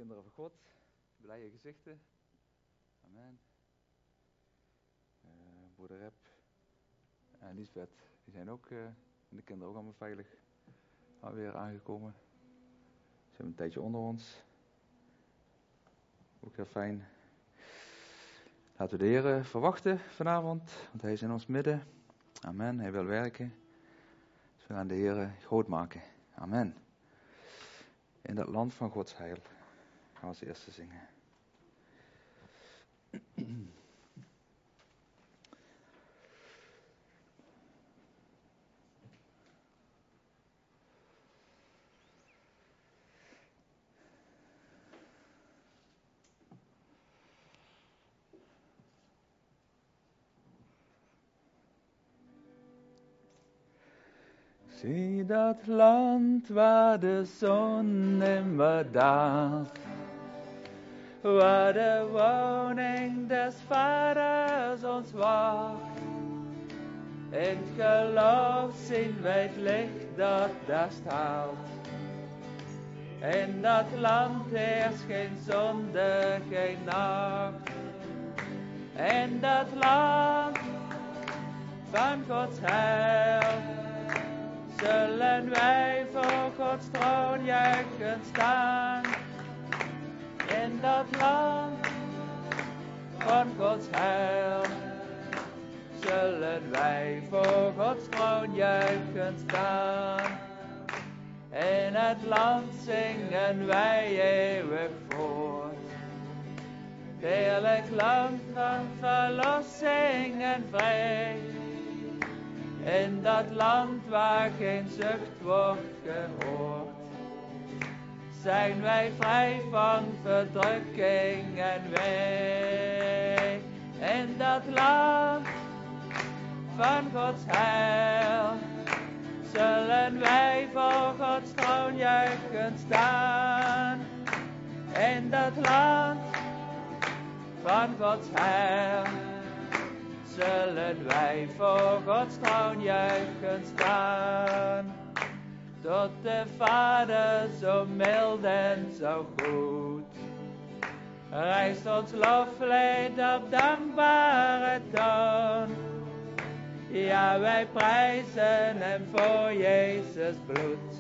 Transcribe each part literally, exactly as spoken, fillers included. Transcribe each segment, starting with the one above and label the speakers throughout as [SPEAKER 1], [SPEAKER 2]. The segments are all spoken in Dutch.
[SPEAKER 1] kinderen van God, blije gezichten. Amen. Uh, broeder Rep en Lisbeth, die zijn ook, uh, en de kinderen ook allemaal veilig alweer aangekomen. Ze hebben een tijdje onder ons. Ook heel fijn. Laten we de Heer verwachten vanavond, want Hij is in ons midden. Amen, Hij wil werken. Dus we gaan de Heer groot maken. Amen. In dat land van Gods heil gaan we als eerste zingen. Zie dat land waar de zon immer daalt, waar de woning des Vaders ons wacht. In het geloof zien wij het licht dat daar straalt. In dat land heerst geen zonde, geen nacht. In dat land van Gods heil zullen wij voor Gods troon juichen staan. In dat land van Gods heil zullen wij voor Gods troon juichen staan. In het land zingen wij eeuwig voort. Heerlijk land van verlossing en vrede. In dat land waar geen zucht wordt gehoord, zijn wij vrij van verdrukking en wee. In dat land van Gods heil zullen wij voor Gods troon juichen staan. In dat land van Gods heil zullen wij voor Gods troon juichen staan. Tot de Vader zo mild en zo goed rijst ons loflied op dankbare toon. Ja, wij prijzen hem voor Jezus bloed,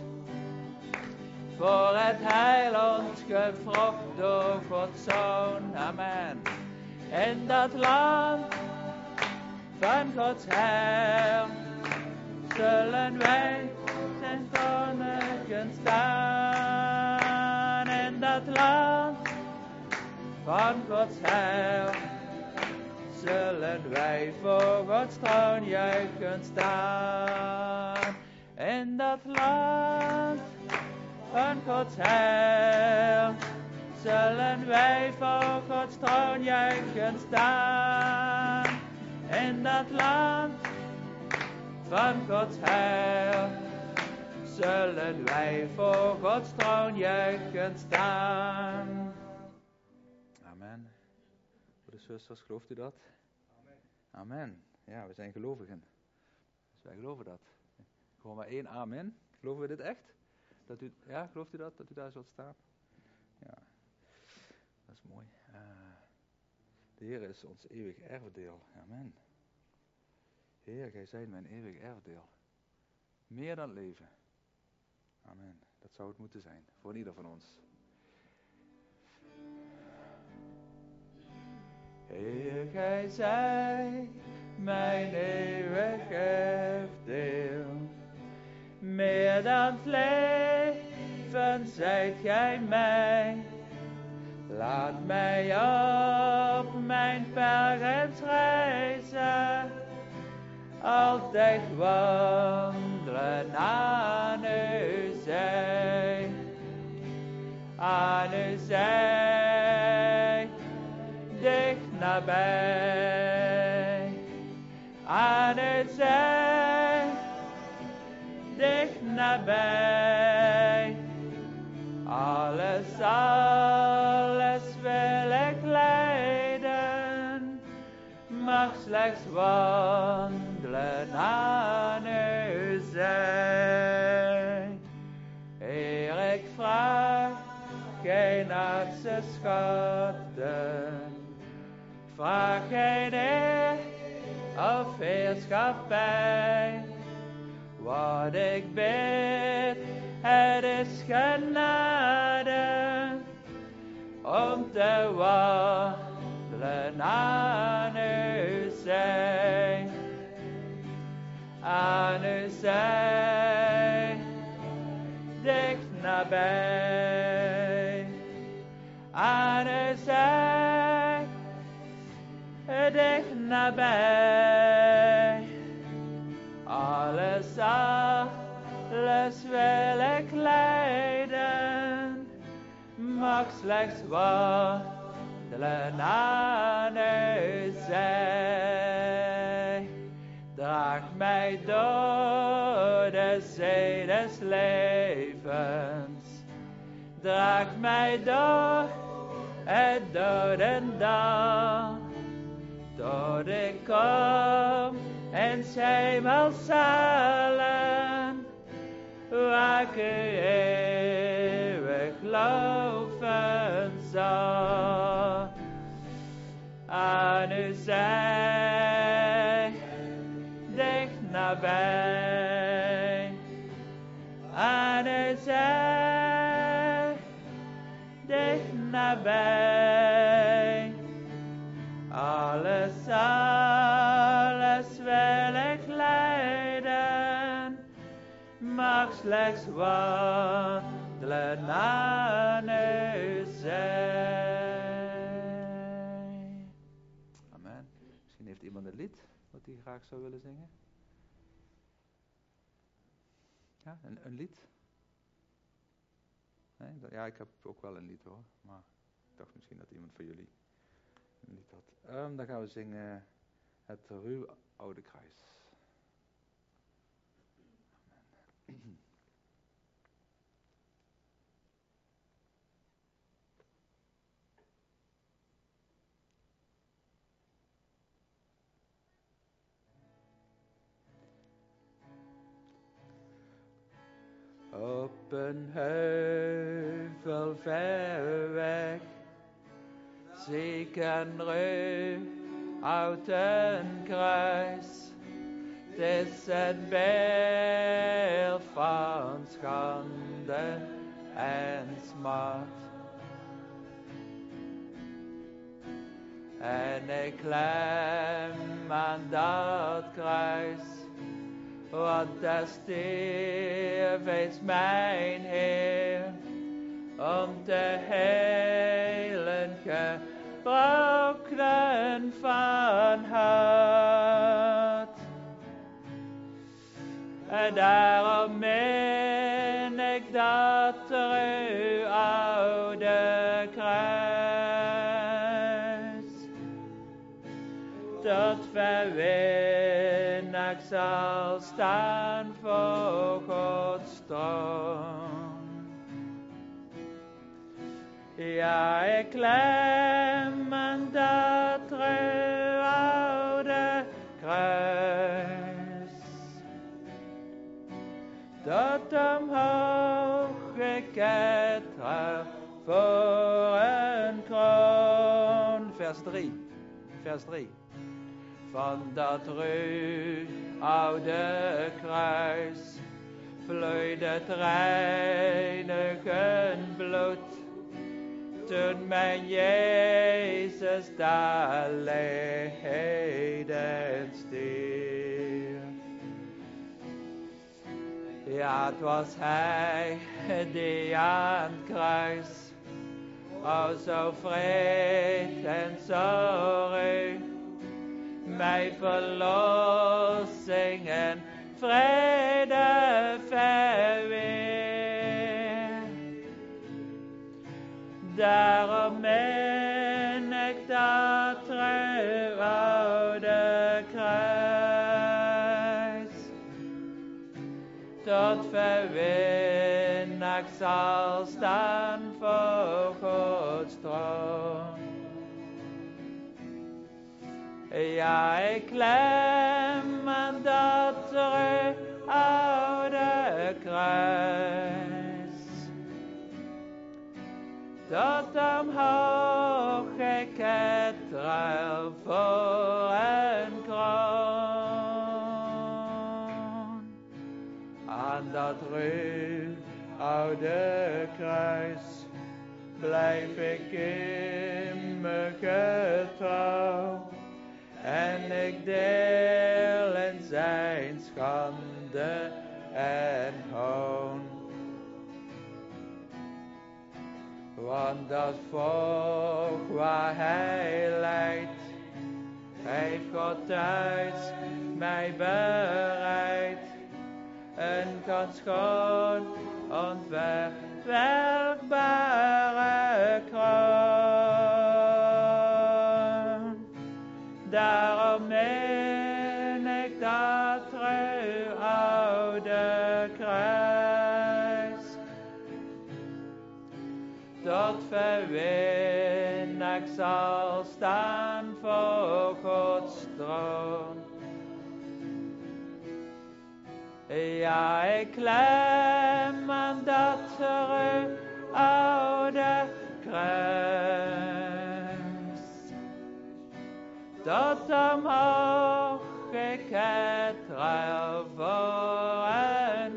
[SPEAKER 1] voor het heil ons gewrocht door Gods Zoon. Amen. In dat land van Gods heil zullen wij zijn koningen staan. In dat land van Gods heil zullen wij voor Gods troon juichen staan. In dat land van Gods heil zullen wij voor Gods troon juichen staan. In dat land van Gods heil zullen wij voor Gods troon juichen staan. Amen. Broeders en zusters, gelooft u dat? Amen. Amen. Ja, we zijn gelovigen. Dus wij geloven dat. Gewoon maar één amen. Geloven we dit echt? Dat u, ja, gelooft u dat? Dat u daar zult staan? Ja. Dat is mooi. Uh, de Heer is ons eeuwig erfdeel. Amen. Heer, gij zijt mijn eeuwig erfdeel. Meer dan leven. Amen. Dat zou het moeten zijn. Voor ieder van ons. Heer, gij zijt mijn eeuwig erfdeel. Meer dan het leven zijt gij mij. Laat mij op mijn pelgrimsreizen altijd wandelen aan uw zij. Aan uw zij, dicht nabij. Aan uw zij, dicht nabij. Alles, alles wil ik lijden, mag slechts wandelen aan uw zij. Heer, ik vraag geen aardse schatten. Vraag geen eer of heerschappij. Wat ik bid, het is genade, om te wandelen aan uw zij. Aan uw zij, dicht nabij. Aan uw zij, dicht nabij. Alles, alles wil ik lijden, mag slechts wandelen aan uw zij. Draag mij door de zee des levens, draag mij door het dodendal, tot ik kom in 's hemels zalen, waar ik u eeuwig loven zal. Aan uw zij, dicht nabij. Aan uw zij, dicht nabij. Alles, alles wil ik lijden, mag slechts wandelen aan uw zij. Amen. Misschien heeft iemand een lied wat hij graag zou willen zingen. Ja, een, een lied? Nee? Ja, ik heb ook wel een lied hoor, maar ik dacht misschien dat iemand van jullie een lied had. Um, dan gaan we zingen Het ruw oude kruis. Amen. Op een heuvel ver weg, zie ik een ruw oud een kruis. Het is het beeld van schande en smart. En ik klem aan dat kruis, want daar stierf is mijn Heer, om te helen gebroken van hart. En daarom min ik dat ruw oude kruis, tot verwinnaar zal staan voor Gods troon. Ja, ik klem aan dat ruw oude kruis, tot omhoog ik het draag voor een kroon. Vers drie, vers drie. Van dat ruw oude kruis vloeide het reinigend bloed, toen mijn Jezus daar lijden stierf. Ja, het was Hij die aan het kruis, o zo vreed en zo ruw, mij verlossing en vrede verweer. Daarom min ik dat ruw oude kruis, tot verwinnaar zal staan voor Gods troon. Ja, ik klem aan dat ruw oude kruis, tot omhoog ik het ruil voor een kroon. Aan dat ruw oude kruis blijf ik immer getrouw. En ik deel in zijn schande en hoon. Want dat volk waar hij leidt, heeft God thuis mij bereid. Een kans schoon, onverwelkbare kroon. Daarom meen ik dat ruw oude kruis. Tot verwinnaar zal staan voor Gods troon. Ja, ik klem aan dat ruw oude kruis. Tot omhoog ik het ruil voor een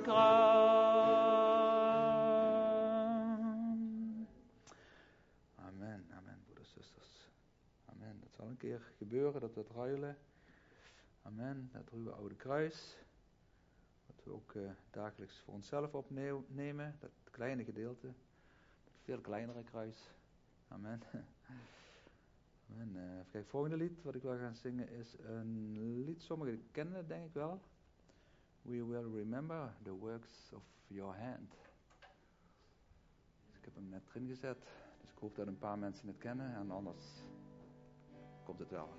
[SPEAKER 1] kroon. Amen, amen, broeders en zusters. Amen. Het zal een keer gebeuren dat we het ruilen. Amen, dat ruwe oude kruis. Dat we ook uh, dagelijks voor onszelf opnemen. Dat kleine gedeelte. Dat veel kleinere kruis. Amen. Amen. Uh, even kijken, het volgende lied wat ik wil gaan zingen is een lied, sommigen kennen het denk ik wel. We will remember the works of your hand. Dus ik heb hem net erin gezet. Dus ik hoop dat een paar mensen het kennen en anders komt het wel.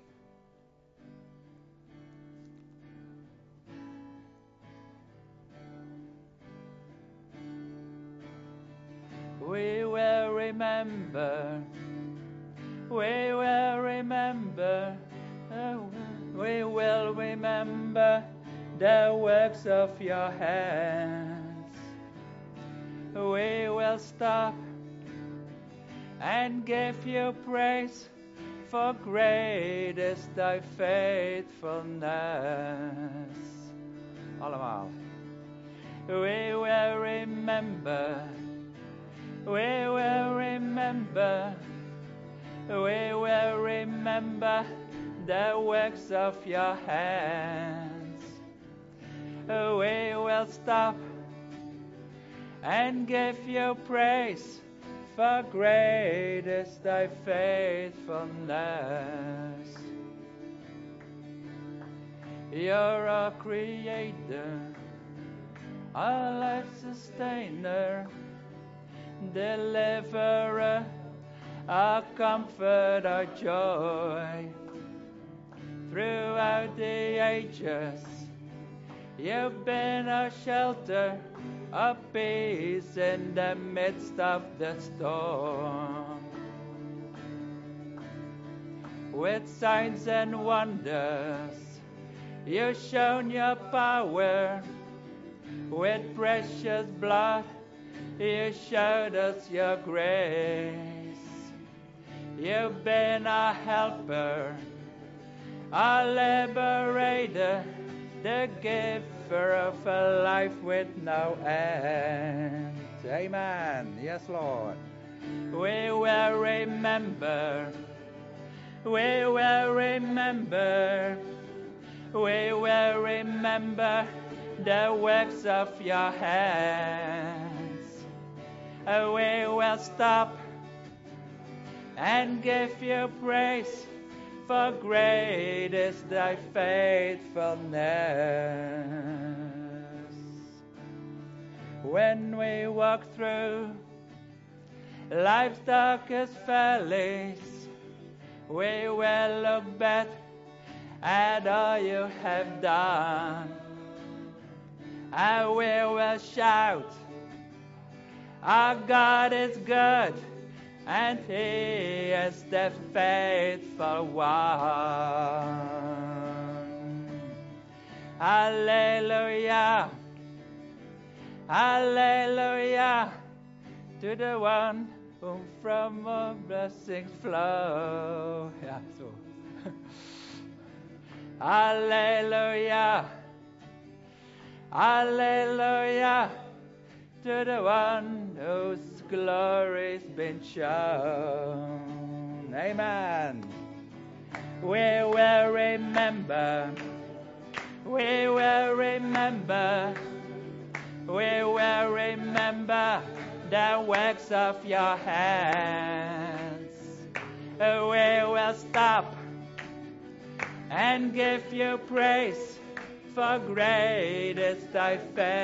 [SPEAKER 1] We will remember, we will remember, uh, we will remember the works of your hands. We will stop and give you praise, for great is thy faithfulness. Allemaal. We will remember, we will remember, we will remember the works of your hands. We will stop and give you praise, for great is thy faithfulness. You're a creator, a life sustainer, deliverer, a comfort, a joy. Throughout the ages, you've been a shelter, a peace in the midst of the storm. With signs and wonders, you've shown your power. With precious blood, you showed us your grace. You've been a helper, a liberator, the giver of a life with no end. Amen. Yes, Lord. We will remember, we will remember, we will remember the works of your hands. We will stop and give you praise, for great is thy faithfulness. When we walk through life's darkest valleys, we will look back at all you have done, and we will shout, our God is good, and He is the faithful one. Hallelujah, hallelujah, to the one whom from our blessings flow. Ja, zo. Hallelujah. Hallelujah. To the one whose glory's been shown. Amen. We will remember. We will remember. We will remember the works of your hands. We will stop and give you praise, for great is thy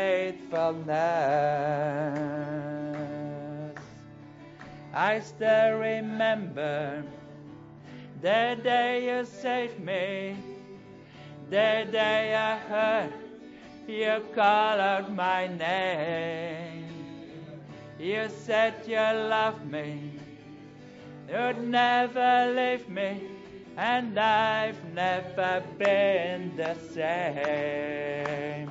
[SPEAKER 1] faithfulness. I still remember the day you saved me, the day I heard you call out my name. You said you loved me, you'd never leave me, and I've never been the same.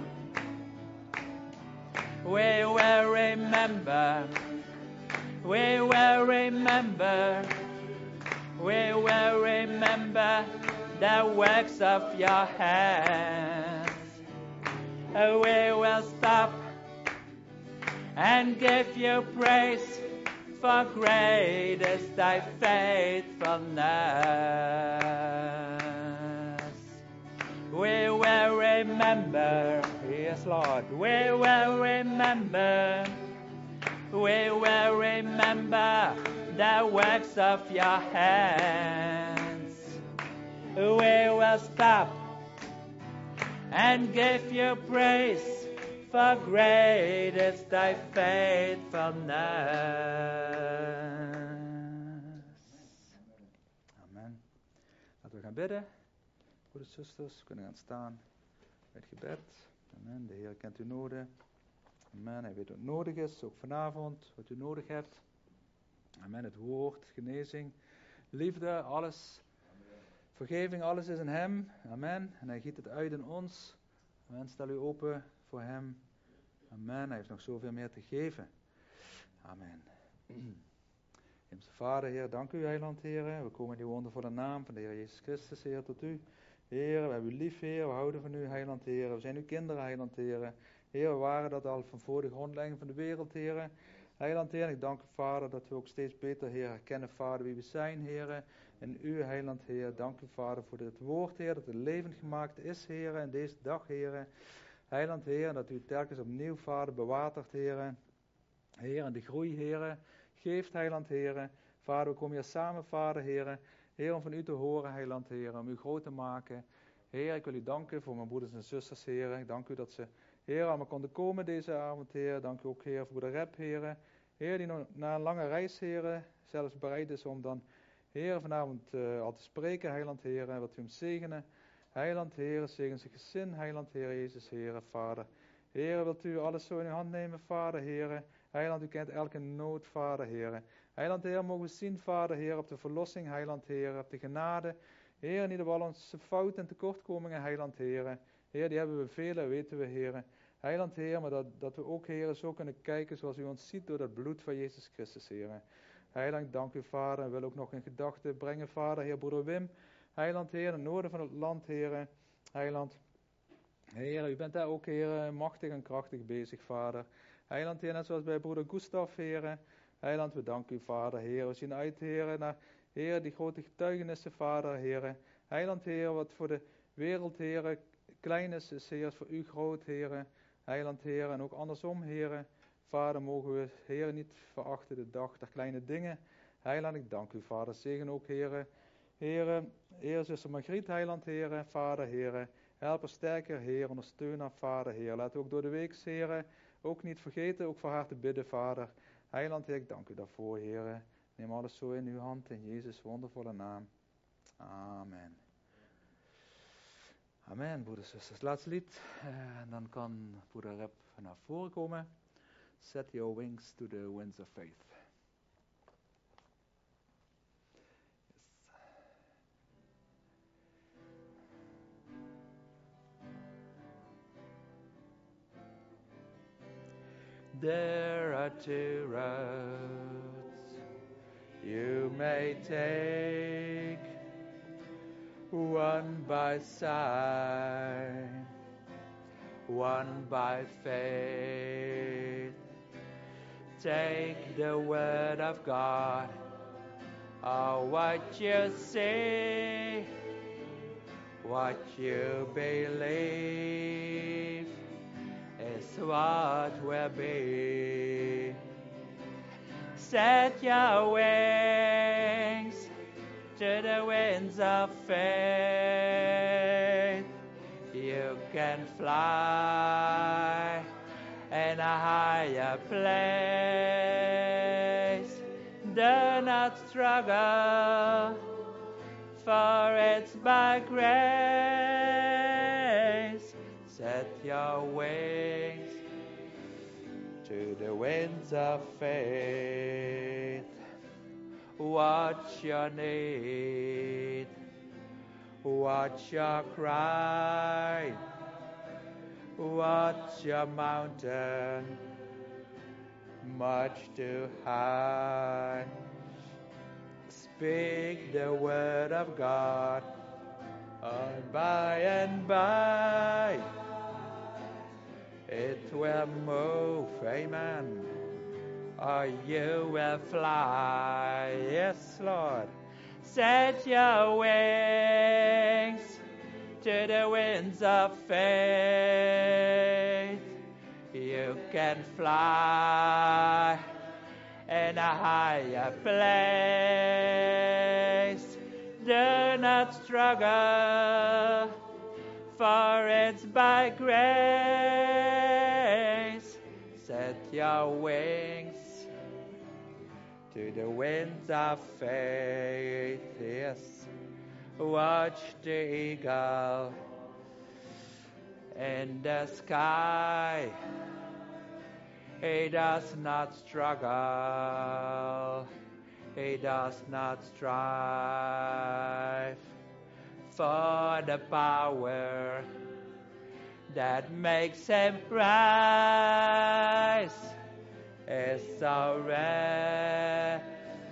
[SPEAKER 1] We will remember, we will remember, we will remember the works of your hands. We will stop and give you praise, for great is thy faithfulness. We will remember, yes Lord, we will remember, we will remember the works of your hands. We will stop and give you praise, for great is thy faithfulness. Amen. Laten we gaan bidden. Goede zusters, we kunnen gaan staan bij het gebed. Amen. De Heer kent uw noden. Amen. Hij weet wat nodig is, ook vanavond, wat u nodig hebt. Amen. Het woord, genezing, liefde, alles. Vergeving, alles is in hem. Amen. En hij giet het uit in ons. Amen. Stel u open voor hem. Amen. Hij heeft nog zoveel meer te geven. Amen. Hemelse Vader, Heer, dank u, Heiland, Heer. We komen in die wondervolle naam van de Heer Jezus Christus, Heer, tot u. Heer, we hebben u lief, Heer. We houden van u, Heiland, Heer. We zijn uw kinderen, Heiland, Heer. Heer, we waren dat al van voor de grondlegging van de wereld, Heer. Heiland, Heer, ik dank u, Vader, dat we ook steeds beter, Heer, herkennen, Vader, wie we zijn, Heer. En u, Heiland, Heer, dank u, Vader, voor dit woord, Heer, dat het levend gemaakt is, Heer, en deze dag, Heer. Heiland, Heer, dat u telkens opnieuw, Vader, bewatert, Heer. Heer, en de groei, Heer, geeft, Heiland, Heer. Vader, we komen hier samen, Vader, Heer. Heer, om van u te horen, Heiland, Heer, om u groot te maken. Heer, ik wil u danken voor mijn broeders en zusters, Heer. Ik dank u dat ze, Heer, allemaal konden komen deze avond, Heer. Dank u ook, Heer, voor broeder Rep, Heer. Heer, die nog na een lange reis, Heer, zelfs bereid is om dan, Heer, vanavond uh, al te spreken, Heiland, Heer. Wat u hem zegenen. Heiland, Heer, zegen zijn gezin, Heiland, Heer, Jezus, Heer, Vader. Heer, wilt u alles zo in uw hand nemen, Vader, Heer. Heiland, u kent elke nood, Vader, Heer. Heiland, Heer, mogen we zien, Vader, Heer, op de verlossing, Heiland, Heer, op de genade. Heer, niet op al onze fouten en tekortkomingen, Heiland, Heer. Heer, die hebben we vele, weten we, Heer. Heiland, Heer, maar dat, dat we ook, Heer, zo kunnen kijken zoals u ons ziet door dat bloed van Jezus Christus, Heer. Heiland, dank u, Vader, en wil ook nog in gedachten brengen, Vader, Heer, broeder Wim. Heiland, Heer, in het noorden van het land, Heer. Heiland, Heer, u bent daar ook, Heer, machtig en krachtig bezig, Vader. Heiland, Heer, net zoals bij broeder Gustaf, Heer. Heiland, we danken u, Vader, Heer. We zien uit, Heer, naar, Heer, die grote getuigenissen, Vader, Heer. Heiland, Heer, wat voor de wereld, Heer, klein is, is, Heer, is voor u groot, Heer. Heiland, Heer, en ook andersom, Heer. Vader, mogen we, Heer, niet verachten de dag der kleine dingen. Heiland, ik dank u, Vader. Zegen ook, Heer. Heer, Heer, zuster Margriet, Heiland, Heer, Vader, Heer. Help haar sterker, Heer, ondersteun haar, Vader, Heer. Laat ook door de week, Heer, ook niet vergeten, ook voor haar te bidden, Vader. Heiland, Heer, ik dank u daarvoor, Heer. Neem alles zo in uw hand, in Jezus' wondervolle naam. Amen. Amen, broeders en zusters. Laatste lied. En dan kan broeder Rep naar voren komen. Set your wings to the winds of faith. There are two roads, you may take one by sight, one by faith. Take the word of God, or what you see, what you believe is what will be. Set your wings to the winds of faith. You can fly in a higher place. Do not struggle, for it's by grace. Set your wings to the winds of faith. What's your need? What's your cry? What's your mountain? Much too high. Speak the word of God, and by and by it will move, amen, or you will fly. Yes, Lord. Set your wings to the winds of faith. You can fly in a higher place. Do not struggle, for it's by grace. Set your wings to the winds of faith. Yes. Watch the eagle in the sky. He does not struggle. He does not strive for the power that makes him rise. Is already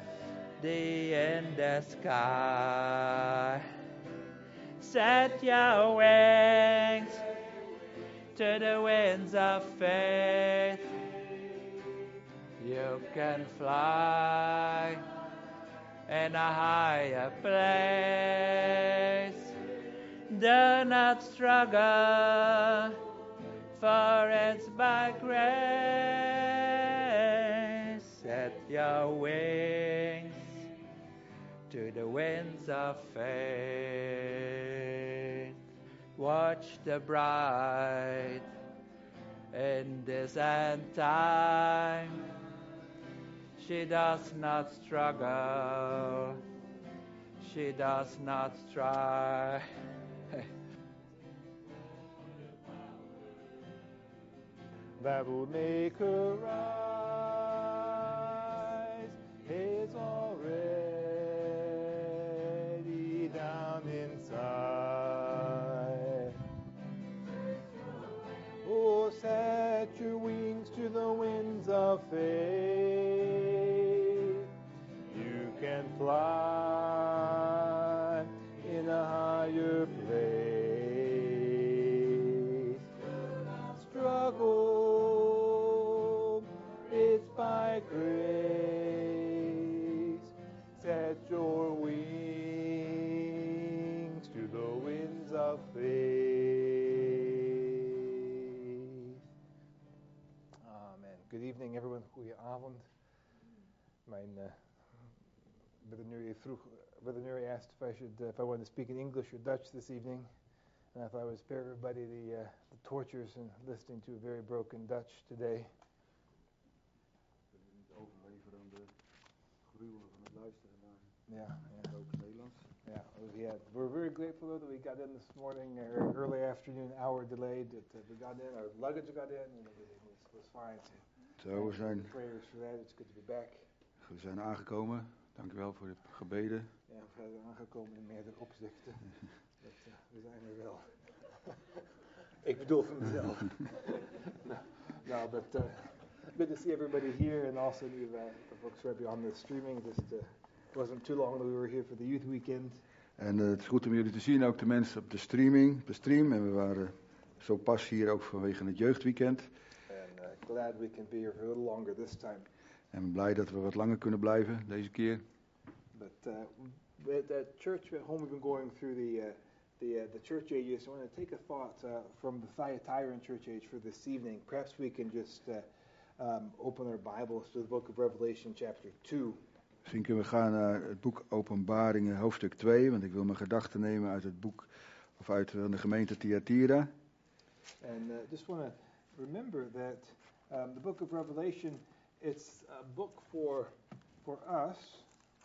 [SPEAKER 1] in the sky. Set your wings to the winds of faith. You can fly in a higher place. Do not struggle, for it's by grace. Set your wings to the winds of faith. Watch the bride in this end time. She does not struggle. She does not strive.
[SPEAKER 2] That will make her rise is already down inside. Oh, set your wings to the winds of faith. You can fly in a higher place. Struggle, it's by grace. Set your wings to the winds of faith. Amen. Good evening, everyone. Goedenavond. Mijn uh, Brother Nuri vroeg, Brother Nuri asked if I should, uh, if I wanted to speak in English or Dutch this evening, and I thought I would spare everybody the, uh, the tortures and listening to a very broken Dutch today. Yeah, yeah. Yeah, yeah. We're very grateful though that we got in this morning, uh, early afternoon, hour delayed. That uh, we got in, our luggage got in, and everything was, was fine.
[SPEAKER 3] Zo, we zijn,
[SPEAKER 2] prayers for that. It's good to be back.
[SPEAKER 3] we zijn aangekomen. Dank u wel voor de gebeden.
[SPEAKER 2] Ja, we zijn aangekomen in meerdere opzichten. Dat, uh, we zijn er wel. Ik bedoel voor mezelf. no, no, but uh, good to see everybody here, and also the, uh, the folks who are on the streaming. Just uh, It wasn't too long that we were here for the youth weekend.
[SPEAKER 3] En uh, het is goed om jullie te zien, ook de mensen op de streaming, op de stream. En we waren zo pas hier ook vanwege het jeugdweekend.
[SPEAKER 2] And uh, glad we can be here for a little longer this time.
[SPEAKER 3] En blij dat we wat langer kunnen blijven deze keer.
[SPEAKER 2] But uh, at the church at home, we've been going through the uh, the uh, the church ages. I want to take a thought uh, from the Thyatiran church age for this evening. Perhaps we can just uh, um, open our Bibles to the book of Revelation, chapter two.
[SPEAKER 3] Misschien kunnen we gaan naar het boek Openbaringen, hoofdstuk twee. Want ik wil mijn gedachten nemen uit het boek, of uit de gemeente Thyatira.
[SPEAKER 2] And uh, just want to remember that um, the book of Revelation, it's a book for for us.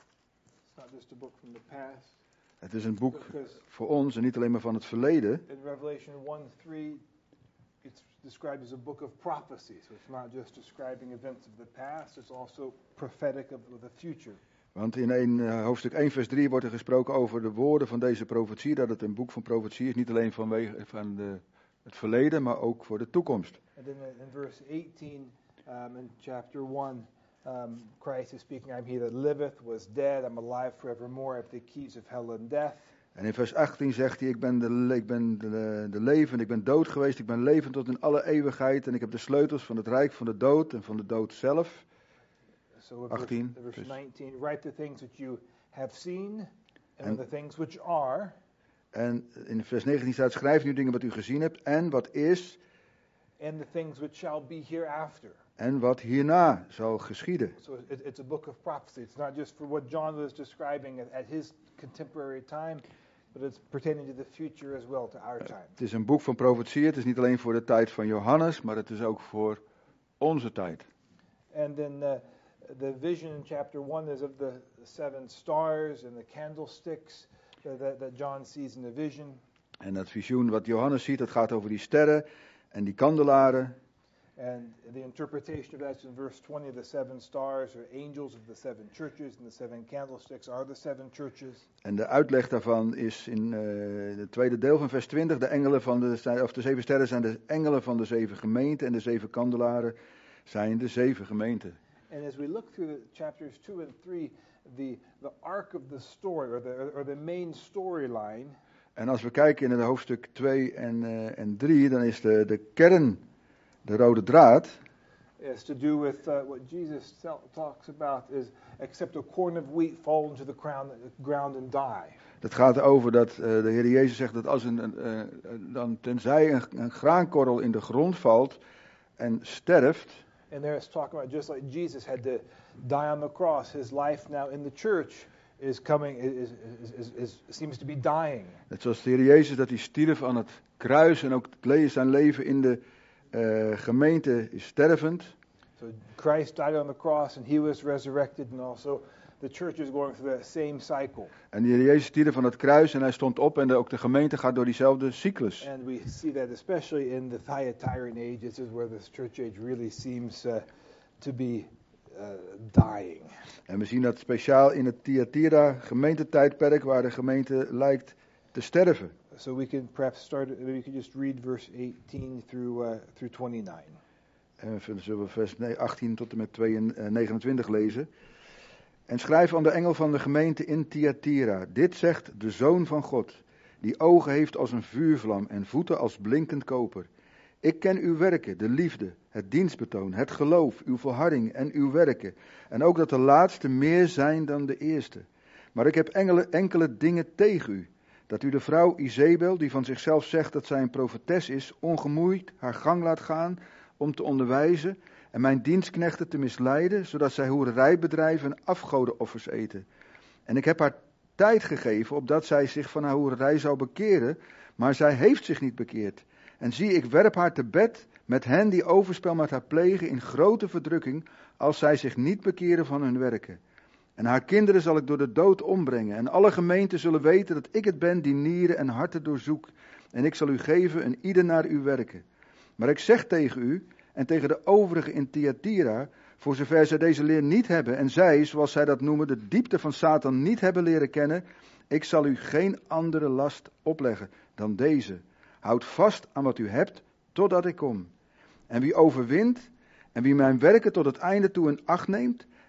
[SPEAKER 2] It's not just a book from the past.
[SPEAKER 3] Het is een boek
[SPEAKER 2] Because
[SPEAKER 3] voor ons en niet alleen maar van het verleden.
[SPEAKER 2] in Revelation one three, it's described as a book of prophecy. So it's not just describing events of the past, it's also prophetic of the future.
[SPEAKER 3] Want in een, uh, hoofdstuk één vers drie wordt er gesproken over de woorden van deze profetie. Dat het een boek van profetie is, niet alleen vanwege van de, het verleden, maar ook voor de toekomst.
[SPEAKER 2] And then in verse eighteen, um, in chapter one, um, Christ is speaking, I'm he that liveth, was dead, I'm alive forevermore, I have the keys of hell and death.
[SPEAKER 3] En in vers achttien zegt hij, ik ben, de, ik ben de, de levend, ik ben dood geweest, ik ben levend tot in alle eeuwigheid. En ik heb de sleutels van het rijk van de dood en van de dood zelf.
[SPEAKER 2] So in
[SPEAKER 3] achttien,
[SPEAKER 2] verse, verse
[SPEAKER 3] dus.
[SPEAKER 2] nineteen, write the things that you have seen, and
[SPEAKER 3] En-
[SPEAKER 2] the things which are,
[SPEAKER 3] En in vers negentien staat, schrijf nu dingen wat u gezien hebt en wat is
[SPEAKER 2] and the things which shall be hereafter.
[SPEAKER 3] en wat hierna zal geschieden.
[SPEAKER 2] So it, it's a book of prophecy. It's not just for what John was describing at, at his contemporary time, but it's pertaining to the future as well, to our time.
[SPEAKER 3] Het is een boek van profetie, het is niet alleen voor de tijd van Johannes, maar het is ook voor onze tijd.
[SPEAKER 2] And then uh, the vision in chapter one is of the seven stars and the candlesticks that, that, that John sees in the vision.
[SPEAKER 3] En dat visioen wat Johannes ziet, dat gaat over die sterren en die kandelaren.
[SPEAKER 2] And the interpretation of that is in verse twenty. The seven stars are angels of the seven churches, and the seven candlesticks are the seven churches.
[SPEAKER 3] En de uitleg daarvan is in uh, het tweede deel van vers twintig. De engelen van de, of de zeven sterren zijn de engelen van de zeven gemeenten en de zeven kandelaren zijn de zeven gemeenten.
[SPEAKER 2] And as we look through the chapters two and three, the the arc of the story, or the or the main storyline,
[SPEAKER 3] En als we kijken in het hoofdstuk twee en, uh, en drie, dan is de, de kern, de rode draad,
[SPEAKER 2] is to do with uh, what Jesus tel- talks about is, except a corn of wheat fall into the ground, ground and die.
[SPEAKER 3] dat gaat over dat uh, de Heer Jezus zegt dat als een, een, uh, dan tenzij een, een graankorrel in de grond valt en sterft.
[SPEAKER 2] And there it's talking about just like Jesus had to die on the cross, his life now in the church is coming, is, is, is, is seems to be dying.
[SPEAKER 3] Net zoals de Heer Jezus dat hij stierf aan het kruis en ook het le- zijn leven in de uh, gemeente is stervend.
[SPEAKER 2] So Christ died on the cross and he was resurrected, and also the church is going through that same cycle.
[SPEAKER 3] En de Heer Jezus stierf aan het kruis en hij stond op en de, ook de gemeente gaat door diezelfde cyclus.
[SPEAKER 2] And we see that especially in the Thyatiran age. This is where this church age really seems uh, to be uh, dying.
[SPEAKER 3] En we zien dat speciaal in het Thyatira gemeentetijdperk waar de gemeente lijkt te sterven.
[SPEAKER 2] So we can perhaps start, we can just read verse eighteen through uh, through twenty-nine.
[SPEAKER 3] En we zullen vers achttien tot en met negenentwintig lezen. En schrijf aan de engel van de gemeente in Thyatira. Dit zegt de Zoon van God, die ogen heeft als een vuurvlam en voeten als blinkend koper. Ik ken uw werken, de liefde, het dienstbetoon, het geloof, uw volharding en uw werken. En ook dat de laatste meer zijn dan de eerste. Maar ik heb engele, enkele dingen tegen u. Dat u de vrouw Izebel, die van zichzelf zegt dat zij een profetes is, ongemoeid haar gang laat gaan om te onderwijzen en mijn dienstknechten te misleiden, zodat zij hoererij bedrijven en afgodenoffers eten. En ik heb haar tijd gegeven, opdat zij zich van haar hoererij zou bekeren, maar zij heeft zich niet bekeerd. En zie, ik werp haar te bed met hen die overspel met haar plegen in grote verdrukking, als zij zich niet bekeren van hun werken. En haar kinderen zal ik door de dood ombrengen. En alle gemeenten zullen weten dat ik het ben die nieren en harten doorzoek. En ik zal u geven een ieder naar uw werken. Maar ik zeg tegen u en tegen de overigen in Thyatira, voor zover zij deze leer niet hebben, en zij, zoals zij dat noemen, de diepte van Satan niet hebben leren kennen, ik zal u geen andere last opleggen dan deze. Houd vast aan wat u hebt, totdat ik kom. En wie overwint, en wie mijn werken tot het einde toe in acht neemt,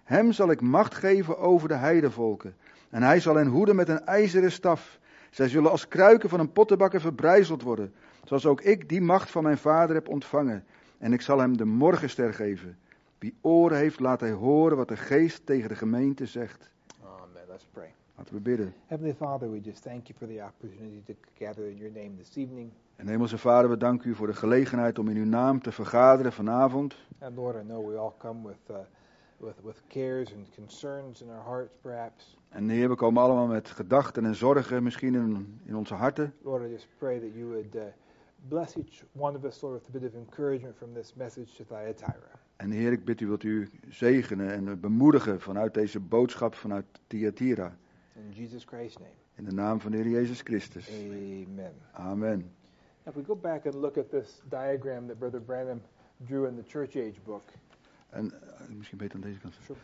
[SPEAKER 3] Hem zal ik macht geven over de heidevolken. En hij zal hen hoeden met een ijzeren staf. Zij zullen als kruiken van een pottenbakker verbrijzeld worden. Zoals ook ik die macht van mijn vader heb ontvangen. En ik zal hem de morgenster geven. Wie oren heeft, laat hij horen wat de geest tegen de gemeente zegt.
[SPEAKER 2] Amen. Let's pray.
[SPEAKER 3] Laten we bidden.
[SPEAKER 2] Heavenly Father, we just thank you for the opportunity to gather in your name this evening.
[SPEAKER 3] En Hemelse Vader, we danken u voor de gelegenheid om in uw naam te vergaderen vanavond.
[SPEAKER 2] And Lord, I know we all come with, uh, with, with cares and concerns in our hearts, perhaps.
[SPEAKER 3] En Heer, we komen allemaal met gedachten en zorgen misschien in, in onze harten.
[SPEAKER 2] Lord, I just pray that you would uh, bless each one of us, Lord, with a bit of encouragement from this message to Thyatira.
[SPEAKER 3] En Heer, ik bid u, wilt u zegenen en bemoedigen vanuit deze boodschap vanuit Thyatira.
[SPEAKER 2] In Jesus Christ's name.
[SPEAKER 3] In de naam van de Heer Jezus Christus.
[SPEAKER 2] Amen.
[SPEAKER 3] Amen.
[SPEAKER 2] If we go back and look at this diagram that Brother Branham drew in the Church Age book.
[SPEAKER 3] En uh, misschien beter aan deze kant.
[SPEAKER 2] Sure.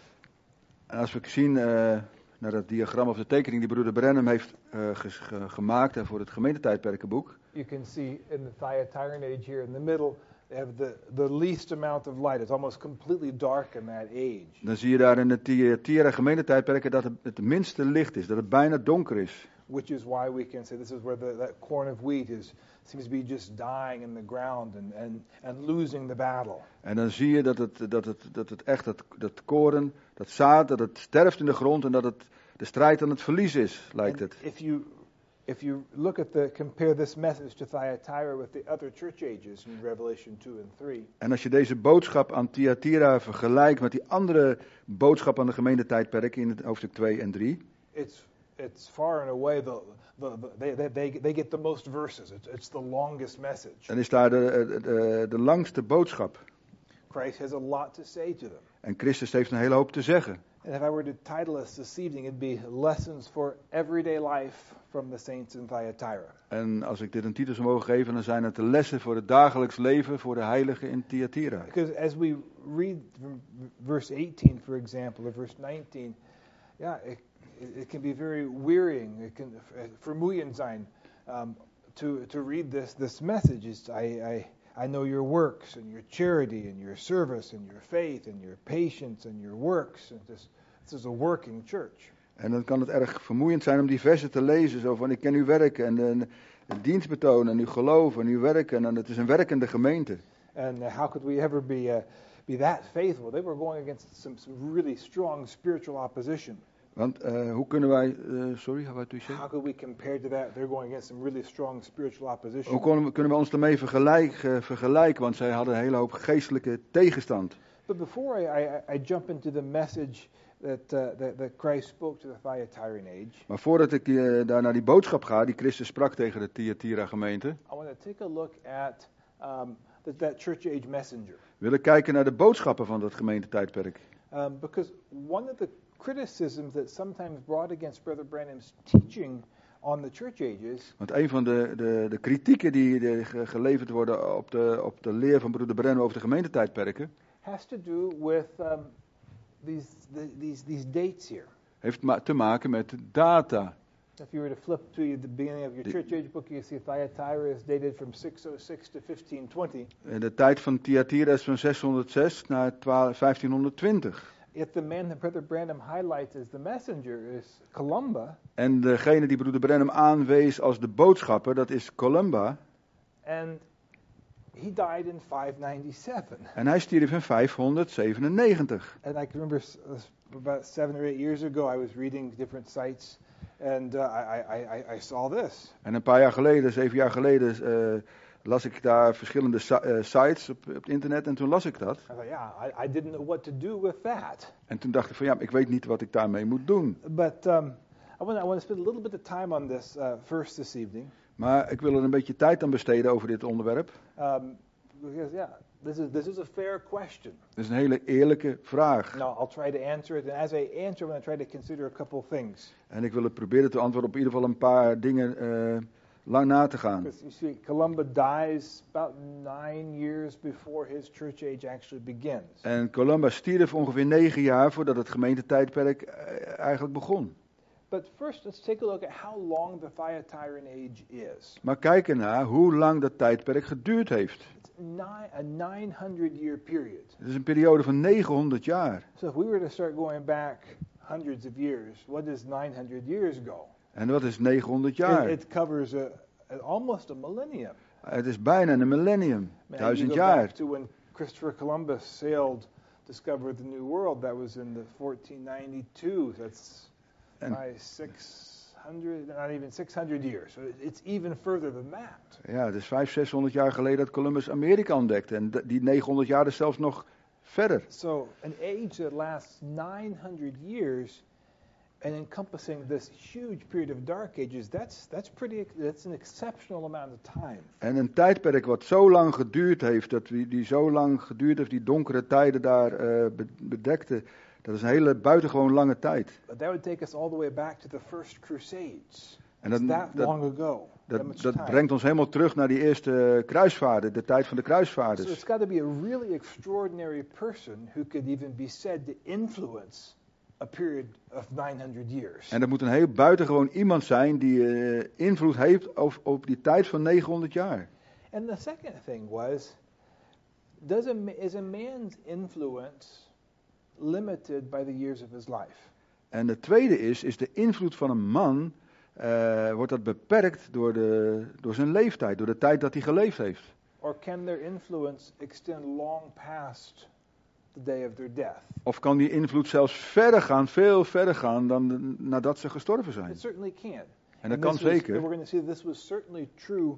[SPEAKER 3] En als we zien uh, naar dat diagram of de tekening die broeder Branham heeft uh, ge- ge- gemaakt uh, voor het gemeentetijdperkenboek.
[SPEAKER 2] You can see in the Thyatiran age here in the middle, they have the, the least amount of light. It's almost completely dark in that age.
[SPEAKER 3] Dan zie je daar in het Thyatira gemeentetijdperken dat het het minste licht is, dat het bijna donker is.
[SPEAKER 2] Which is why we can say this is where the, that corn of wheat is seems to be just dying in the ground and, and, and losing the battle.
[SPEAKER 3] En dan zie je dat het, dat het, dat het echt, dat, dat koren, dat zaad, dat het sterft in de grond en dat het de strijd aan het verlies is, lijkt
[SPEAKER 2] And
[SPEAKER 3] het.
[SPEAKER 2] if you if you look at the compare this message to Thyatira with the other church ages in Revelation two and three.
[SPEAKER 3] En als je deze boodschap aan Thyatira vergelijkt met die andere boodschap aan de gemeentetijdperken in het hoofdstuk twee en drie.
[SPEAKER 2] It's it's far and away the, the, the they, they they they get the most verses. It's it's the longest message.
[SPEAKER 3] Dan is daar de, de, de langste boodschap.
[SPEAKER 2] Christ has a lot to say to them.
[SPEAKER 3] En Christus heeft een hele hoop te zeggen.
[SPEAKER 2] And if I were to title us this evening, it'd be Lessons for Everyday Life from the Saints in Thyatira.
[SPEAKER 3] En als ik dit een titel zou mogen geven, dan zijn het de lessen voor het dagelijks leven voor de heiligen in Thyatira.
[SPEAKER 2] Because as we read from verse eighteen, for example, or verse nineteen, yeah, it, it can be very wearying. It can vermoeiend zijn um, to to read this this message. Is I I I know your works and your charity and your service and your faith and your patience and your works. And this this is a working church.
[SPEAKER 3] En dan kan het erg vermoeiend zijn om die versen te lezen, zo van ik ken uw werk en uh, het dienstbetoon en uw geloof en uw werken en het is een werkende gemeente.
[SPEAKER 2] And uh, how could we ever be uh, be that faithful? They were going against some some really strong spiritual opposition.
[SPEAKER 3] Want uh, hoe kunnen wij, uh, sorry, how about you say?
[SPEAKER 2] How could we compare to that? They're going against some really strong spiritual opposition.
[SPEAKER 3] Hoe kunnen we, kunnen we ons daarmee vergelijken, vergelijken, want zij hadden een hele hoop geestelijke tegenstand.
[SPEAKER 2] But before I, I, I jump into the message that, uh, that that Christ spoke to the Thyatiran age,
[SPEAKER 3] Maar voordat ik uh, daar naar die boodschap ga, die Christus sprak tegen de Thyatira gemeente,
[SPEAKER 2] I want to take a look at um, that, that church age messenger.
[SPEAKER 3] wil ik kijken naar de boodschappen van dat gemeentetijdperk.
[SPEAKER 2] Um, because one of the criticisms that sometimes brought against Brother Branham's teaching on the church ages.
[SPEAKER 3] Want een van de, de, de kritieken die de, ge, geleverd worden op de, op de leer van broeder Branham over de gemeentetijdperken,
[SPEAKER 2] Has to do with um, these the, these these dates here.
[SPEAKER 3] heeft ma- te maken met data.
[SPEAKER 2] If you were to flip to the beginning of your
[SPEAKER 3] The-
[SPEAKER 2] church age book, you see Thyatira is dated from six oh six to fifteen twenty.
[SPEAKER 3] De tijd van Thyatira is van zeshonderdzes naar vijftienhonderdtwintig.
[SPEAKER 2] Yet the man that Brother Branham highlights as the messenger is Columba,
[SPEAKER 3] En degene die broeder Branham aanwees als de boodschapper, dat is Columba.
[SPEAKER 2] and he died in five ninety-seven.
[SPEAKER 3] En hij stierf in vijfhonderdzevenennegentig.
[SPEAKER 2] And I can remember s- s- about seven or eight years ago, I was reading different sites, and uh, I, I, I, I saw this.
[SPEAKER 3] En een paar jaar geleden, zeven jaar geleden, uh, las ik daar verschillende si- uh, sites op, op het internet en toen las ik dat.
[SPEAKER 2] I thought, yeah, I, I didn't know what to do with that.
[SPEAKER 3] En toen dacht ik van ja, ik weet niet wat ik daarmee moet doen.
[SPEAKER 2] But um, I want I want to spend a little bit of time on this uh, first this evening.
[SPEAKER 3] Maar ik wil er een beetje tijd aan besteden over dit onderwerp.
[SPEAKER 2] Um, because yeah, this is this is a fair question.
[SPEAKER 3] Dat is een hele eerlijke vraag.
[SPEAKER 2] Now I'll try to answer it, and as I answer, I'm going to try to consider a couple things.
[SPEAKER 3] En ik wil het proberen te antwoorden op in ieder geval een paar dingen uh, lang na te gaan.
[SPEAKER 2] Because you see, Columba dies about nine years before his church age actually begins.
[SPEAKER 3] En Columba stierf ongeveer negen jaar voordat het gemeentetijdperk uh, eigenlijk begon.
[SPEAKER 2] But first, let's take a look at how long the Thyatiran age is.
[SPEAKER 3] Maar kijken naar hoe lang dat tijdperk geduurd heeft.
[SPEAKER 2] It's nine, a nine hundred year period.
[SPEAKER 3] Het is een periode van negenhonderd jaar.
[SPEAKER 2] So if we were to start going back hundreds of years, what does nine hundred years go?
[SPEAKER 3] En wat is negenhonderd jaar?
[SPEAKER 2] It, it covers a, a, almost a millennium.
[SPEAKER 3] Het is bijna een millennium,
[SPEAKER 2] Man,
[SPEAKER 3] duizend
[SPEAKER 2] you go
[SPEAKER 3] jaar.
[SPEAKER 2] back to when Christopher Columbus sailed, discovered the New World. That was in the fourteen ninety-two. That's
[SPEAKER 3] En-
[SPEAKER 2] by six hundred, not even six hundred years. So it's even further than that.
[SPEAKER 3] Ja, het is vijfhonderd, zeshonderd jaar geleden dat Columbus Amerika ontdekte. En d- die negenhonderd jaar is zelfs nog verder.
[SPEAKER 2] So an age that lasts nine hundred years and encompassing this huge period of dark ages, that's that's pretty that's an exceptional amount of time.
[SPEAKER 3] En een tijdperk wat zo lang geduurd heeft, dat die, die zo lang geduurd heeft, die donkere tijden daar eh, be- bedekte, dat is een hele buitengewoon lange tijd.
[SPEAKER 2] But that would take us all the way back to the first crusades.
[SPEAKER 3] En
[SPEAKER 2] It's
[SPEAKER 3] dat,
[SPEAKER 2] that
[SPEAKER 3] dat,
[SPEAKER 2] long ago. that much
[SPEAKER 3] dat, dat
[SPEAKER 2] time.
[SPEAKER 3] brengt ons helemaal terug naar die eerste kruisvaarden, de tijd van de
[SPEAKER 2] So it's
[SPEAKER 3] kruisvaarders.
[SPEAKER 2] got to be a really extraordinary person who could even be said to influence a period of nine hundred years.
[SPEAKER 3] En dat moet een heel buitengewoon iemand zijn die eh, invloed heeft op, op die tijd van negenhonderd jaar.
[SPEAKER 2] And the second thing was, does a, ma- is a man's influence limited by the years of his life?
[SPEAKER 3] En de tweede is, is de invloed van een man, eh, wordt dat beperkt door, de, door zijn leeftijd, door de tijd dat hij geleefd heeft.
[SPEAKER 2] Or can their influence extend long past the day of their death?
[SPEAKER 3] Of kan die invloed zelfs verder gaan, veel verder gaan dan de- nadat ze gestorven zijn.
[SPEAKER 2] It certainly can.
[SPEAKER 3] En dat
[SPEAKER 2] And
[SPEAKER 3] kan
[SPEAKER 2] this was-
[SPEAKER 3] zeker.
[SPEAKER 2] We're going to see this was certainly true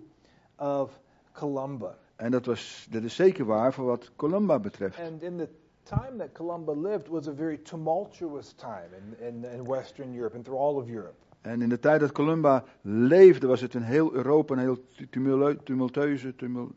[SPEAKER 2] of Columba.
[SPEAKER 3] En dat, was, dat is zeker waar voor wat Columba betreft.
[SPEAKER 2] And in the time that Columba lived was a very tumultuous time in, in, in Western Europe and through all of Europe.
[SPEAKER 3] En in de tijd dat Columba leefde, was het in heel Europa een heel tumuleu- tumultueuze, tumul-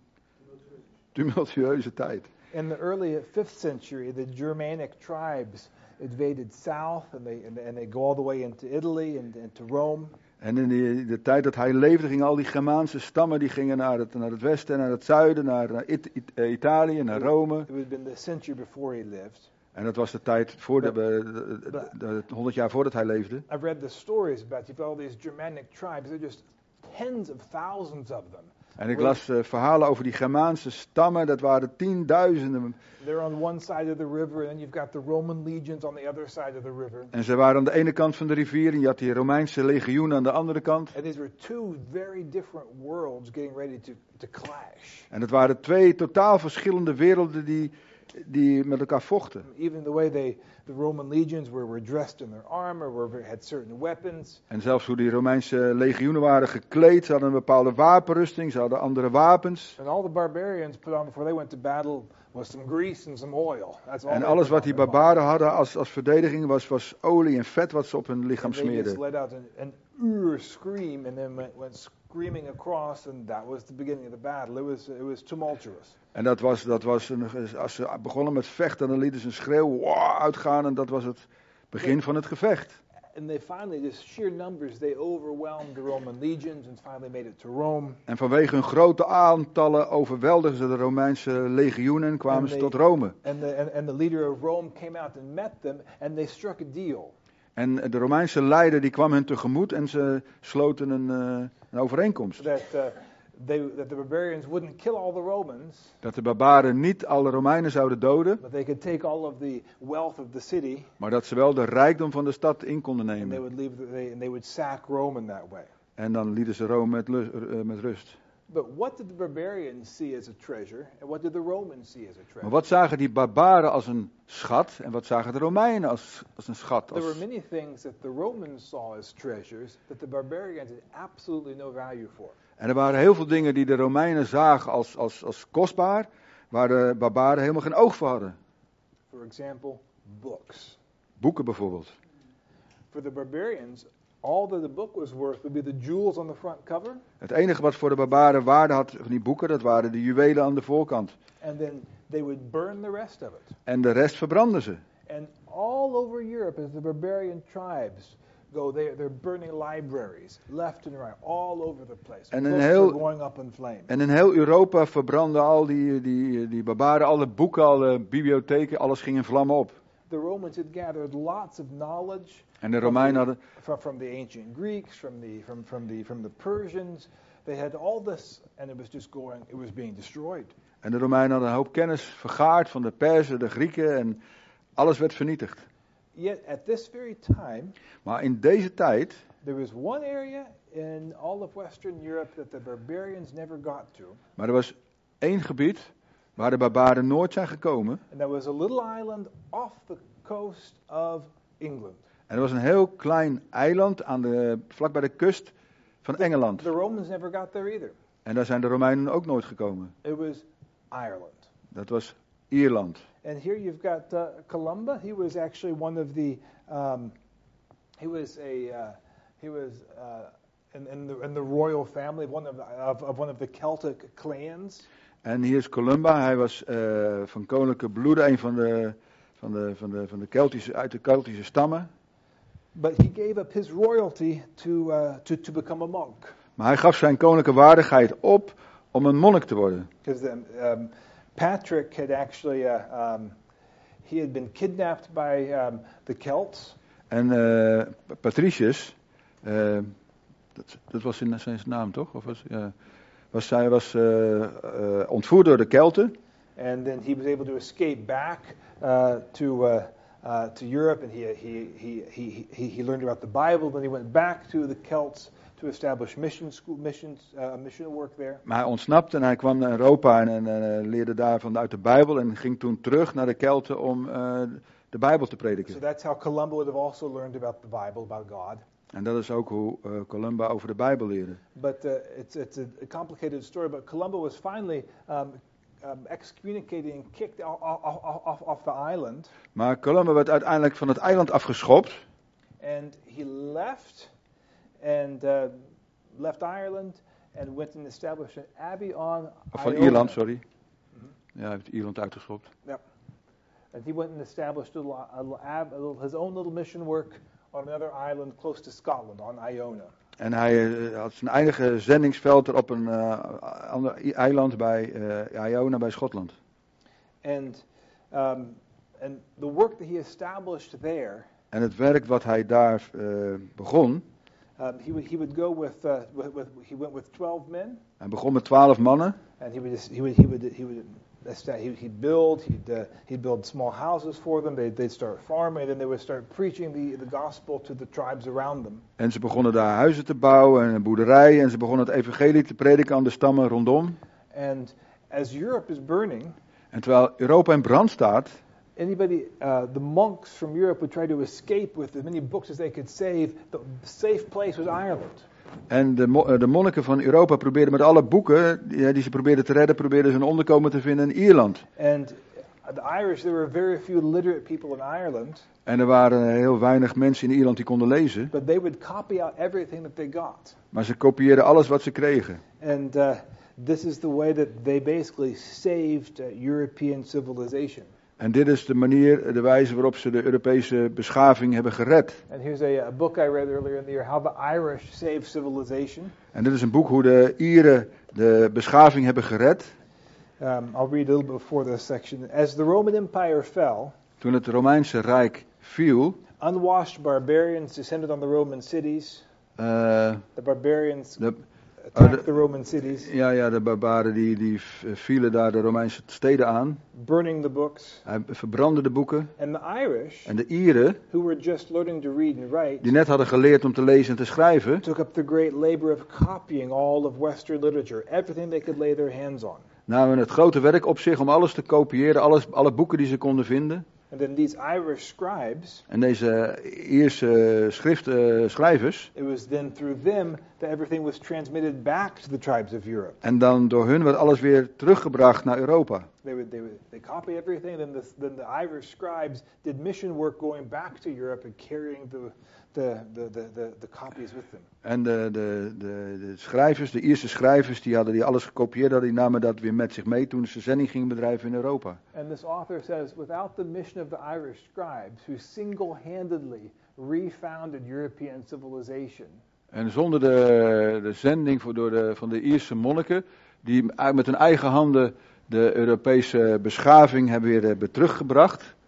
[SPEAKER 3] tumultueuze tijd.
[SPEAKER 2] In the early fifth century, the Germanic tribes invaded south and they, and, and they go all the way into Italy and, and to Rome.
[SPEAKER 3] En in die, de tijd dat hij leefde, gingen al die Germaanse stammen die gingen naar het, naar het westen, naar het zuiden, naar, naar It- It- eh, Italië, naar Rome.
[SPEAKER 2] It would have been the century before he lived.
[SPEAKER 3] En dat was de tijd voor de, de, de, de, de honderd jaar voordat hij leefde.
[SPEAKER 2] I've read the stories about you've got all these Germanic tribes. There are just tens of thousands of them.
[SPEAKER 3] En ik las uh, verhalen over die Germaanse stammen, dat waren tienduizenden.
[SPEAKER 2] They're on one side of the river, and then you've got the Roman legions on the other side of the river.
[SPEAKER 3] En ze waren aan de ene kant van de rivier en je had die Romeinse legioenen aan de andere kant.
[SPEAKER 2] And these were two very different worlds getting ready to, to clash.
[SPEAKER 3] En het waren twee totaal verschillende werelden die, die met elkaar vochten.
[SPEAKER 2] Even the way they, the Roman legions were, were dressed in their armor, were, had certain weapons.
[SPEAKER 3] En zelfs hoe die Romeinse legioenen waren gekleed, ze hadden een bepaalde wapenrusting, ze hadden andere wapens.
[SPEAKER 2] And all the barbarians put on before they went to battle was some grease and some oil. That's all
[SPEAKER 3] En
[SPEAKER 2] they
[SPEAKER 3] alles
[SPEAKER 2] put
[SPEAKER 3] wat
[SPEAKER 2] on
[SPEAKER 3] die
[SPEAKER 2] their
[SPEAKER 3] barbaren hadden als, als verdediging was, was olie en vet wat ze op hun
[SPEAKER 2] body.
[SPEAKER 3] lichaam
[SPEAKER 2] And they just
[SPEAKER 3] smeerden.
[SPEAKER 2] let out an, an ur scream and then went, went screaming across, and that was the beginning of the battle. It was, it was tumultuous.
[SPEAKER 3] En dat was, dat was een, als ze begonnen met vechten, dan lieten ze een schreeuw wow, uitgaan en dat was het begin van het gevecht.
[SPEAKER 2] And they finally, just sheer numbers, they overwhelmed the Roman legions and finally made it to Rome.
[SPEAKER 3] En vanwege hun grote aantallen overweldigden ze de Romeinse legioenen en kwamen
[SPEAKER 2] En
[SPEAKER 3] ze
[SPEAKER 2] they-
[SPEAKER 3] tot Rome.
[SPEAKER 2] And the, and, and the leader of Rome came out and met them, and they struck a deal.
[SPEAKER 3] En de Romeinse leider die kwam hen tegemoet en ze sloten een, uh, een overeenkomst.
[SPEAKER 2] That, uh, they, that the barbarians wouldn't kill all the Romans,
[SPEAKER 3] Dat de barbaren niet alle Romeinen zouden doden,
[SPEAKER 2] but they could take all of the wealth of the city,
[SPEAKER 3] maar dat ze wel de rijkdom van de stad in konden
[SPEAKER 2] and they
[SPEAKER 3] nemen.
[SPEAKER 2] would leave. The, they, and they would sack Rome in that way.
[SPEAKER 3] En dan lieten ze Rome met, lus- uh, met rust.
[SPEAKER 2] But what did the barbarians see as a treasure, and what did the Romans see as a
[SPEAKER 3] Maar
[SPEAKER 2] treasure?
[SPEAKER 3] wat zagen die barbaren als een schat en wat zagen de Romeinen als, als een schat?
[SPEAKER 2] There were
[SPEAKER 3] Als,
[SPEAKER 2] many things that the Romans saw as treasures that the barbarians had absolutely no value for.
[SPEAKER 3] en er waren heel veel dingen die de Romeinen zagen als, als, als kostbaar, waar de barbaren helemaal geen oog voor hadden.
[SPEAKER 2] For example, books.
[SPEAKER 3] Boeken bijvoorbeeld.
[SPEAKER 2] For the barbarians, all that the book was worth would be the jewels on the front cover,
[SPEAKER 3] Het enige wat voor de barbaren waarde had van die boeken, dat waren de juwelen aan de voorkant.
[SPEAKER 2] and then they would burn the rest of it.
[SPEAKER 3] En de rest verbrandden ze.
[SPEAKER 2] And all over Europe, as the barbarian tribes go, they, they're burning libraries, left and right, all over the place.
[SPEAKER 3] En in
[SPEAKER 2] Books
[SPEAKER 3] heel-
[SPEAKER 2] are going up in flames.
[SPEAKER 3] En in heel Europa verbrandden al die, die, die barbaren, alle boeken, alle bibliotheken, alles ging in vlammen op.
[SPEAKER 2] The Romans had gathered lots of knowledge,
[SPEAKER 3] En de Romeinen hadden,
[SPEAKER 2] from, from the ancient Greeks, from the from from the from the Persians. They had all this, and it was just going. It was being destroyed.
[SPEAKER 3] en de Romeinen hadden een hoop kennis vergaard van de Perzen, de Grieken en alles werd vernietigd.
[SPEAKER 2] Yet at this very time,
[SPEAKER 3] Maar in deze tijd,
[SPEAKER 2] there was one area in all of Western Europe that the barbarians never got to,
[SPEAKER 3] maar er was één gebied waar de barbaren nooit zijn gekomen.
[SPEAKER 2] and that was a little island off the coast of England.
[SPEAKER 3] En er was een heel klein eiland aan de, vlak bij de kust van Engeland.
[SPEAKER 2] The Romans never got there either.
[SPEAKER 3] En daar zijn de Romeinen ook nooit gekomen.
[SPEAKER 2] It was Ireland.
[SPEAKER 3] Dat was Ierland.
[SPEAKER 2] And here you've got uh, Columba. He was actually one of the. Um, he was a. Uh, he was uh, in, in the in the royal family of one of, the, of of one of the Celtic clans.
[SPEAKER 3] En hier is Columba. Hij was uh, van koninklijke bloeden, een van de van de van de van de Keltische uit de Keltische stammen.
[SPEAKER 2] But he gave up his royalty to uh, to to become a monk.
[SPEAKER 3] Maar hij gaf zijn koninklijke waardigheid op om een monnik te worden.
[SPEAKER 2] Because um, um, Patrick had actually uh, um, he had been kidnapped by um, the Celts.
[SPEAKER 3] En uh, Patricius, uh, dat, dat was in zijn naam toch? Of was, uh, was, hij was uh, uh, ontvoerd door de Kelten.
[SPEAKER 2] And then he was able to escape back uh, to uh, uh, to Europe, and he he he he he he learned about the Bible. Then he went back to the Celts to establish mission school, missions, uh, mission work there.
[SPEAKER 3] Maar hij ontsnapte en hij kwam naar Europa en, en uh, leerde daar vanuit de Bijbel en ging toen terug naar de Kelten om uh, de Bijbel te prediken.
[SPEAKER 2] So that's how Columba would have also learned about the Bible, about God.
[SPEAKER 3] En dat is ook hoe uh, Columba over de Bijbel leerde.
[SPEAKER 2] But uh, it's it's a, a complicated story. But Columba was finally um, um, excommunicated and kicked off, off, off, off the island.
[SPEAKER 3] Maar Columba werd uiteindelijk van het eiland afgeschopt.
[SPEAKER 2] And he left, and uh, left Ireland, and went and established an abbey on
[SPEAKER 3] Van
[SPEAKER 2] Iona.
[SPEAKER 3] Ierland, sorry. Ja, hij heeft Ierland uitgeschopt.
[SPEAKER 2] Yep. And he went and established a little, a little ab, a little, his own little mission work on another island close to Scotland, on Iona.
[SPEAKER 3] En hij uh, had zijn eigen zendingsveld er op een uh, ander eiland bij uh, Iona bij Schotland.
[SPEAKER 2] And um, and the work that he established there.
[SPEAKER 3] En het werk wat hij daar uh, begon.
[SPEAKER 2] Um, he would he would go with, uh, with, with he went with twelve men.
[SPEAKER 3] Hij begon met twaalf mannen.
[SPEAKER 2] And he would just, he would he would he would he he'd build he'd uh, he'd build small houses for them. They'd they'd start farming, and then they would start preaching the the gospel to the tribes around them.
[SPEAKER 3] En ze begonnen daar huizen te bouwen en een boerderij en ze begonnen het evangelie te prediken aan de stammen rondom.
[SPEAKER 2] And as Europe is burning.
[SPEAKER 3] En terwijl Europa in brand staat.
[SPEAKER 2] Anybody, uh, the monks from Europe would try to escape with as many books as they could save. The safe place was Ireland.
[SPEAKER 3] En de, de monniken van Europa probeerden met alle boeken die, die ze probeerden te redden, probeerden ze een onderkomen te vinden in Ierland.
[SPEAKER 2] And the Irish, there were very few literate people in Ireland.
[SPEAKER 3] En er waren heel weinig mensen in Ierland die konden lezen.
[SPEAKER 2] But they would copy out everything that they got.
[SPEAKER 3] Maar ze kopieerden alles wat ze kregen.
[SPEAKER 2] And uh, this is the way that they basically saved uh, European civilization.
[SPEAKER 3] En dit is de manier, de wijze waarop ze de Europese beschaving hebben gered.
[SPEAKER 2] And here's a, a book I read earlier in the year, How the Irish Saved Civilization.
[SPEAKER 3] En dit is een boek hoe de Ieren de beschaving hebben gered.
[SPEAKER 2] Um, I'll read a little bit before this section. As the Roman Empire fell,
[SPEAKER 3] toen het Romeinse Rijk viel,
[SPEAKER 2] unwashed barbarians descended on the Roman cities.
[SPEAKER 3] Uh,
[SPEAKER 2] the barbarians
[SPEAKER 3] de,
[SPEAKER 2] attacked
[SPEAKER 3] uh, de,
[SPEAKER 2] the Roman cities.
[SPEAKER 3] Ja, ja, de barbaren die, die vielen daar de Romeinse steden aan.
[SPEAKER 2] Burning the books.
[SPEAKER 3] Hij verbrandde de boeken.
[SPEAKER 2] And the Irish,
[SPEAKER 3] en de Ieren,
[SPEAKER 2] who were just learning to read and write,
[SPEAKER 3] die net hadden geleerd om te lezen en te schrijven,
[SPEAKER 2] took up the great labor of copying all of Western literature, everything they could lay their hands on.
[SPEAKER 3] namen het grote werk op zich om alles te kopiëren, alles, alle boeken die ze konden vinden.
[SPEAKER 2] And then these Irish scribes,
[SPEAKER 3] en deze Ierse schrift, uh, schrijvers,
[SPEAKER 2] it was then through them that everything was transmitted back to the tribes of Europe.
[SPEAKER 3] En dan door hun werd alles weer teruggebracht naar Europa.
[SPEAKER 2] They would, they would, they copy everything, and then the, then the Irish scribes did mission work going back to Europe and carrying the, the, the, the, the, the copies with them.
[SPEAKER 3] En de, de, de, de schrijvers, de Ierse schrijvers, die hadden die alles gekopieerd, hadden, die namen dat weer met zich mee toen ze zending gingen bedrijven in Europa.
[SPEAKER 2] And this author says, without the mission of the Irish scribes, who single-handedly refounded European civilization.
[SPEAKER 3] En zonder de, de zending voor, door de, van de Ierse monniken, die met hun eigen handen de Europese beschaving hebben weer hebben teruggebracht.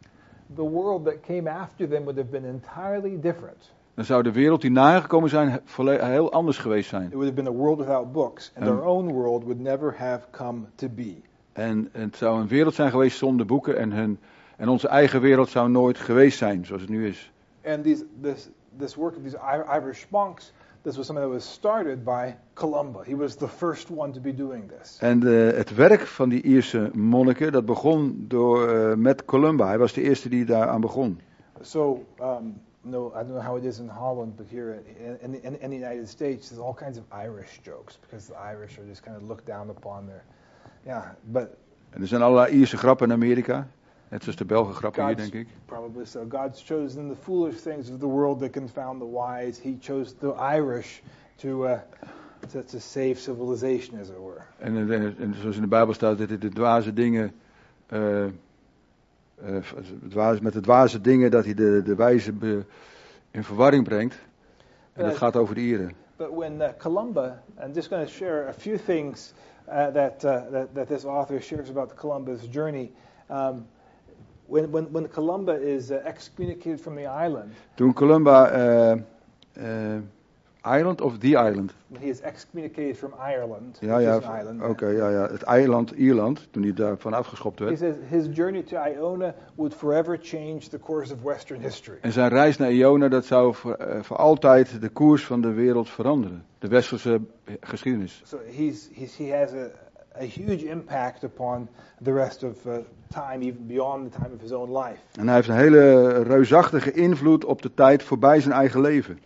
[SPEAKER 2] the world that came after them would have been entirely different.
[SPEAKER 3] Dan zou de wereld die nagekomen zijn volle- heel anders geweest zijn.
[SPEAKER 2] It would have been a world without books, and
[SPEAKER 3] Um,
[SPEAKER 2] their own world would never have come to be.
[SPEAKER 3] En het zou een wereld zijn geweest zonder boeken en, hun, en onze eigen wereld zou nooit geweest zijn zoals het nu is.
[SPEAKER 2] And these, this, this work of these I- Irish monks, this was something that was started by Columba. He was the first one to be doing this.
[SPEAKER 3] En de, het werk van die Ierse monniken, dat begon door, uh, met Columba. Hij was de eerste die daaraan begon.
[SPEAKER 2] So, um, no, I don't know how it is in Holland, but here in, in, in the United States, there's all kinds of Irish jokes because the Irish are just kind of looked down upon there. Yeah, but
[SPEAKER 3] En er zijn allerlei Ierse grappen in Amerika. Net zoals de Belgen grappen hier,
[SPEAKER 2] God's,
[SPEAKER 3] denk ik.
[SPEAKER 2] probably so. God's chosen the foolish things of the world that confound the wise. He chose the Irish to, uh, to, to save civilization, as it were.
[SPEAKER 3] En, en, en zoals in de Bijbel staat, dat hij de dwaze dingen... Uh, uh, dwaze, met de dwaze dingen dat hij de, de wijze be, in verwarring brengt. En dat
[SPEAKER 2] Uh,
[SPEAKER 3] gaat over de Ieren.
[SPEAKER 2] But when uh, Columba, I'm just going to share a few things uh, that, uh, that that this author shares about Columba's journey. Um, when when when Columba is uh, excommunicated from the island,
[SPEAKER 3] Toen Columba... Uh, uh, Island of the Island?
[SPEAKER 2] when he is excommunicated from Ireland,
[SPEAKER 3] Ja,
[SPEAKER 2] which
[SPEAKER 3] ja,
[SPEAKER 2] is an island.
[SPEAKER 3] oké, okay, ja, ja. Het eiland Ierland, toen hij daarvan afgeschopt
[SPEAKER 2] He
[SPEAKER 3] werd.
[SPEAKER 2] says his journey to Iona would forever change the course of Western history.
[SPEAKER 3] En zijn reis naar Iona, dat zou voor, uh, voor altijd de koers van de wereld veranderen. De westerse geschiedenis.
[SPEAKER 2] So he's, he's he has a, a huge impact upon the rest of uh, time, even beyond the time of his own life.
[SPEAKER 3] En hij heeft een hele reusachtige invloed op de tijd voorbij zijn eigen leven.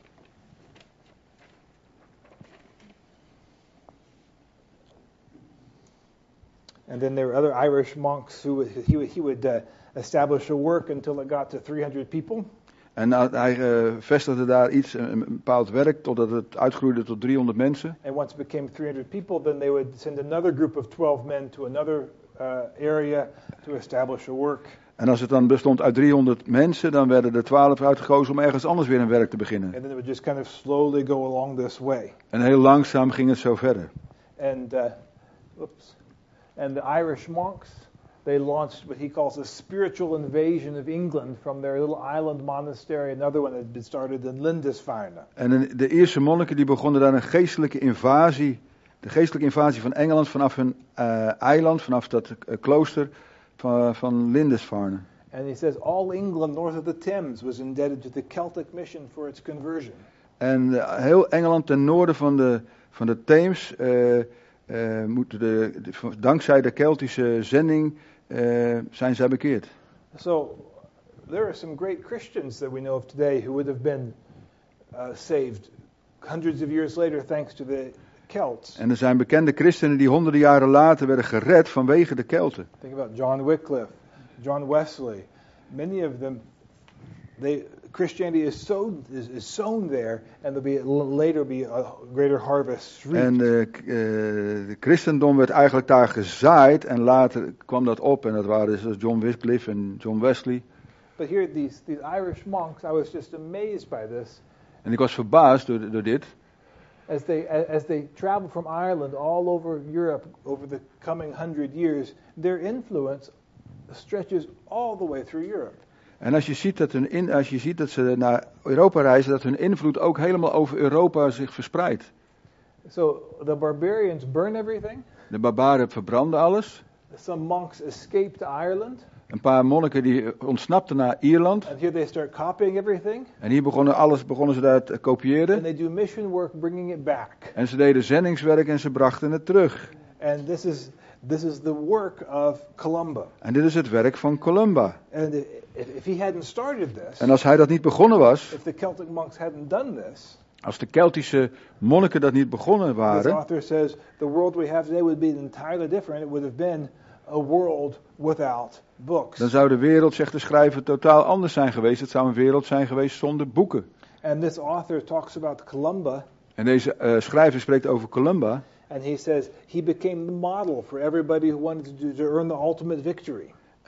[SPEAKER 2] And then there were other Irish monks who would, he would, he would uh, establish a work until it got to three hundred people.
[SPEAKER 3] En hij uh, vestigde daar iets, een, een bepaald werk, totdat het uitgroeide tot driehonderd mensen.
[SPEAKER 2] And once it became three hundred people, then they would send another group of twelve men to another uh, area to establish a work.
[SPEAKER 3] En als het dan bestond uit driehonderd mensen, dan werden er twaalf uitgekozen om ergens anders weer een werk te beginnen.
[SPEAKER 2] And then it would just kind of slowly go along this way.
[SPEAKER 3] En heel langzaam ging het zo verder.
[SPEAKER 2] And, uh, whoops. And the Irish monks, they launched what he calls a spiritual invasion of England from their little island monastery. Another one had been started in Lindisfarne.
[SPEAKER 3] En de Ierse monniken die begonnen daar een geestelijke invasie, de geestelijke invasie van Engeland vanaf hun uh, eiland, vanaf dat uh, klooster van, van Lindisfarne.
[SPEAKER 2] And he says all England north of the Thames was indebted to the Celtic mission for its conversion.
[SPEAKER 3] En uh, heel Engeland ten noorden van de, van de Theems, uh, uh, moeten de, de, dankzij de Keltische zending, uh, zijn zij bekeerd.
[SPEAKER 2] So there are some great Christians that we know of today who would have been uh, saved hundreds of years later thanks to the Celts.
[SPEAKER 3] En er zijn bekende christenen die honderden jaren later werden gered vanwege de Kelten.
[SPEAKER 2] Think about John Wycliffe, John Wesley. Many of them, they Christianity is sown is, is sown there, and there'll be later be a greater harvest reaped.
[SPEAKER 3] En uh, k- uh, de christendom werd eigenlijk daar gezaaid en later kwam dat op en dat waren dus John Wycliffe en John Wesley.
[SPEAKER 2] But here, these these Irish monks, I was just amazed by this.
[SPEAKER 3] En ik was verbaasd door, door dit.
[SPEAKER 2] As they as they travel from Ireland all over Europe over the coming hundred years, their influence stretches all the way through Europe.
[SPEAKER 3] En als je ziet dat, hun in, als je ziet dat ze naar Europa reizen, dat hun invloed ook helemaal over Europa zich verspreidt.
[SPEAKER 2] So the barbarians burn everything.
[SPEAKER 3] De barbaren verbranden alles.
[SPEAKER 2] Some monks escape to Ireland,
[SPEAKER 3] Een paar monniken die ontsnapten naar Ierland.
[SPEAKER 2] and here they start copying everything,
[SPEAKER 3] En hier begonnen, alles, begonnen ze daar te
[SPEAKER 2] and
[SPEAKER 3] kopiëren.
[SPEAKER 2] they do mission work, bringing it back.
[SPEAKER 3] En ze deden zendingswerk en ze brachten het terug.
[SPEAKER 2] And this is this is the work of Columba.
[SPEAKER 3] En dit is het werk van Columba.
[SPEAKER 2] And if, if he hadn't started this,
[SPEAKER 3] En als hij dat niet begonnen was,
[SPEAKER 2] if the Celtic monks hadn't done this,
[SPEAKER 3] als de Keltische monniken dat niet begonnen
[SPEAKER 2] this
[SPEAKER 3] waren,
[SPEAKER 2] author says the world we have today would be entirely different. It would have been a world without books.
[SPEAKER 3] dan zou de wereld, zegt de schrijver, totaal anders zijn geweest. Het zou een wereld zijn geweest zonder boeken.
[SPEAKER 2] And this author talks about Columba,
[SPEAKER 3] En deze uh, schrijver spreekt over Columba.
[SPEAKER 2] and he says he became the model for everybody who wanted to, do, to earn the ultimate victory.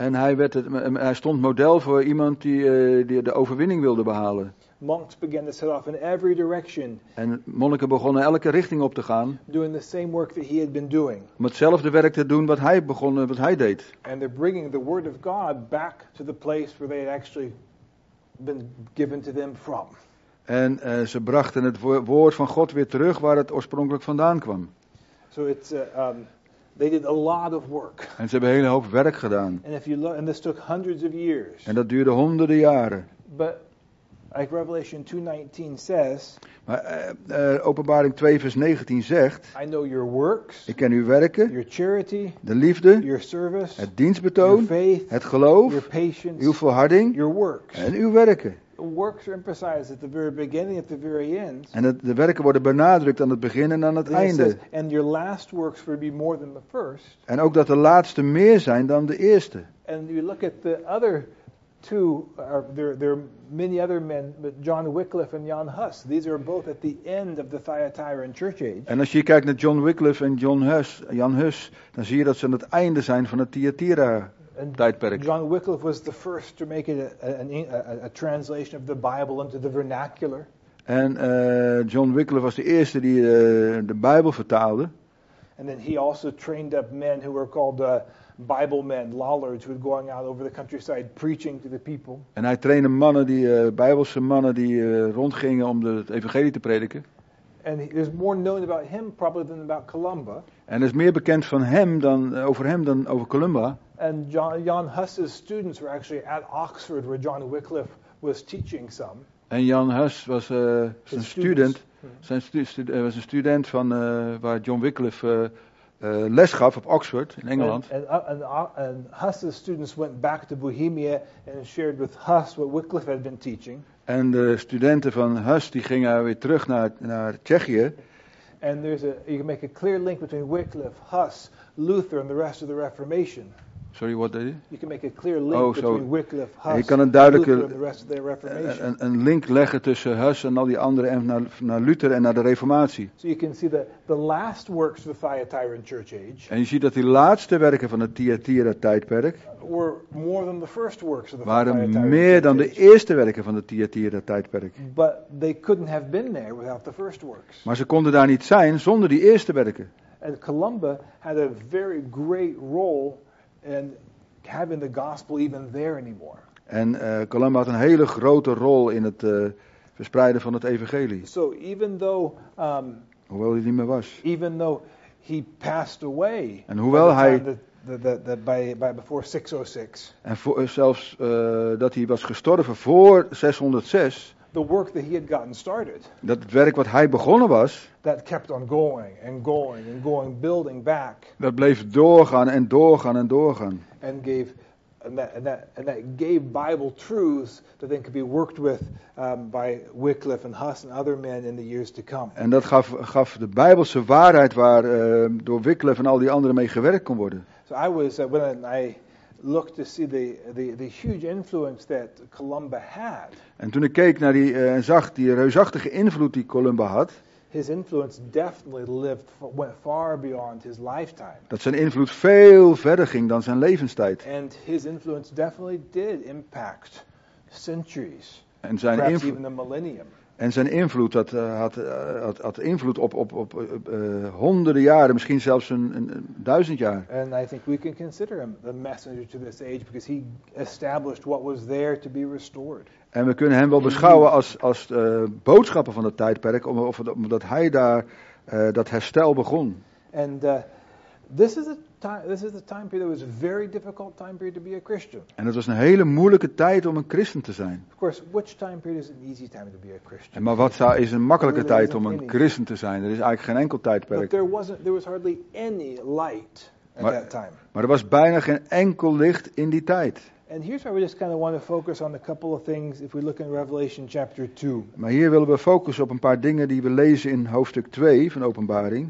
[SPEAKER 3] En hij, werd het, hij stond model voor iemand die, uh, die de overwinning wilde behalen.
[SPEAKER 2] Monks began to set off in every direction.
[SPEAKER 3] En monniken begonnen elke richting op te gaan.
[SPEAKER 2] Doing the same work that he had been doing.
[SPEAKER 3] Om hetzelfde werk te doen wat hij begon, wat hij deed.
[SPEAKER 2] And they're bringing the word of God back to the place where they had actually been given to them from.
[SPEAKER 3] En uh, ze brachten het woord van God weer terug waar het oorspronkelijk vandaan kwam.
[SPEAKER 2] So it's uh, um, they did a lot of work.
[SPEAKER 3] En ze hebben een hele hoop werk gedaan.
[SPEAKER 2] And if you look, and this took hundreds of years.
[SPEAKER 3] En dat duurde honderden jaren.
[SPEAKER 2] But like Revelation two nineteen says,
[SPEAKER 3] maar uh, uh, Openbaring twee vers negentien zegt:
[SPEAKER 2] I know your works,
[SPEAKER 3] ik ken uw werken,
[SPEAKER 2] your charity,
[SPEAKER 3] de liefde,
[SPEAKER 2] your service,
[SPEAKER 3] het dienstbetoon,
[SPEAKER 2] your faith,
[SPEAKER 3] het geloof,
[SPEAKER 2] your patience,
[SPEAKER 3] uw volharding
[SPEAKER 2] your works.
[SPEAKER 3] En uw werken.
[SPEAKER 2] The works are emphasized at the very beginning, at the very end.
[SPEAKER 3] En het, de werken worden benadrukt aan het begin en aan het
[SPEAKER 2] And
[SPEAKER 3] einde.
[SPEAKER 2] says, and your last works will be more than the first.
[SPEAKER 3] En ook dat de laatste meer zijn dan de eerste.
[SPEAKER 2] And you look at the other two, are, there, there are many other men, but John Wycliffe and Jan Hus. These are both at the end of the Thyatiran church age.
[SPEAKER 3] En als je kijkt naar John Wycliffe en John Hus, Jan Hus, dan zie je dat ze aan het einde zijn van het Thyatira tijdperk.
[SPEAKER 2] John Wycliffe was the first to make it a, a, a, a translation of the Bible into the vernacular.
[SPEAKER 3] En uh, John Wycliffe was de eerste die uh, de Bijbel vertaalde.
[SPEAKER 2] And then he also trained up men who were called uh, Bible men, lollards, who were going out over the countryside preaching to the people.
[SPEAKER 3] En hij trainde mannen, die uh, Bijbelse mannen die uh, rondgingen om de, het evangelie te prediken.
[SPEAKER 2] And he, there's more known about him probably than about Columba.
[SPEAKER 3] En er is meer bekend van hem dan, uh, over hem dan over Columba.
[SPEAKER 2] And John, Jan Hus's students were actually at Oxford, where John Wycliffe was teaching some.
[SPEAKER 3] En Jan Hus was uh, zijn student, zijn stu, stu, uh, was een student van uh, waar John Wycliffe uh, uh, les gaf op Oxford in Engeland.
[SPEAKER 2] And, and, and, and Hus's students went back to Bohemia and shared with Hus what Wycliffe had been teaching.
[SPEAKER 3] En de studenten van Hus die gingen weer terug naar, naar Tsjechië.
[SPEAKER 2] And there's a you can make a clear link between Wycliffe, Hus, Luther, and the rest of the Reformation.
[SPEAKER 3] Sorry, what did he?
[SPEAKER 2] You can make a clear link
[SPEAKER 3] Oh,
[SPEAKER 2] between
[SPEAKER 3] so
[SPEAKER 2] Wycliffe, Hus,
[SPEAKER 3] je kan een duidelijke
[SPEAKER 2] Luther, and the rest of the Reformation.
[SPEAKER 3] een, een link leggen tussen Hus en al die anderen en naar, naar Luther en naar de Reformatie.
[SPEAKER 2] So you can see the the last works of the Thyatiran church age.
[SPEAKER 3] En je ziet dat die laatste werken van het Thyatira tijdperk
[SPEAKER 2] Were more than the first works of the
[SPEAKER 3] waren
[SPEAKER 2] Thyatiran
[SPEAKER 3] meer dan
[SPEAKER 2] church
[SPEAKER 3] de
[SPEAKER 2] age.
[SPEAKER 3] eerste werken van het Thyatira tijdperk.
[SPEAKER 2] But they couldn't have been there without the first works.
[SPEAKER 3] Maar ze konden daar niet zijn zonder die eerste werken.
[SPEAKER 2] And Columba had a very great role in having the gospel even there anymore.
[SPEAKER 3] En uh, Columba had een hele grote rol in het uh, verspreiden van het evangelie.
[SPEAKER 2] So even though, um,
[SPEAKER 3] Hoewel hij niet meer was.
[SPEAKER 2] even though he passed away,
[SPEAKER 3] En hoewel
[SPEAKER 2] by the
[SPEAKER 3] hij-
[SPEAKER 2] time that, that, that by, by before six oh six,
[SPEAKER 3] En voor, zelfs uh, dat hij was gestorven voor zeshonderdzes,
[SPEAKER 2] the work that he had gotten started,
[SPEAKER 3] dat het werk wat hij begonnen was,
[SPEAKER 2] that kept on going and going and going, building back,
[SPEAKER 3] dat bleef doorgaan en doorgaan en doorgaan.
[SPEAKER 2] and gave and that, and that, and that gave Bible truths that then could be worked with um, by Wycliffe and Hus and other men in the years to come.
[SPEAKER 3] En dat gaf, gaf de Bijbelse waarheid waar uh, door Wycliffe en al die anderen mee gewerkt kon worden.
[SPEAKER 2] So I was uh, when I looked to see the, the the huge influence that Columba had.
[SPEAKER 3] En toen ik keek naar die en uh, zag die reusachtige invloed die Columba had,
[SPEAKER 2] His influence definitely lived went far beyond his lifetime,
[SPEAKER 3] dat zijn invloed veel verder ging dan zijn levenstijd.
[SPEAKER 2] and his influence definitely did impact centuries,
[SPEAKER 3] En zijn,
[SPEAKER 2] perhaps
[SPEAKER 3] invloed,
[SPEAKER 2] even a millennium.
[SPEAKER 3] en zijn invloed dat, uh, had, uh, had, had invloed op, op, op uh, honderden jaren, misschien zelfs een, een, een duizend jaar.
[SPEAKER 2] And I think we can consider him the messenger to this age because he established what was there to be restored.
[SPEAKER 3] En we kunnen hem wel beschouwen als, als uh, boodschapper van het tijdperk, omdat, omdat hij daar uh, dat herstel begon.
[SPEAKER 2] And uh, this is a time. This is a time period that was a very difficult time period to be a Christian.
[SPEAKER 3] En het was een hele moeilijke tijd om een christen te zijn.
[SPEAKER 2] Of course, which time period is an easy time to be a Christian?
[SPEAKER 3] En maar wat zou- is een makkelijke
[SPEAKER 2] There really
[SPEAKER 3] tijd om
[SPEAKER 2] isn't
[SPEAKER 3] een
[SPEAKER 2] any.
[SPEAKER 3] christen te zijn? Er is eigenlijk geen enkel
[SPEAKER 2] But
[SPEAKER 3] tijdperk.
[SPEAKER 2] there wasn't. There was hardly any light at
[SPEAKER 3] Maar-
[SPEAKER 2] that time.
[SPEAKER 3] Maar er was bijna geen enkel licht in die tijd.
[SPEAKER 2] And here's where we just kind of want to focus on a couple of things. If we look in Revelation chapter two,
[SPEAKER 3] Maar hier willen we focussen op een paar dingen die we lezen in hoofdstuk twee van Openbaring.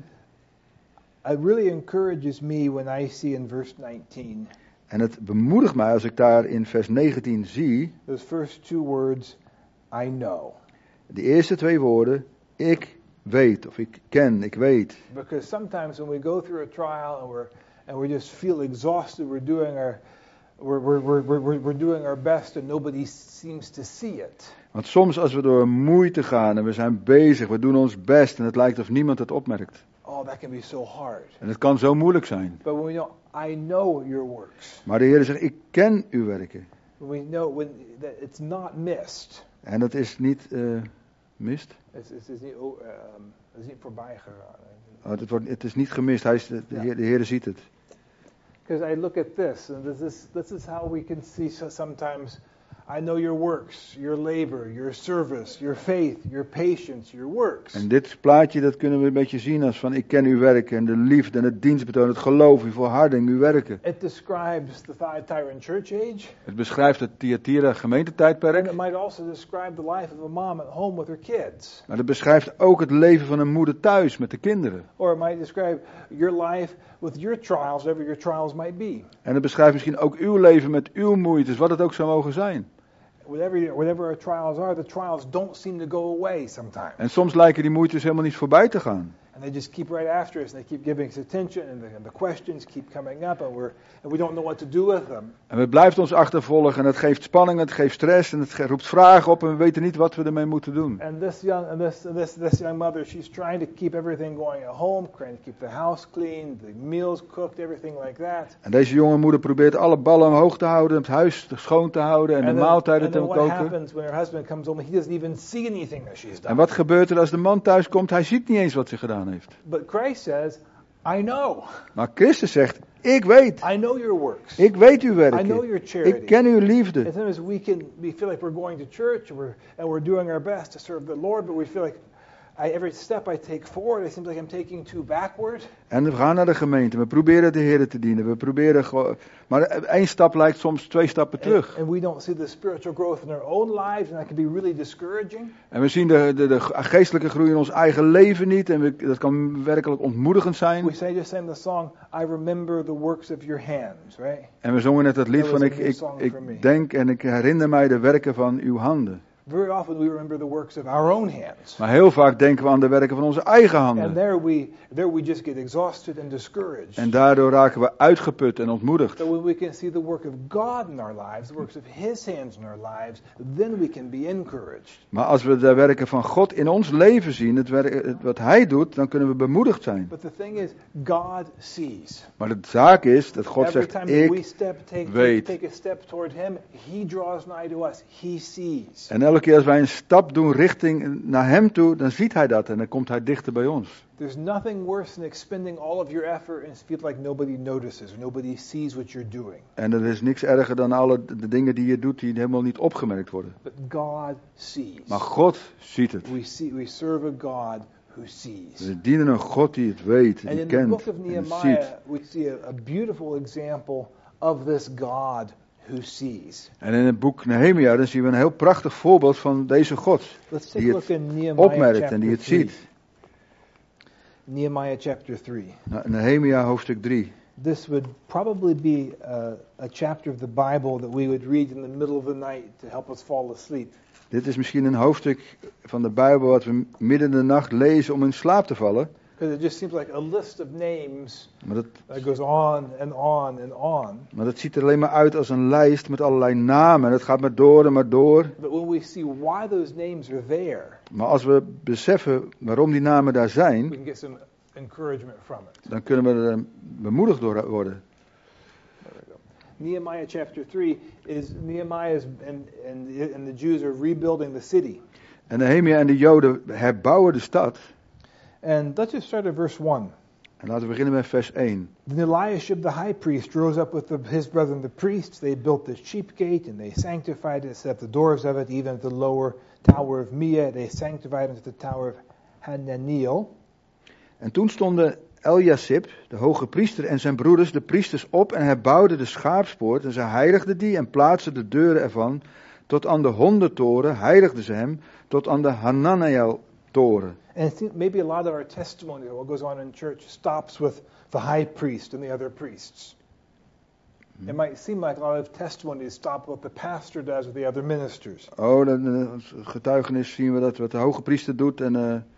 [SPEAKER 2] it really encourages me when I see in verse nineteen
[SPEAKER 3] En het bemoedigt mij als ik daar in vers negentien zie,
[SPEAKER 2] those first two words, "I know,"
[SPEAKER 3] de eerste twee woorden, ik weet, of ik ken, ik weet.
[SPEAKER 2] because sometimes when we go through a trial and we're and we just feel exhausted, we're doing our we're, we're, we're, we're, we're doing our best and nobody seems to see it.
[SPEAKER 3] Want soms als we door moeite gaan en we zijn bezig, we doen ons best en het lijkt of niemand het opmerkt.
[SPEAKER 2] Oh, that can be so hard.
[SPEAKER 3] En het kan zo moeilijk zijn.
[SPEAKER 2] But when we know, I know your works.
[SPEAKER 3] Maar de Heer zegt, ik ken uw werken.
[SPEAKER 2] When we know when that it's not missed.
[SPEAKER 3] En dat is niet uh, mist.
[SPEAKER 2] Het is, is niet, oh, um, het is niet voorbij gegaan.
[SPEAKER 3] Oh, het, wordt, het is niet gemist, Hij is de, de, Heer, de Heer ziet het.
[SPEAKER 2] Because I look at this, and this is this is how we can see sometimes. I know your works, your labor, your service, your faith, your patience, your works.
[SPEAKER 3] En dit plaatje, dat kunnen we een beetje zien als van ik ken uw werken en de liefde en het dienstbetoon, het geloof, uw volharding, uw werken.
[SPEAKER 2] It describes the Thyatiran church age.
[SPEAKER 3] Het beschrijft het Thyatira gemeentetijdperk.
[SPEAKER 2] And it might also describe the life of a mom at home with her kids.
[SPEAKER 3] Maar het beschrijft ook het leven van een moeder thuis met de kinderen.
[SPEAKER 2] Or it might describe your life with your trials, whatever your trials might be.
[SPEAKER 3] En het beschrijft misschien ook uw leven met uw moeites, wat het ook zou mogen zijn.
[SPEAKER 2] Whatever, whatever our trials are, the trials don't seem to go away sometimes.
[SPEAKER 3] En soms lijken die moeites helemaal niet voorbij te gaan.
[SPEAKER 2] And they just keep right after us, and they keep giving us attention, and the, and the questions keep coming up, and we're and we don't know what to do with them.
[SPEAKER 3] En het blijft ons achtervolgen en het geeft spanning, het geeft stress en het ge- roept vragen op en we weten niet wat we ermee moeten doen.
[SPEAKER 2] And this young and this this this young mother, she's trying to keep everything going at home, trying to keep the house clean, the meals cooked, everything like that.
[SPEAKER 3] En deze jonge moeder probeert alle ballen omhoog te houden, het huis schoon te houden en
[SPEAKER 2] And
[SPEAKER 3] de
[SPEAKER 2] then,
[SPEAKER 3] maaltijden
[SPEAKER 2] and
[SPEAKER 3] te
[SPEAKER 2] then what
[SPEAKER 3] koken.
[SPEAKER 2] happens when her husband comes home? He doesn't even see anything that she's done.
[SPEAKER 3] En wat gebeurt er als de man thuis komt? Hij ziet niet eens wat ze gedaan heeft.
[SPEAKER 2] But Christ says, I know.
[SPEAKER 3] Maar Christus zegt, ik weet.
[SPEAKER 2] I know your works.
[SPEAKER 3] Ik weet uw
[SPEAKER 2] I know
[SPEAKER 3] werken.
[SPEAKER 2] your charity.
[SPEAKER 3] Ik ken uw liefde.
[SPEAKER 2] And sometimes we can we feel like we're going to church and we're and we're doing our best to serve the Lord, but we feel like I, every step I take forward, it seems like I'm taking two backward.
[SPEAKER 3] En we gaan naar de gemeente. We proberen de Heer te dienen. We proberen gewoon. Maar één stap lijkt soms twee stappen terug.
[SPEAKER 2] And, and we don't see the spiritual growth in our own lives, and that can be really discouraging.
[SPEAKER 3] En we zien de, de, de geestelijke groei in ons eigen leven niet. En we, dat kan werkelijk ontmoedigend zijn.
[SPEAKER 2] We say just sang the song, I remember the works of your hands, right?
[SPEAKER 3] En we zongen net het lied
[SPEAKER 2] That
[SPEAKER 3] van
[SPEAKER 2] was
[SPEAKER 3] ik,
[SPEAKER 2] a new
[SPEAKER 3] ik,
[SPEAKER 2] song for me.
[SPEAKER 3] ik denk en ik herinner mij de werken van uw handen.
[SPEAKER 2] Very often we remember the works of our own hands.
[SPEAKER 3] Maar heel vaak denken we aan de werken van onze eigen
[SPEAKER 2] And
[SPEAKER 3] handen.
[SPEAKER 2] there we there we just get exhausted and discouraged.
[SPEAKER 3] En daardoor raken we uitgeput en ontmoedigd.
[SPEAKER 2] So when we can see the work of God in our lives, the works of His hands in our lives, then we can be encouraged.
[SPEAKER 3] Maar als we de werken van God in ons leven zien, het werk, het, wat Hij doet, dan kunnen we bemoedigd zijn.
[SPEAKER 2] But the thing is, God sees.
[SPEAKER 3] Maar de zaak is dat God
[SPEAKER 2] Every
[SPEAKER 3] zegt,
[SPEAKER 2] time that we
[SPEAKER 3] ik
[SPEAKER 2] step, take,
[SPEAKER 3] weet.
[SPEAKER 2] take a step toward Him, He draws nigh to us. He sees.
[SPEAKER 3] En elke keer als wij een stap doen richting naar Hem toe, dan ziet Hij dat en dan komt Hij dichter bij ons.
[SPEAKER 2] There's nothing worse than expending all of your effort and feel like nobody notices or nobody sees what you're doing.
[SPEAKER 3] En er is niks erger dan alle de dingen die je doet die helemaal niet opgemerkt worden.
[SPEAKER 2] But God sees.
[SPEAKER 3] Maar God ziet het.
[SPEAKER 2] We see. We serve a God who sees.
[SPEAKER 3] We dienen een God die het weet,
[SPEAKER 2] And
[SPEAKER 3] die
[SPEAKER 2] in the
[SPEAKER 3] kent
[SPEAKER 2] book of
[SPEAKER 3] en
[SPEAKER 2] Nehemiah,
[SPEAKER 3] ziet.
[SPEAKER 2] we see a, a beautiful example of this God who sees.
[SPEAKER 3] En in het boek Nehemia, dan zien we een heel prachtig voorbeeld van deze God.
[SPEAKER 2] Let's take
[SPEAKER 3] Die
[SPEAKER 2] a
[SPEAKER 3] het
[SPEAKER 2] look in Nehemiah
[SPEAKER 3] opmerkt
[SPEAKER 2] chapter
[SPEAKER 3] en die het
[SPEAKER 2] three.
[SPEAKER 3] ziet.
[SPEAKER 2] Nehemiah chapter three.
[SPEAKER 3] Nou, Nehemia hoofdstuk drie.
[SPEAKER 2] This would probably be a, a chapter of the Bible that we would read in the middle of the night to help us fall asleep.
[SPEAKER 3] Dit is misschien een hoofdstuk van de Bijbel wat we midden in de nacht lezen om in slaap te vallen.
[SPEAKER 2] Because it just seems like a list of names
[SPEAKER 3] Maar dat,
[SPEAKER 2] that goes on and on and on.
[SPEAKER 3] maar dat ziet er alleen maar uit als een lijst met allerlei namen. En het gaat maar door en maar door.
[SPEAKER 2] But when we see why those names are there,
[SPEAKER 3] Maar als we beseffen waarom die namen daar
[SPEAKER 2] we
[SPEAKER 3] zijn,
[SPEAKER 2] can get some encouragement from it.
[SPEAKER 3] dan kunnen we er bemoedigd door worden.
[SPEAKER 2] There we go. Nehemiah chapter three is Nehemiah is, and, and, and the Jews are rebuilding the city.
[SPEAKER 3] En Nehemia en de Joden herbouwen de stad.
[SPEAKER 2] And let's just start at verse one.
[SPEAKER 3] En laten we beginnen met vers één.
[SPEAKER 2] Then Eliashib the high priest rose up with the, his brethren the priests. They built the sheep gate, and they sanctified it, set up the doors of it, even at the lower tower of Mia. They sanctified it to the tower of Hananiel.
[SPEAKER 3] En toen stonden Eliashib, de hoge priester, en zijn broeders, de priesters, op en herbouwden de schaapspoort. En ze heiligden die en plaatsten de deuren ervan. Tot aan de hondentoren heiligden ze hem, tot aan de Hananiel-toren.
[SPEAKER 2] And I think maybe a lot of our testimony, what goes on in church, stops with the high priest and the other priests. Hmm. It might seem like a lot of testimonies stop with what the pastor does with the other ministers.
[SPEAKER 3] Oh, dan, uh, als getuigenis zien we dat wat de hoge priester doet en, uh,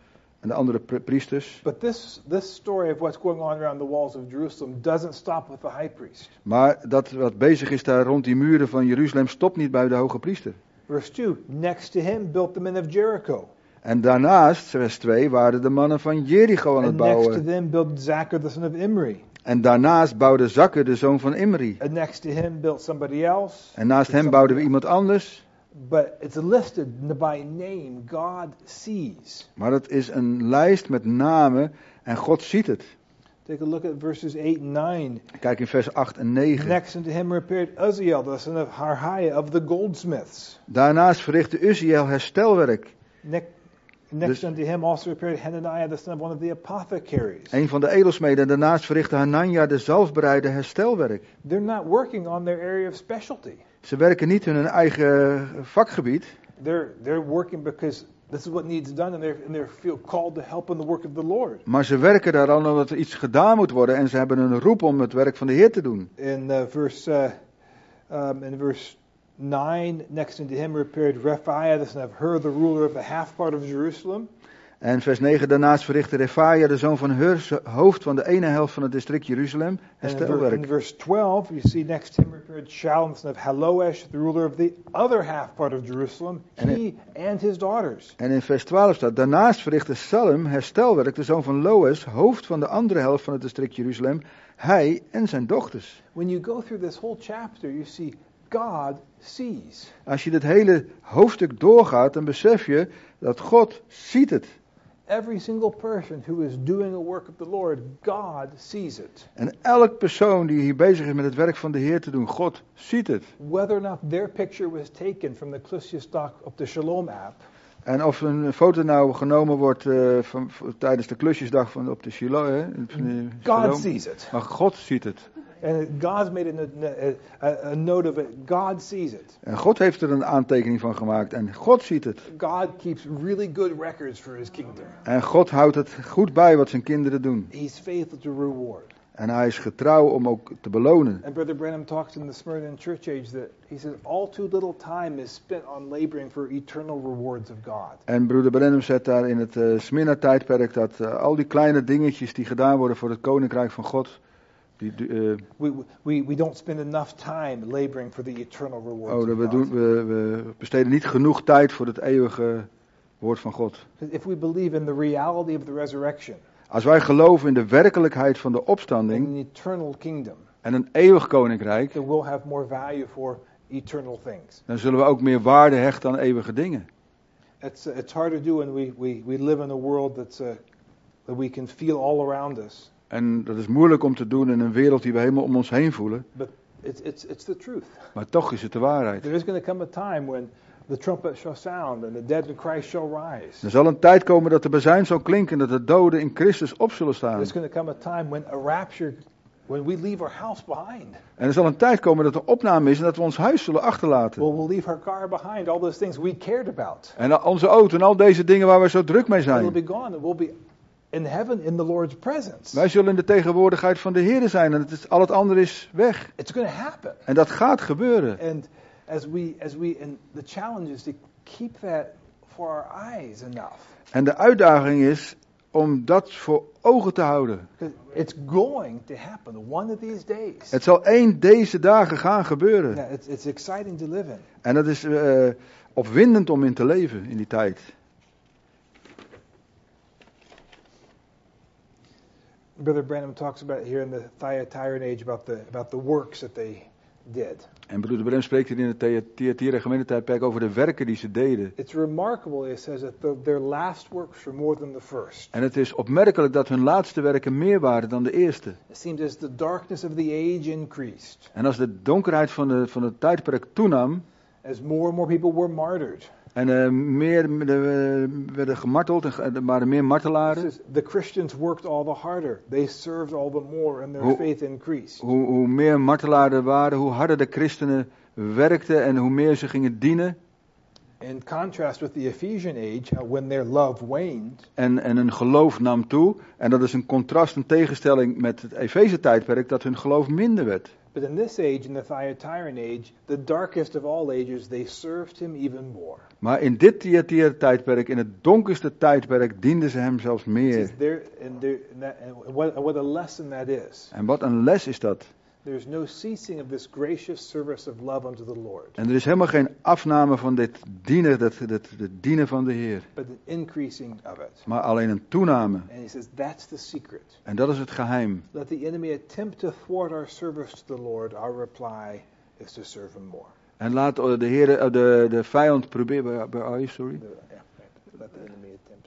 [SPEAKER 3] en de andere pri- priesters.
[SPEAKER 2] But this, this story of what's going on around the walls of Jerusalem doesn't stop with the high priest.
[SPEAKER 3] Maar dat wat bezig is daar rond die muren van Jeruzalem stopt niet bij de hoge priester.
[SPEAKER 2] Verse two, next to him built the men of Jericho.
[SPEAKER 3] En daarnaast, vers twee, waren de mannen van Jericho aan het
[SPEAKER 2] And next to
[SPEAKER 3] bouwen.
[SPEAKER 2] them built Zachar the son of Imri.
[SPEAKER 3] En daarnaast bouwde Zakker, de zoon van Imri.
[SPEAKER 2] And next to him built somebody else.
[SPEAKER 3] En naast hem bouwde iemand anders.
[SPEAKER 2] But it's listed by name. God sees.
[SPEAKER 3] Maar het is een lijst met namen en God ziet het.
[SPEAKER 2] Take a look at verses eight and nine.
[SPEAKER 3] Kijk in vers acht en negen.
[SPEAKER 2] Next unto him repaired Uzziel the son of Harhaiah of the goldsmiths.
[SPEAKER 3] Daarnaast verrichtte Uzziel herstelwerk.
[SPEAKER 2] Ne- Next
[SPEAKER 3] Dus-
[SPEAKER 2] unto him also repaired Hananiah the son of one of the apothecaries.
[SPEAKER 3] Een van de edelsmeden. En daarnaast verrichtte Hanania de zalfbereide herstelwerk.
[SPEAKER 2] They're not working on their area of specialty.
[SPEAKER 3] Ze werken niet in hun eigen vakgebied.
[SPEAKER 2] They're they're working because this is what needs done, and they're and they feel called to help in the work of the Lord.
[SPEAKER 3] Maar ze werken daar al omdat er iets gedaan moet worden. En ze hebben een roep om het werk van de Heer te doen.
[SPEAKER 2] In uh, verse uh, um, in verse nine, next unto him repaired Rephaiah the son of Hur, the ruler of the half part of Jerusalem.
[SPEAKER 3] En vers negen. Daarnaast verrichtte Refaia, de zoon van Hur, hoofd van de ene helft van het district Jeruzalem,
[SPEAKER 2] And in, ver- in
[SPEAKER 3] herstelwerk.
[SPEAKER 2] verse twelve, you see next to him repaired Shallum the son of Haloesh, the ruler of the other half part of Jerusalem,
[SPEAKER 3] And
[SPEAKER 2] he and his daughters.
[SPEAKER 3] En in vers twaalf staat. Daarnaast verrichtte Salem herstelwerk, de zoon van Loes, hoofd van de andere helft van het district Jeruzalem, hij en zijn dochters.
[SPEAKER 2] When you go through this whole chapter, you see God sees.
[SPEAKER 3] Als je dit hele hoofdstuk doorgaat, dan besef je dat God ziet het.
[SPEAKER 2] Every single person who is doing a work of the Lord, God sees it.
[SPEAKER 3] En elk persoon die hier bezig is met het werk van de Heer te doen, God ziet het.
[SPEAKER 2] Whether or not their picture was taken from the Klusjesdag op de Shalom app,
[SPEAKER 3] En of een foto nou genomen wordt uh, van, van- tijdens de klusjesdag van op de Shiloh, hè, van de
[SPEAKER 2] God
[SPEAKER 3] Shalom.
[SPEAKER 2] sees it.
[SPEAKER 3] Maar God ziet het.
[SPEAKER 2] And God's made a, a, a note of it. God sees it.
[SPEAKER 3] En God heeft er een aantekening van gemaakt. En God ziet het.
[SPEAKER 2] God keeps really good records for his kingdom.
[SPEAKER 3] En God houdt het goed bij wat zijn kinderen doen.
[SPEAKER 2] He's faithful to reward.
[SPEAKER 3] En hij is getrouw om ook te belonen.
[SPEAKER 2] And Brother Branham talks in the Smyrna Church Age that he says all too little time is spent on laboring for eternal rewards of God.
[SPEAKER 3] En broeder Branham zet daar in het uh, Smyrna-tijdperk dat uh, al die kleine dingetjes die gedaan worden voor het koninkrijk van God. Die, uh,
[SPEAKER 2] We, we, we don't spend enough time laboring for the eternal rewards
[SPEAKER 3] oh,
[SPEAKER 2] of
[SPEAKER 3] dat we,
[SPEAKER 2] God.
[SPEAKER 3] doen, we, we besteden niet genoeg tijd voor het eeuwige woord van God.
[SPEAKER 2] If we believe in the reality of the resurrection
[SPEAKER 3] Als wij geloven in de werkelijkheid van de
[SPEAKER 2] and
[SPEAKER 3] opstanding
[SPEAKER 2] an eternal kingdom,
[SPEAKER 3] en een eeuwig koninkrijk,
[SPEAKER 2] then we'll have more value for eternal things.
[SPEAKER 3] dan zullen we ook meer waarde hechten aan eeuwige dingen.
[SPEAKER 2] It's uh, it's hard to do when we, we, we live in a world that's uh, that we can feel all around us.
[SPEAKER 3] En dat is moeilijk om te doen in een wereld die we helemaal om ons heen voelen.
[SPEAKER 2] But it's it's it's the truth.
[SPEAKER 3] Maar toch is het de waarheid.
[SPEAKER 2] There is going to come a time when the trumpet shall sound and the dead in Christ shall rise.
[SPEAKER 3] Er zal een tijd komen dat de bazuin zal klinken en dat de doden in Christus op zullen staan.
[SPEAKER 2] There's going to come a time when a rapture, when we leave our house behind.
[SPEAKER 3] En er zal een tijd komen dat er opname is en dat we ons huis zullen achterlaten.
[SPEAKER 2] Well, we'll leave our car behind, all those things we cared about.
[SPEAKER 3] En onze auto en al deze dingen waar we zo druk mee
[SPEAKER 2] It'll
[SPEAKER 3] zijn.
[SPEAKER 2] be gone and we'll be in heaven in the Lord's presence.
[SPEAKER 3] Wij zullen in de tegenwoordigheid van de Heer zijn en het is, al het andere is weg.
[SPEAKER 2] It's going to happen.
[SPEAKER 3] En dat gaat gebeuren.
[SPEAKER 2] And as we, as we, and the challenge is to keep that for our eyes enough.
[SPEAKER 3] En de uitdaging is om dat voor ogen te houden.
[SPEAKER 2] Because it's going to happen one of these days.
[SPEAKER 3] Het zal één deze dagen gaan gebeuren.
[SPEAKER 2] Yeah, it's, it's exciting to live in.
[SPEAKER 3] En dat is uh, opwindend om in te leven in die tijd.
[SPEAKER 2] Brother Branham talks about here in the Thyatiran age about the about the works that they did.
[SPEAKER 3] En broeder Branham spreekt hier in het Thyatira gemeentetijdperk over de werken die ze deden.
[SPEAKER 2] It's remarkable, it says, that the, their last works were more than the first.
[SPEAKER 3] En het is opmerkelijk dat hun laatste werken meer waren dan de eerste.
[SPEAKER 2] It seemed as the darkness of the age increased,
[SPEAKER 3] En als de donkerheid van, de, van het tijdperk toenam
[SPEAKER 2] as more and more people were martyred.
[SPEAKER 3] en uh, meer uh, werden gemarteld en er waren meer
[SPEAKER 2] It
[SPEAKER 3] martelaren,
[SPEAKER 2] says the Christians worked all the harder. They served all the more, and their
[SPEAKER 3] Hoe-
[SPEAKER 2] faith increased.
[SPEAKER 3] hoe, hoe meer martelaren er waren, hoe harder de christenen werkten en hoe meer ze gingen dienen.
[SPEAKER 2] In contrast with the Ephesian age, uh, when their love waned,
[SPEAKER 3] En, en hun geloof nam toe. En dat is een contrast, een tegenstelling met het Efeze tijdperk, dat hun geloof minder werd.
[SPEAKER 2] But in this age, in the Thyatiran age, the darkest of all ages, they served him even more.
[SPEAKER 3] Maar in dit Thyatira-tijdperk, in het donkerste tijdperk, dienden ze hem zelfs
[SPEAKER 2] It
[SPEAKER 3] meer.
[SPEAKER 2] says there, and there, and that, and what, what a lesson that is.
[SPEAKER 3] En wat een les is dat.
[SPEAKER 2] There is no ceasing of this gracious service of love unto the Lord,
[SPEAKER 3] En er is helemaal geen afname van dit dienen, dat, dat, het dienen van de Heer.
[SPEAKER 2] but an increasing of it.
[SPEAKER 3] Maar alleen een toename.
[SPEAKER 2] And he says that's the secret.
[SPEAKER 3] En dat is het geheim.
[SPEAKER 2] Let the enemy attempt to thwart our service to the Lord. Our reply is to serve him more.
[SPEAKER 3] En laat de Heer, de, de vijand proberen. Oh, sorry.
[SPEAKER 2] The- yeah, right. Let the enemy attempt.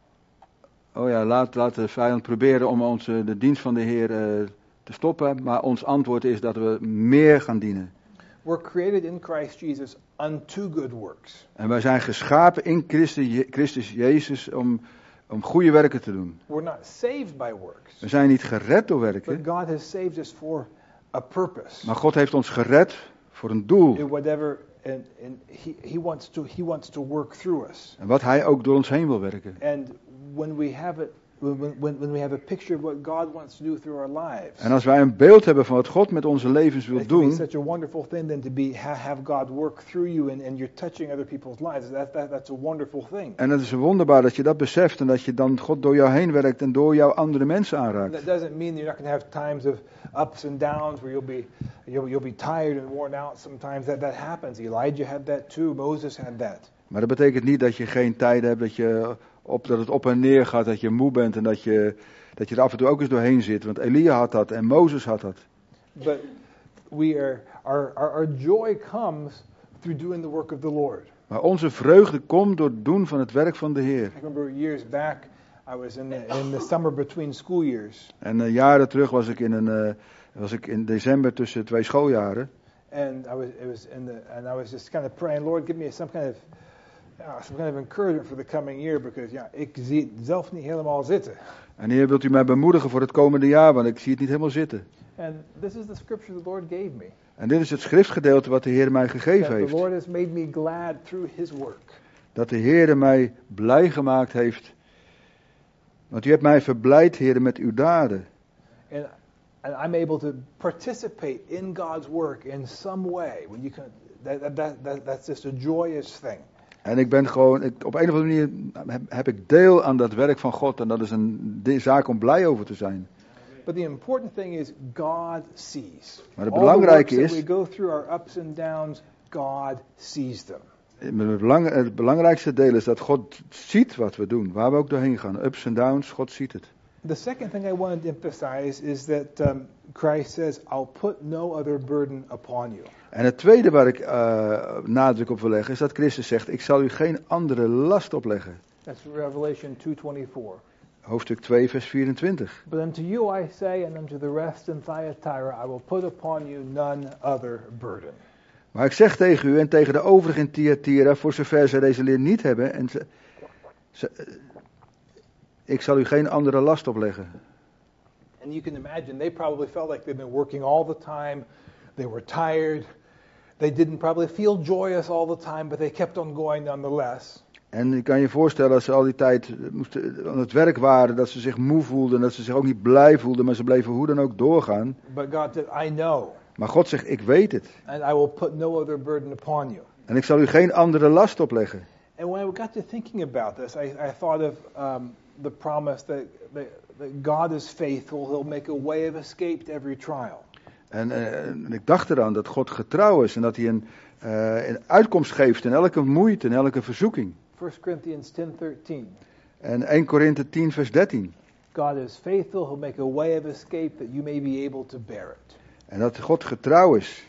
[SPEAKER 3] Oh ja, laat, laat de vijand proberen om ons eh, de dienst van de Heer uh, te stoppen. Maar ons antwoord is dat we meer gaan dienen.
[SPEAKER 2] We're created in Christ Jesus unto good works.
[SPEAKER 3] En wij zijn geschapen in Christus, Christus Jezus om, om goede werken te doen.
[SPEAKER 2] We're not saved by works,
[SPEAKER 3] We zijn niet gered door
[SPEAKER 2] but
[SPEAKER 3] werken.
[SPEAKER 2] God has saved us for a purpose.
[SPEAKER 3] Maar God heeft ons gered voor een doel.
[SPEAKER 2] In whatever, and, and he, he wants to he wants to work through us.
[SPEAKER 3] En wat Hij ook door ons heen wil werken.
[SPEAKER 2] And when we have it, when, when, when we have a picture of what God wants to do through our lives,
[SPEAKER 3] En als wij een beeld hebben van wat God met onze levens wil
[SPEAKER 2] it can be
[SPEAKER 3] doen.
[SPEAKER 2] such a wonderful thing then to be ha, have God work through you, and, and you're touching other people's lives. That, that that's a wonderful thing.
[SPEAKER 3] En het is wonderbaar dat je dat beseft en dat je dan God door jou heen werkt en door jou andere mensen aanraakt.
[SPEAKER 2] That doesn't mean that you're not going to have times of ups and downs where you'll be you'll, you'll be tired and worn out. Sometimes that that happens. Elijah had that too. Moses had that.
[SPEAKER 3] Maar dat betekent niet dat je geen tijd hebt, dat, je op, dat het op en neer gaat, dat je moe bent en dat je, dat je er af en toe ook eens doorheen zit. Want Elia had dat en Mozes had dat.
[SPEAKER 2] But we are our, our our joy comes through doing the work of the Lord.
[SPEAKER 3] Maar onze vreugde komt door het doen van het werk van de Heer.
[SPEAKER 2] I remember years back, I was in the, in the summer between school years,
[SPEAKER 3] En uh, jaren terug was ik, in een, uh, was ik in december tussen twee schooljaren.
[SPEAKER 2] and I was it was in the and I was just kind of praying, Lord, give me some kind of uh, some kind of encouragement for the coming year, because ja, ik zie het zelf niet helemaal zitten.
[SPEAKER 3] En Heer, wilt u mij bemoedigen voor het komende jaar, want ik zie het niet helemaal zitten.
[SPEAKER 2] And this is the scripture the Lord gave me.
[SPEAKER 3] En dit is het schriftgedeelte wat de Heer mij gegeven
[SPEAKER 2] That the
[SPEAKER 3] heeft.
[SPEAKER 2] Lord has made me glad through His work.
[SPEAKER 3] Dat de Heer mij blij gemaakt heeft. Want u hebt mij verblijd, Heer, met uw daden.
[SPEAKER 2] And and I'm able to participate in God's work in some way. When you can, that, that, that, that's just a joyous thing.
[SPEAKER 3] En ik ben gewoon, ik, op een of andere manier heb, heb ik deel aan dat werk van God. En dat is een de- zaak om blij over te zijn.
[SPEAKER 2] But the important thing is God sees.
[SPEAKER 3] Maar het
[SPEAKER 2] All the works
[SPEAKER 3] belangrijke
[SPEAKER 2] that
[SPEAKER 3] is-
[SPEAKER 2] we go through our ups and downs, God sees them.
[SPEAKER 3] Het, belang, het belangrijkste deel is dat God ziet wat we doen. Waar we ook doorheen gaan. Ups en downs, God ziet het.
[SPEAKER 2] The second thing I wanted to emphasize is that um, Christ says, I'll put no other burden upon you.
[SPEAKER 3] En het tweede waar ik uh, nadruk op wil leggen is dat Christus zegt, ik zal u geen andere last opleggen.
[SPEAKER 2] That's Revelation two twenty-four.
[SPEAKER 3] Hoofdstuk twee, vers vierentwintig.
[SPEAKER 2] But unto you I say, and unto the rest in Thyatira, I will put upon you none other burden.
[SPEAKER 3] Maar ik zeg tegen u en tegen de overigen in Thyatira, voor zover zij deze leer niet hebben, en ze, ze, ik zal u geen andere last opleggen.
[SPEAKER 2] And you can imagine, they probably felt like they've been working all the time. They were tired. They didn't probably feel joyous all the time, but they kept on going nonetheless.
[SPEAKER 3] En je kan je voorstellen als ze al die tijd moesten, aan het werk waren, dat ze zich moe voelden, dat ze zich ook niet blij voelden, maar ze bleven hoe dan ook doorgaan.
[SPEAKER 2] But God said, I know,
[SPEAKER 3] Maar God zegt, ik weet het.
[SPEAKER 2] and I will put no other burden upon you.
[SPEAKER 3] En ik zal u geen andere last opleggen.
[SPEAKER 2] And when I got to thinking about this, I, I thought of um, the promise that, that, that God is faithful. He'll make a way of escape to every trial.
[SPEAKER 3] En, uh, en ik dacht eraan dat God getrouw is en dat hij een, uh, een uitkomst geeft in elke moeite, in elke verzoeking.
[SPEAKER 2] First Corinthians ten thirteen.
[SPEAKER 3] En eerste Korinthe tien vers dertien.
[SPEAKER 2] God is faithful. He'll make a way of escape that you may be able to bear it.
[SPEAKER 3] En dat God getrouw is.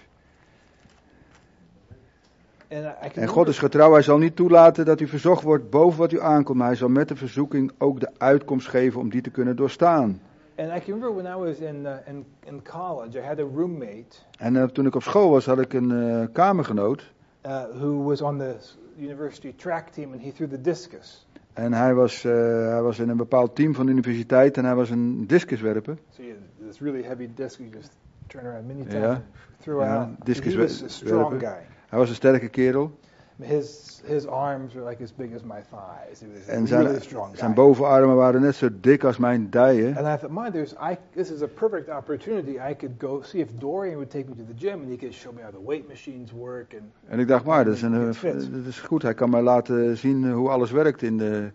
[SPEAKER 2] And, I, I can
[SPEAKER 3] En God is getrouw, hij zal niet toelaten dat u verzocht wordt boven wat u aankomt, maar hij zal met de verzoeking ook de uitkomst geven om die te kunnen doorstaan.
[SPEAKER 2] And I can remember when I was in, uh, in, in college, I had a roommate
[SPEAKER 3] En uh, toen ik op school was, had ik een uh, kamergenoot.
[SPEAKER 2] uh, who was on the university track team, and he threw the discus.
[SPEAKER 3] En hij was, uh, hij was in een bepaald team van de universiteit en hij was een discuswerper.
[SPEAKER 2] So you had this really heavy disc, you just turn around many times,
[SPEAKER 3] Ja.
[SPEAKER 2] and throw
[SPEAKER 3] Ja,
[SPEAKER 2] out. He
[SPEAKER 3] discus
[SPEAKER 2] was a strong
[SPEAKER 3] werpen.
[SPEAKER 2] guy.
[SPEAKER 3] Hij was een sterke kerel.
[SPEAKER 2] His his arms were like as big as my thighs. He was a
[SPEAKER 3] En
[SPEAKER 2] really
[SPEAKER 3] zijn,
[SPEAKER 2] strong guy.
[SPEAKER 3] zijn bovenarmen waren net zo dik als mijn dijen.
[SPEAKER 2] And I thought, man, there's I. This is a perfect opportunity. I could go see if Dorian would take me to the gym and he could show me how the weight machines work. And
[SPEAKER 3] En ik dacht, maar dat is, een,
[SPEAKER 2] Get fit.
[SPEAKER 3] dat is goed. Hij kan mij laten zien hoe alles werkt in de,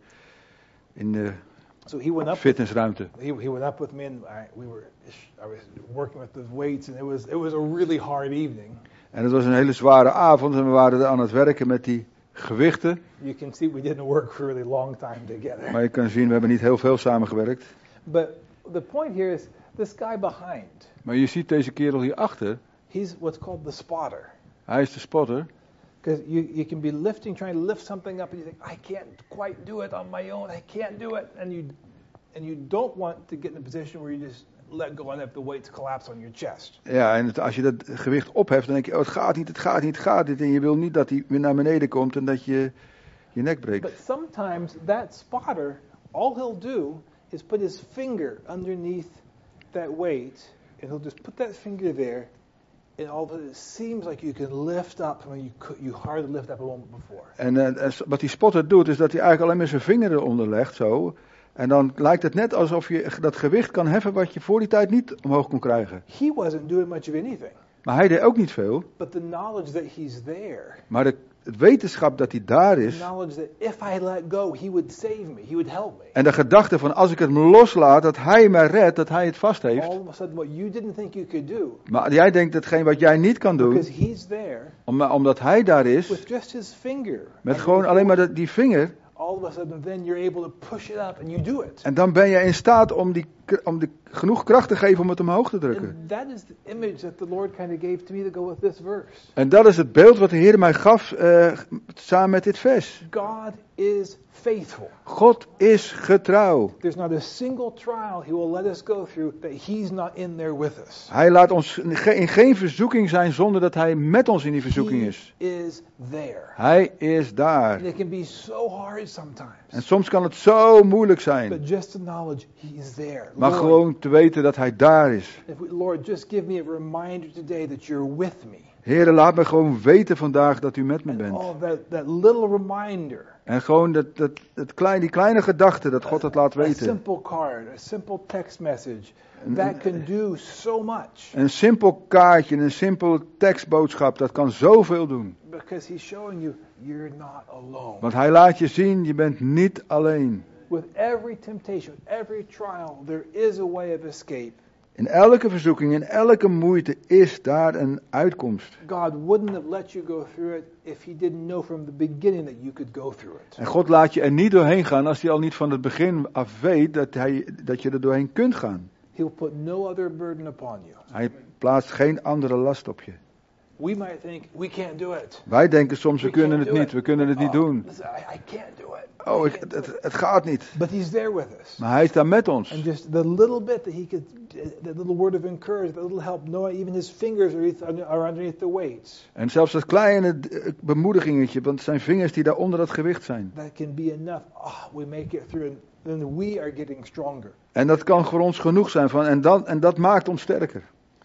[SPEAKER 3] in de
[SPEAKER 2] so he went up.
[SPEAKER 3] fitnessruimte.
[SPEAKER 2] He he went up with me, and I, we were. I was working with the weights, and it was it was a really hard evening.
[SPEAKER 3] En het was een hele zware avond en we waren aan het werken met die gewichten.
[SPEAKER 2] You can see we didn't work for a really long time together.
[SPEAKER 3] Maar je kan zien, we hebben niet heel veel samengewerkt.
[SPEAKER 2] But the point here is this guy behind.
[SPEAKER 3] Maar je ziet deze kerel hierachter.
[SPEAKER 2] He's what's called the spotter.
[SPEAKER 3] Hij is de spotter.
[SPEAKER 2] Because you, you can be lifting, trying to lift something up, and you think, I can't quite do it on my own. I can't do it, and you and you don't want to get in a position where you just let go and have the weights collapse on your chest.
[SPEAKER 3] Ja, en het, als je dat gewicht opheft, dan denk je, oh, het gaat niet, het gaat niet, het gaat niet. En je wil niet dat hij weer naar beneden komt en dat je je nek breekt.
[SPEAKER 2] But sometimes that spotter, all he'll do is put his finger underneath that weight, and he'll just put that finger there, and all of it seems like you can lift up when you could, you hardly lift up a moment before.
[SPEAKER 3] En uh, wat die spotter doet, is dat hij eigenlijk alleen maar zijn vinger eronder legt, zo. En dan lijkt het net alsof je dat gewicht kan heffen wat je voor die tijd niet omhoog kon krijgen.
[SPEAKER 2] He wasn't doing much of anything.
[SPEAKER 3] Maar hij deed ook niet veel.
[SPEAKER 2] But the knowledge that he's there,
[SPEAKER 3] Maar de, het wetenschap dat hij daar
[SPEAKER 2] the
[SPEAKER 3] is.
[SPEAKER 2] knowledge that if I let go, he would save me, he would help me.
[SPEAKER 3] En de gedachte van als ik het loslaat, dat hij mij redt, dat hij het vast heeft.
[SPEAKER 2] All of a sudden, what you didn't think you could do,
[SPEAKER 3] Maar jij denkt hetgeen wat jij niet kan doen,
[SPEAKER 2] because he's there
[SPEAKER 3] om, omdat hij daar is,
[SPEAKER 2] with just his finger.
[SPEAKER 3] met gewoon alleen maar de, die vinger.
[SPEAKER 2] All of a sudden, then you're able to push it up and you do it.
[SPEAKER 3] En dan ben je in staat om, die, om die, genoeg kracht te geven om het omhoog te drukken.
[SPEAKER 2] And that is the image that the Lord kind of gave to me to go with this verse.
[SPEAKER 3] En dat is het beeld wat de Heer mij gaf uh, samen met dit vers.
[SPEAKER 2] God is faithful.
[SPEAKER 3] God is getrouw.
[SPEAKER 2] There's not a single trial he will let us go through that he's not in there with us.
[SPEAKER 3] Hij laat ons in geen verzoeking zijn zonder dat hij met ons in die verzoeking is.
[SPEAKER 2] He is there.
[SPEAKER 3] Hij is daar.
[SPEAKER 2] And it can be so hard sometimes.
[SPEAKER 3] En soms kan het zo moeilijk zijn.
[SPEAKER 2] But just the knowledge he is there.
[SPEAKER 3] Maar
[SPEAKER 2] Lord,
[SPEAKER 3] gewoon te weten dat hij daar is.
[SPEAKER 2] if we, Lord, just give me a reminder today that you're with me.
[SPEAKER 3] Heere, laat me gewoon weten vandaag dat u met me
[SPEAKER 2] And
[SPEAKER 3] bent.
[SPEAKER 2] oh, that, that little reminder.
[SPEAKER 3] En gewoon dat, dat, dat klein, die kleine gedachte dat God het laat
[SPEAKER 2] A
[SPEAKER 3] weten.
[SPEAKER 2] simple card, a simple text message. That can do so much.
[SPEAKER 3] Een simpel kaartje, een simpel tekstboodschap, dat kan zoveel doen.
[SPEAKER 2] Because he's showing you, you're not alone.
[SPEAKER 3] Want hij laat je zien, je bent niet alleen.
[SPEAKER 2] With every temptation, every trial, there is a way of escape.
[SPEAKER 3] In elke verzoeking, in elke moeite is daar een uitkomst.
[SPEAKER 2] God wouldn't have let you go through it if he didn't know from the beginning that you could go through it.
[SPEAKER 3] En God laat je er niet doorheen gaan als hij al niet van het begin af weet dat, hij, dat je er doorheen kunt gaan.
[SPEAKER 2] He'll put no other burden upon you.
[SPEAKER 3] Hij plaatst geen andere last op je.
[SPEAKER 2] We might think, we can't do it.
[SPEAKER 3] Wij denken soms, we
[SPEAKER 2] We
[SPEAKER 3] kunnen
[SPEAKER 2] can't
[SPEAKER 3] het
[SPEAKER 2] do
[SPEAKER 3] niet,
[SPEAKER 2] it.
[SPEAKER 3] we kunnen het niet
[SPEAKER 2] Oh,
[SPEAKER 3] doen.
[SPEAKER 2] listen, I, I can't do it.
[SPEAKER 3] Oh,
[SPEAKER 2] I
[SPEAKER 3] ik,
[SPEAKER 2] can't do
[SPEAKER 3] het,
[SPEAKER 2] it.
[SPEAKER 3] het gaat niet.
[SPEAKER 2] But he's there with us.
[SPEAKER 3] Maar hij is daar met ons.
[SPEAKER 2] And just the little bit that he could, that little word of encouragement, that little help, no, even his fingers are, are underneath the weights.
[SPEAKER 3] En zelfs dat kleine uh, bemoedigingetje, want het zijn vingers die daar onder dat gewicht zijn.
[SPEAKER 2] That can be enough. Oh, we make it through, and then we are getting stronger.
[SPEAKER 3] En dat kan voor ons genoeg zijn. Van, en, dan, en dat maakt ons sterker.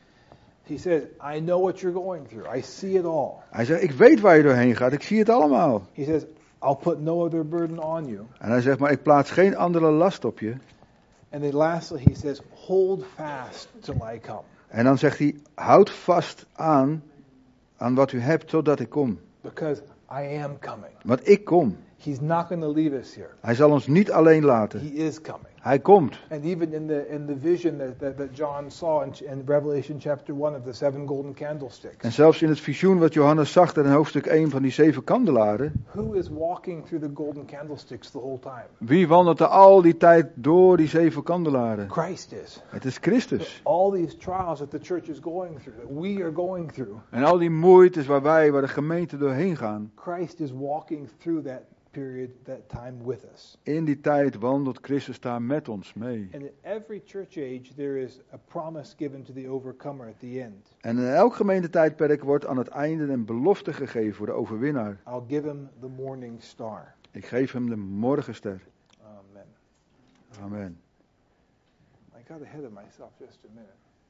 [SPEAKER 2] He says, I know what you're going through. I see it all.
[SPEAKER 3] Hij zegt, ik weet waar je doorheen gaat. Ik zie het allemaal.
[SPEAKER 2] He says, I'll put no other burden on you.
[SPEAKER 3] En hij zegt, maar ik plaats geen andere last op je.
[SPEAKER 2] And then lastly, he says, hold fast till I come.
[SPEAKER 3] En dan zegt hij, houd vast aan, aan wat u hebt, totdat ik kom.
[SPEAKER 2] Because I am coming.
[SPEAKER 3] Want ik kom.
[SPEAKER 2] He's not going to leave us here.
[SPEAKER 3] Hij zal ons niet alleen laten.
[SPEAKER 2] He is coming.
[SPEAKER 3] Hij komt.
[SPEAKER 2] And even in the in the vision that, that, that John saw in, in Revelation chapter one of the seven golden candlesticks.
[SPEAKER 3] En zelfs in het visioen wat Johannes zag in hoofdstuk één van die zeven kandelaren.
[SPEAKER 2] Who is walking through the golden candlesticks the whole time?
[SPEAKER 3] Wie wandelt er al die tijd door die zeven kandelaren?
[SPEAKER 2] Christ is.
[SPEAKER 3] Het is Christus.
[SPEAKER 2] All these trials that the church is going through, that we are going through.
[SPEAKER 3] En al die moeites waar wij, waar de gemeente doorheen gaan.
[SPEAKER 2] Christ is walking through that period, that time with us.
[SPEAKER 3] In die tijd wandelt Christus daar met ons mee.
[SPEAKER 2] And in every church age there is a promise given to the overcomer at the end.
[SPEAKER 3] En in elk gemeentetijdperk wordt aan het einde een belofte gegeven voor de overwinnaar.
[SPEAKER 2] I'll give him the morning star.
[SPEAKER 3] Ik geef hem de morgenster.
[SPEAKER 2] Amen.
[SPEAKER 3] Amen.
[SPEAKER 2] I got ahead of myself just a minute.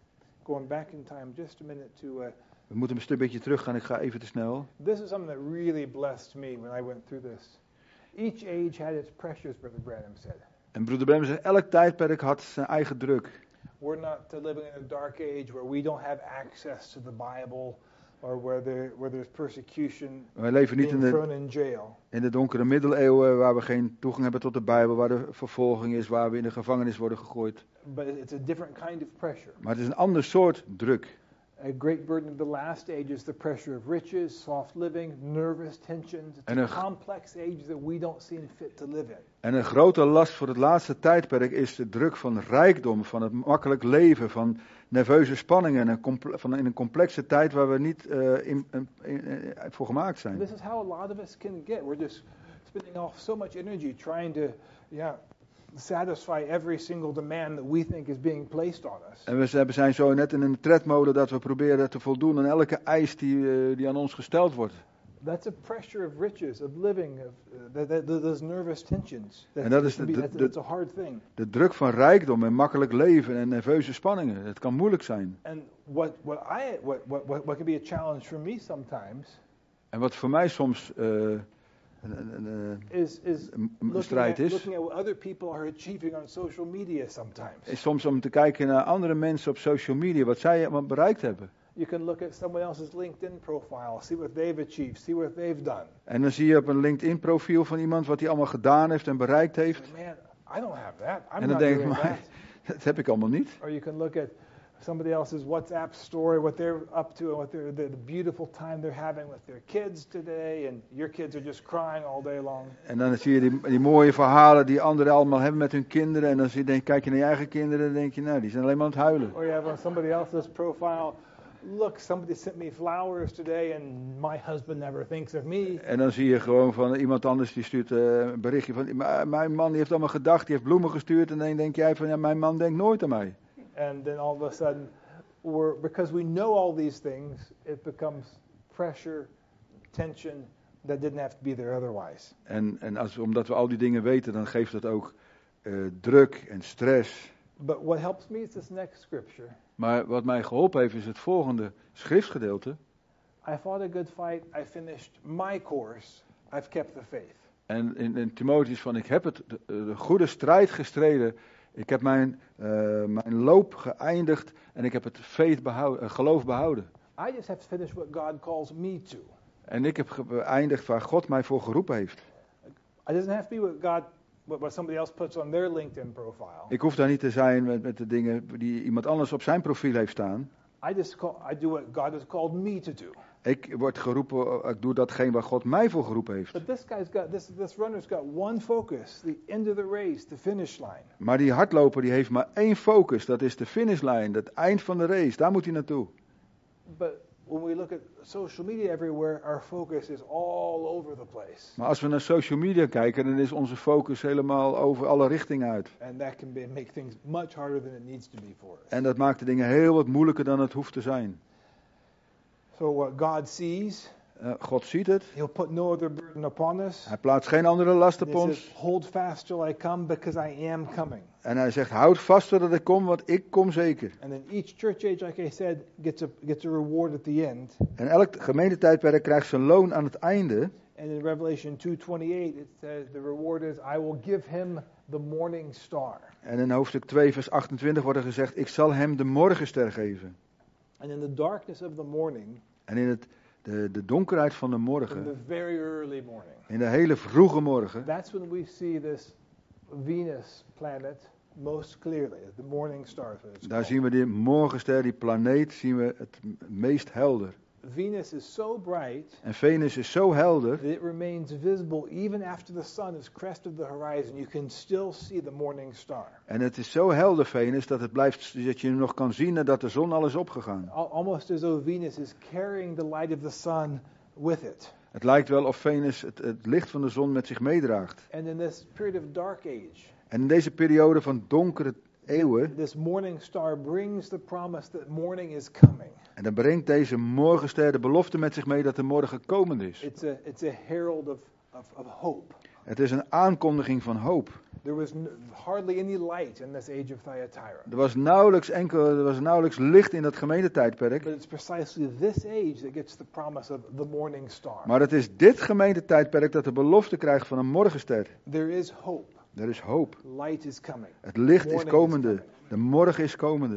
[SPEAKER 2] going back in time just a minute to... Uh,
[SPEAKER 3] We moeten een stuk beetje teruggaan, ik ga even te snel.
[SPEAKER 2] this is something that really blessed me when I went through this. Each age had its pressures, Brother Branham said.
[SPEAKER 3] En broeder Branham zegt, elk tijdperk had zijn eigen druk.
[SPEAKER 2] We're not uh, living in a dark age where we don't have access to the Bible or where, there, where there's persecution,
[SPEAKER 3] Wij leven niet in
[SPEAKER 2] being
[SPEAKER 3] de,
[SPEAKER 2] thrown in jail.
[SPEAKER 3] in de donkere middeleeuwen waar we geen toegang hebben tot de Bijbel, waar de vervolging is, waar we in de gevangenis worden gegooid.
[SPEAKER 2] But it's a different kind of pressure.
[SPEAKER 3] Maar het is een ander soort druk.
[SPEAKER 2] A great burden of the last age is the pressure of riches, soft living, nervous tensions. It's
[SPEAKER 3] En
[SPEAKER 2] a
[SPEAKER 3] een g-
[SPEAKER 2] complex age that we don't seem fit to live in.
[SPEAKER 3] En een grote last voor het laatste tijdperk is de druk van rijkdom, van het makkelijk leven, van nerveuze spanningen, en een comple- van in een complexe tijd waar we niet uh, in, in, in, in, voor gemaakt zijn.
[SPEAKER 2] This is how a lot of us can get. We're just spending off so much energy trying to, yeah, satisfy every single demand that we think is being placed on us.
[SPEAKER 3] En we zijn- we zijn zo net in een tredmolen dat we proberen te voldoen aan elke eis die, uh, die aan ons gesteld wordt.
[SPEAKER 2] That's a pressure of riches, of living, of uh, that, that, that, those nervous tensions. That,
[SPEAKER 3] En dat is
[SPEAKER 2] can
[SPEAKER 3] de-
[SPEAKER 2] be,
[SPEAKER 3] de-
[SPEAKER 2] that's,
[SPEAKER 3] de-
[SPEAKER 2] that's a hard thing.
[SPEAKER 3] De druk van rijkdom en makkelijk leven en nerveuze spanningen. Het kan moeilijk zijn.
[SPEAKER 2] And what what I what what what, what can be a challenge for me sometimes
[SPEAKER 3] En wat voor mij soms uh, een, een, een,
[SPEAKER 2] is is
[SPEAKER 3] een, een
[SPEAKER 2] looking
[SPEAKER 3] strijd
[SPEAKER 2] at,
[SPEAKER 3] is,
[SPEAKER 2] looking at what other people are achieving on social media sometimes.
[SPEAKER 3] is soms om te kijken naar andere mensen op social media, wat zij wat bereikt hebben.
[SPEAKER 2] You can look at someone else's LinkedIn profile, see what they've achieved, see what they've done.
[SPEAKER 3] En dan zie je op een LinkedIn profiel van iemand wat hij allemaal gedaan heeft en bereikt heeft.
[SPEAKER 2] Man, I don't have that. I'm
[SPEAKER 3] En dan
[SPEAKER 2] not
[SPEAKER 3] denk ik,
[SPEAKER 2] doing
[SPEAKER 3] maar
[SPEAKER 2] that.
[SPEAKER 3] dat heb ik allemaal niet.
[SPEAKER 2] Or you can look at somebody else's WhatsApp story, what they're up to, and what they're, the, the beautiful time they're having with their kids today, and your kids are just crying all day long.
[SPEAKER 3] En dan zie je die, die mooie verhalen die anderen allemaal hebben met hun kinderen. En dan zie je, denk, kijk je naar je eigen kinderen en denk je, nou, die zijn alleen maar aan het huilen.
[SPEAKER 2] Or you have on somebody else's profile, look, somebody sent me flowers today, and my husband never thinks of me.
[SPEAKER 3] En dan zie je gewoon van iemand anders die stuurt uh, een berichtje van, "M- mijn man die heeft allemaal gedacht, die heeft bloemen gestuurd. En dan denk jij van, ja, mijn man denkt nooit aan mij.
[SPEAKER 2] And then all of a sudden, we're, because we know all these things, it becomes pressure, tension that didn't have to be there otherwise.
[SPEAKER 3] En, en als, omdat we al die dingen weten, dan geeft dat ook uh, druk en stress.
[SPEAKER 2] But what helps me is this next scripture.
[SPEAKER 3] Maar wat mij geholpen heeft is het volgende schriftgedeelte.
[SPEAKER 2] I fought a good fight. I finished my course. I've kept the faith.
[SPEAKER 3] En in, in Timotheus van, ik heb het, de, de goede strijd gestreden. Ik heb mijn, uh, mijn loop geëindigd en ik heb het faith behouden, uh, geloof behouden.
[SPEAKER 2] I just have to finish what God calls me to.
[SPEAKER 3] En ik heb geëindigd waar God mij voor geroepen heeft.
[SPEAKER 2] It doesn't have to be what God, what, what somebody else puts on their LinkedIn profile.
[SPEAKER 3] Ik hoef daar niet te zijn met, met de dingen die iemand anders op zijn profiel heeft staan.
[SPEAKER 2] I just call, I do what God has called me to do.
[SPEAKER 3] Ik word geroepen, ik doe datgene waar God mij voor geroepen heeft.
[SPEAKER 2] But this guy's got this. This runner's got one focus: the end of the race, the finish line.
[SPEAKER 3] Maar die hardloper die heeft maar één focus, dat is de finishlijn, het eind van de race, daar moet hij naartoe.
[SPEAKER 2] But when we look at social media everywhere, our focus is all over the place,
[SPEAKER 3] Maar als we naar social media kijken, dan is onze focus helemaal over alle richtingen uit.
[SPEAKER 2] and that can be, make things much harder than it needs to be for us.
[SPEAKER 3] En dat maakt de dingen heel wat moeilijker dan het hoeft te zijn.
[SPEAKER 2] So what God sees,
[SPEAKER 3] Uh, God ziet het,
[SPEAKER 2] He'll put no other burden upon us.
[SPEAKER 3] hij plaatst geen andere last
[SPEAKER 2] And
[SPEAKER 3] op
[SPEAKER 2] He
[SPEAKER 3] ons.
[SPEAKER 2] says, "Hold fast till I come, because I am coming."
[SPEAKER 3] En hij zegt, houd vast totdat ik kom, want ik kom zeker.
[SPEAKER 2] And then each church age, like I said, gets a gets a reward at the end.
[SPEAKER 3] En elk gemeentetijdperk krijgt zijn loon aan het einde.
[SPEAKER 2] And in Revelation two twenty-eight, it says the reward is, "I will give him the morning star."
[SPEAKER 3] En in hoofdstuk twee vers achtentwintig wordt er gezegd, ik zal hem de morgenster geven.
[SPEAKER 2] And in the darkness of the morning,
[SPEAKER 3] En in het, de, de donkerheid van de
[SPEAKER 2] in the
[SPEAKER 3] morgen,
[SPEAKER 2] very early morning,
[SPEAKER 3] in de hele vroege morgen,
[SPEAKER 2] that's when we see this Venus planet most clearly, the morning star. is what it's
[SPEAKER 3] daar
[SPEAKER 2] called.
[SPEAKER 3] zien we die morgenster, die planeet, zien we het meest helder.
[SPEAKER 2] Venus is so bright
[SPEAKER 3] En Venus is zo helder,
[SPEAKER 2] that it remains visible even after the sun is crested the horizon. You can still see the morning star.
[SPEAKER 3] en het is zo helder Venus, dat, het blijft, dat je hem nog kan zien nadat de zon al is opgegaan.
[SPEAKER 2] Al- Almost as though Venus is carrying the light of the sun with it.
[SPEAKER 3] Het lijkt wel of Venus het, het licht van de zon met zich meedraagt.
[SPEAKER 2] And in this period of dark age,
[SPEAKER 3] En in deze periode van donkere eeuwen,
[SPEAKER 2] this morning star brings the promise that morning is coming.
[SPEAKER 3] en dan brengt deze morgenster de belofte met zich mee dat de morgen komend is.
[SPEAKER 2] It's a it's a herald of, of, of hope.
[SPEAKER 3] Het is een aankondiging van hoop.
[SPEAKER 2] There was n- hardly any light in this age of Thyatira.
[SPEAKER 3] Er was nauwelijks enkel, er was nauwelijks licht in dat gemeentetijdperk.
[SPEAKER 2] But it's precisely this age that gets the promise of the morning star.
[SPEAKER 3] Maar het is dit gemeentetijdperk dat de belofte krijgt van een morgenster.
[SPEAKER 2] There is hope.
[SPEAKER 3] Er is hoop.
[SPEAKER 2] Light is coming.
[SPEAKER 3] Het licht is
[SPEAKER 2] Morning
[SPEAKER 3] komende.
[SPEAKER 2] coming.
[SPEAKER 3] De morgen is komende.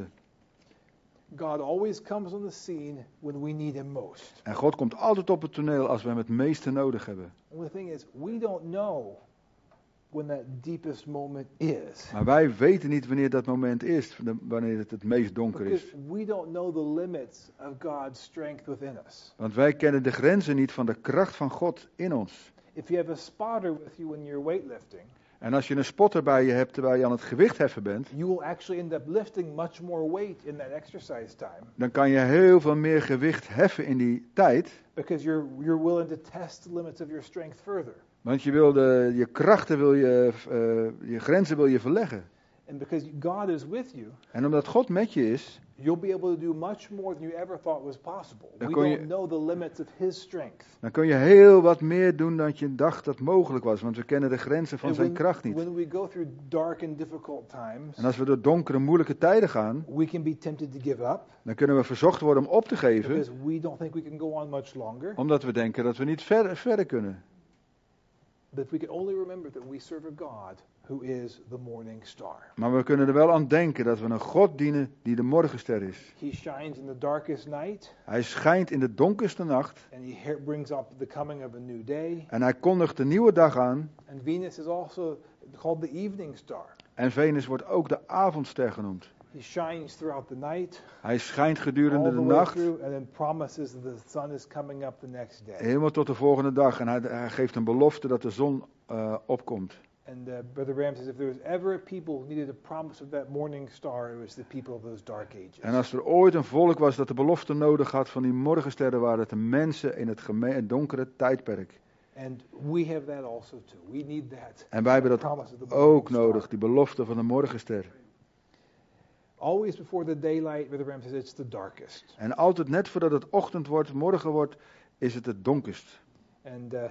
[SPEAKER 2] God always comes on the scene when we need him most.
[SPEAKER 3] En God komt altijd op het toneel als we hem het meeste nodig hebben.
[SPEAKER 2] And the thing is, we don't know when that deepest moment is.
[SPEAKER 3] Maar wij weten niet wanneer dat moment is, de- wanneer het het meest donker
[SPEAKER 2] Because
[SPEAKER 3] is.
[SPEAKER 2] we don't know the limits of God's strength within us.
[SPEAKER 3] Want wij kennen de grenzen niet van de kracht van God in ons.
[SPEAKER 2] If you have a spotter with you when you're weightlifting,
[SPEAKER 3] En als je een spotter bij je hebt terwijl je aan het gewicht heffen bent,
[SPEAKER 2] you will actually end up lifting much more weight in that exercise time.
[SPEAKER 3] dan kan je heel veel meer gewicht heffen in die tijd.
[SPEAKER 2] Because you're you're willing to test the limits of your strength further.
[SPEAKER 3] Want je wil de, je krachten, wil je, uh, je grenzen wil je verleggen.
[SPEAKER 2] And because God is with you,
[SPEAKER 3] En omdat God met je is,
[SPEAKER 2] you'll be able to do much more than you ever thought was possible.
[SPEAKER 3] Dan
[SPEAKER 2] We
[SPEAKER 3] kon je-
[SPEAKER 2] don't know the limits of his strength.
[SPEAKER 3] dan kun je heel wat meer doen dan je dacht dat mogelijk was. Want we kennen de grenzen van
[SPEAKER 2] And
[SPEAKER 3] zijn
[SPEAKER 2] when,
[SPEAKER 3] kracht niet.
[SPEAKER 2] when we go through dark and difficult times,
[SPEAKER 3] En als we door donkere, moeilijke tijden gaan,
[SPEAKER 2] we can be tempted to give up
[SPEAKER 3] dan kunnen we verzocht worden om op te geven.
[SPEAKER 2] because we don't think we can go on much longer.
[SPEAKER 3] Omdat we denken dat we niet verder, verder kunnen.
[SPEAKER 2] But if we can only remember that we serve a God who is the morning star.
[SPEAKER 3] Maar we kunnen er wel aan denken dat we een God dienen die de morgenster is.
[SPEAKER 2] He shines in the darkest night,
[SPEAKER 3] Hij schijnt in de donkerste nacht
[SPEAKER 2] and he he brings up the coming of a new day.
[SPEAKER 3] en hij kondigt de nieuwe dag aan.
[SPEAKER 2] And Venus is also called the evening star.
[SPEAKER 3] En Venus wordt ook de avondster genoemd.
[SPEAKER 2] He shines throughout the night,
[SPEAKER 3] Hij schijnt
[SPEAKER 2] all
[SPEAKER 3] gedurende
[SPEAKER 2] the
[SPEAKER 3] de
[SPEAKER 2] way
[SPEAKER 3] nacht,
[SPEAKER 2] through, and then promises that the sun is coming up the next day.
[SPEAKER 3] helemaal tot de volgende dag. En hij, hij geeft een belofte dat de zon uh, opkomt.
[SPEAKER 2] And uh, Brother Ram says, if there was ever a people who needed a promise of that morning star, it was the people of those dark ages.
[SPEAKER 3] En als er ooit een volk was dat de belofte nodig had van die morgensterren, waren het de mensen in het, geme- het donkere tijdperk.
[SPEAKER 2] And we have that also too. We need that.
[SPEAKER 3] En wij hebben dat
[SPEAKER 2] promise of the morning
[SPEAKER 3] ook
[SPEAKER 2] star.
[SPEAKER 3] nodig, die belofte van de morgenster.
[SPEAKER 2] Always before the daylight, Brother Ram says, it's the darkest.
[SPEAKER 3] En altijd net voordat het ochtend wordt, morgen wordt, is het het donkerst.
[SPEAKER 2] And uh,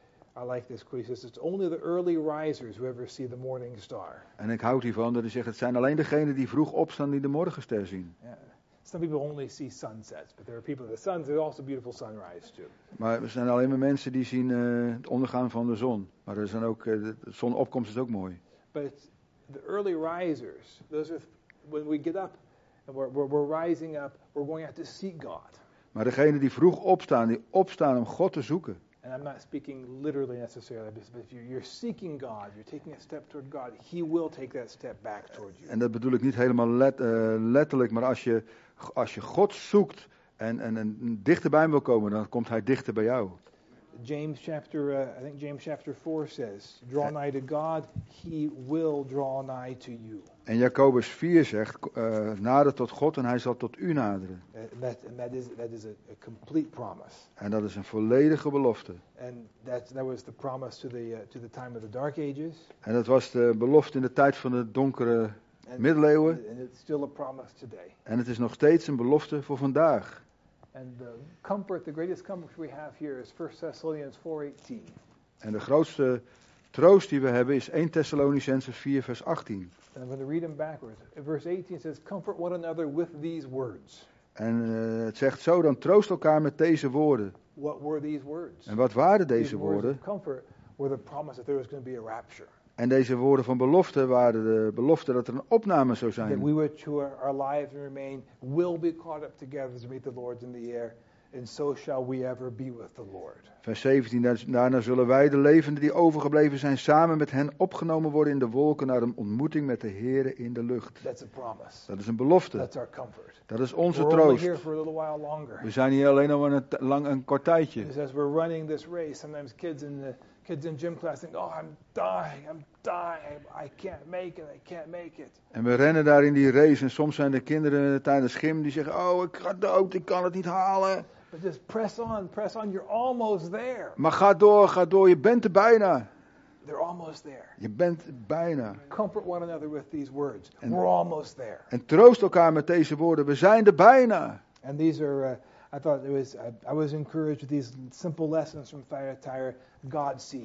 [SPEAKER 2] I like this quote. He says, it's only the early risers who ever see the morning star.
[SPEAKER 3] En ik houd hiervan dat hij zegt, het zijn alleen degenen die vroeg opstaan die de morgenster zien.
[SPEAKER 2] Yeah. Some people only see sunsets, but there are people, the suns, there's also beautiful sunrise too.
[SPEAKER 3] Maar er zijn alleen maar mensen die zien uh, het ondergaan van de zon. Maar er zijn ook, uh, de zonopkomst is ook mooi.
[SPEAKER 2] But the early risers, those are, when we get up and we're, we're, we're rising up, we're going out to seek God.
[SPEAKER 3] Maar degenen die vroeg opstaan, die opstaan om God te zoeken.
[SPEAKER 2] And I'm not speaking literally necessarily, but if you're, you're seeking God, you're taking a step toward God, He will take that step back toward you.
[SPEAKER 3] En dat bedoel ik niet helemaal let, uh, letterlijk, maar als je, als je God zoekt en, en, en dichter bij hem wil komen, dan komt hij dichter bij jou.
[SPEAKER 2] James chapter, uh, I think James chapter four says, draw nigh to God, He will draw nigh to you.
[SPEAKER 3] En Jacobus vier zegt, uh, nader tot God en hij zal tot u naderen.
[SPEAKER 2] Uh, that, and that is, that is a, a complete promise.
[SPEAKER 3] En dat is een volledige belofte.
[SPEAKER 2] And that, that was the promise to the, uh, to the time of the Dark Ages.
[SPEAKER 3] En dat was de belofte in de tijd van de donkere
[SPEAKER 2] And,
[SPEAKER 3] middeleeuwen.
[SPEAKER 2] and it's still a promise today.
[SPEAKER 3] En het is nog steeds een belofte voor vandaag.
[SPEAKER 2] And the comfort, the greatest comfort we have here is First Thessalonians four eighteen.
[SPEAKER 3] En de grootste troost die we hebben is Eerste Thessalonicenzen vier vers achttien.
[SPEAKER 2] And I'm going to read them backwards. Verse eighteen says, comfort one another with these words.
[SPEAKER 3] En uh, het zegt zo, dan troost elkaar met deze woorden.
[SPEAKER 2] What were these words?
[SPEAKER 3] En wat waren
[SPEAKER 2] These
[SPEAKER 3] deze
[SPEAKER 2] words
[SPEAKER 3] woorden?
[SPEAKER 2] of comfort were the promise that there was going to be a rapture.
[SPEAKER 3] En deze woorden van belofte waren de belofte dat er een opname zou
[SPEAKER 2] That
[SPEAKER 3] zijn.
[SPEAKER 2] we which who are alive and remain will be caught up together to meet the Lord in the air. And so shall we ever be with the Lord.
[SPEAKER 3] Vers zeventien, daarna zullen wij, de levenden die overgebleven zijn, samen met hen opgenomen worden in de wolken naar een ontmoeting met de Here in de lucht.
[SPEAKER 2] That's a promise.
[SPEAKER 3] Dat is een belofte.
[SPEAKER 2] That's our comfort.
[SPEAKER 3] Dat is onze
[SPEAKER 2] We're only
[SPEAKER 3] troost.
[SPEAKER 2] here for a little while longer.
[SPEAKER 3] We zijn hier alleen nog maar een, t- lang een kort tijdje.
[SPEAKER 2] It says we're running this race. Sometimes kids in the kids in gym class think, "Oh, I'm dying. I'm dying. I can't make it. I can't make it."
[SPEAKER 3] En we rennen daar in die race en soms zijn de kinderen tijdens gym die zeggen, oh ik ga dood, ik kan het niet halen.
[SPEAKER 2] But just press on, press on. You're almost there.
[SPEAKER 3] Maar ga door, ga door, je bent er bijna.
[SPEAKER 2] They're almost there.
[SPEAKER 3] Je bent er bijna.
[SPEAKER 2] Comfort one another with these words.
[SPEAKER 3] And-
[SPEAKER 2] We're almost there.
[SPEAKER 3] En troost elkaar met deze woorden, we zijn er bijna.
[SPEAKER 2] And these are, uh, I thought it was, I, I was encouraged with these simple lessons from Thyatira. God sees.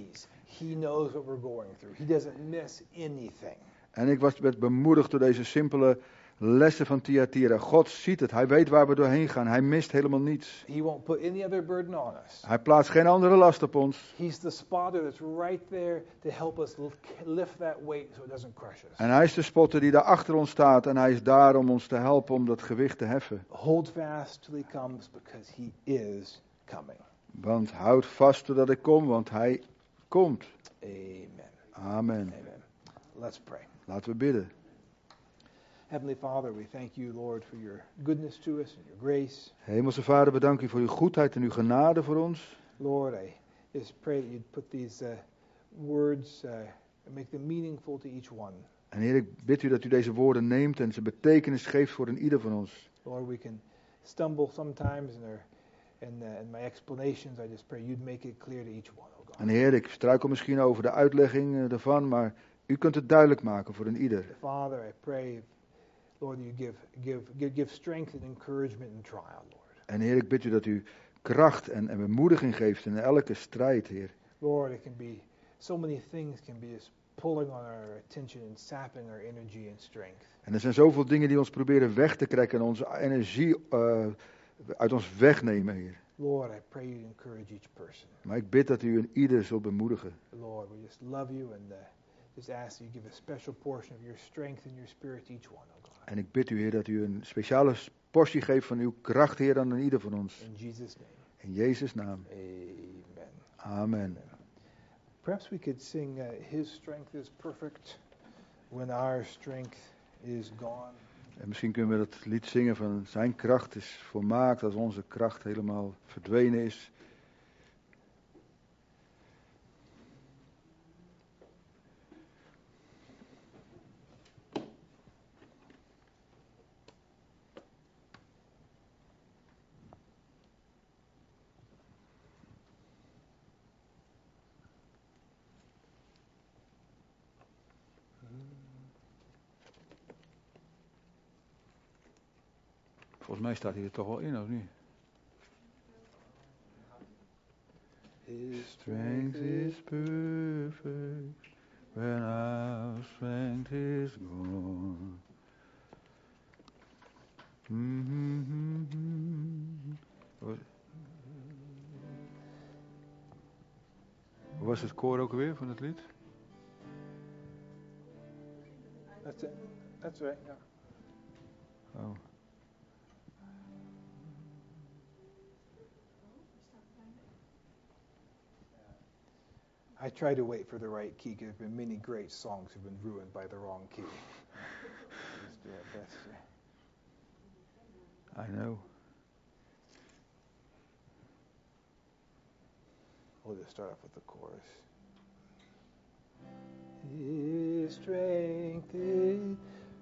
[SPEAKER 2] He knows what we're going through. He doesn't miss anything.
[SPEAKER 3] En ik was werd bemoedigd door deze simpele lessen van Thyatira. God ziet het. Hij weet waar we doorheen gaan. Hij mist helemaal niets.
[SPEAKER 2] He won't put any other burden on us.
[SPEAKER 3] Hij plaatst geen andere last op ons.
[SPEAKER 2] He's the spotter that's right there to help us lift that weight so it doesn't crush us.
[SPEAKER 3] En hij is de spotter die daar achter ons staat. En hij is daar om ons te helpen om dat gewicht te heffen.
[SPEAKER 2] Hold fast till he comes because he is coming.
[SPEAKER 3] Want houd vast totdat ik kom, want hij komt.
[SPEAKER 2] Amen.
[SPEAKER 3] Amen.
[SPEAKER 2] Amen. Let's pray.
[SPEAKER 3] Laten we bidden.
[SPEAKER 2] Heavenly Father, we thank you, Lord, for your goodness to us and your grace.
[SPEAKER 3] Hemelse Vader, we danken u voor uw goedheid en uw genade voor ons.
[SPEAKER 2] Lord, I just pray that you'd put these uh, words uh, and make them meaningful to each one.
[SPEAKER 3] En Heer, ik bid u dat u deze woorden neemt en ze betekenis geeft voor een ieder van ons.
[SPEAKER 2] Lord, we can stumble sometimes in, our, in, uh, in my explanations. I just pray you'd make it clear to each one, oh God.
[SPEAKER 3] En Heer, ik struikel misschien over de uitlegging uh, daarvan, maar u kunt het duidelijk maken voor een ieder.
[SPEAKER 2] Father, I pray, Lord, you give, give, give, give strength and encouragement in trial, Lord.
[SPEAKER 3] En Heer, ik bid u dat u kracht en, en bemoediging geeft in elke strijd, Heer.
[SPEAKER 2] Lord, it can be, so many things can be just pulling on our attention and sapping our energy and strength.
[SPEAKER 3] En er zijn zoveel dingen die ons proberen weg te trekken en onze energie uh, uit ons wegnemen, Heer.
[SPEAKER 2] Lord, I pray you encourage each person.
[SPEAKER 3] Maar ik bid dat u een ieder zult bemoedigen.
[SPEAKER 2] Lord, we just love you and uh, just ask that you give a special portion of your strength and your spirit to each one, oh God.
[SPEAKER 3] En ik bid u, Heer, dat u een speciale portie geeft van uw kracht, Heer, aan ieder van ons.
[SPEAKER 2] In Jesus' name.
[SPEAKER 3] In Jezus' naam.
[SPEAKER 2] Amen.
[SPEAKER 3] Amen.
[SPEAKER 2] Perhaps we could sing uh, His strength is perfect when our strength is gone.
[SPEAKER 3] En misschien kunnen we dat lied zingen van zijn kracht is volmaakt als onze kracht helemaal verdwenen is. Volgens mij staat hij er toch wel in, of niet? His strength is perfect when our strength is gone. Mm-hmm. Hoe was het koor ook weer van het lied?
[SPEAKER 2] That's it. That's right. Yeah.
[SPEAKER 3] Oh.
[SPEAKER 2] I try to wait for the right key because there have been many great songs have been ruined by the wrong key. Just do our best.
[SPEAKER 3] I know.
[SPEAKER 2] We'll just start off with the chorus. His strength is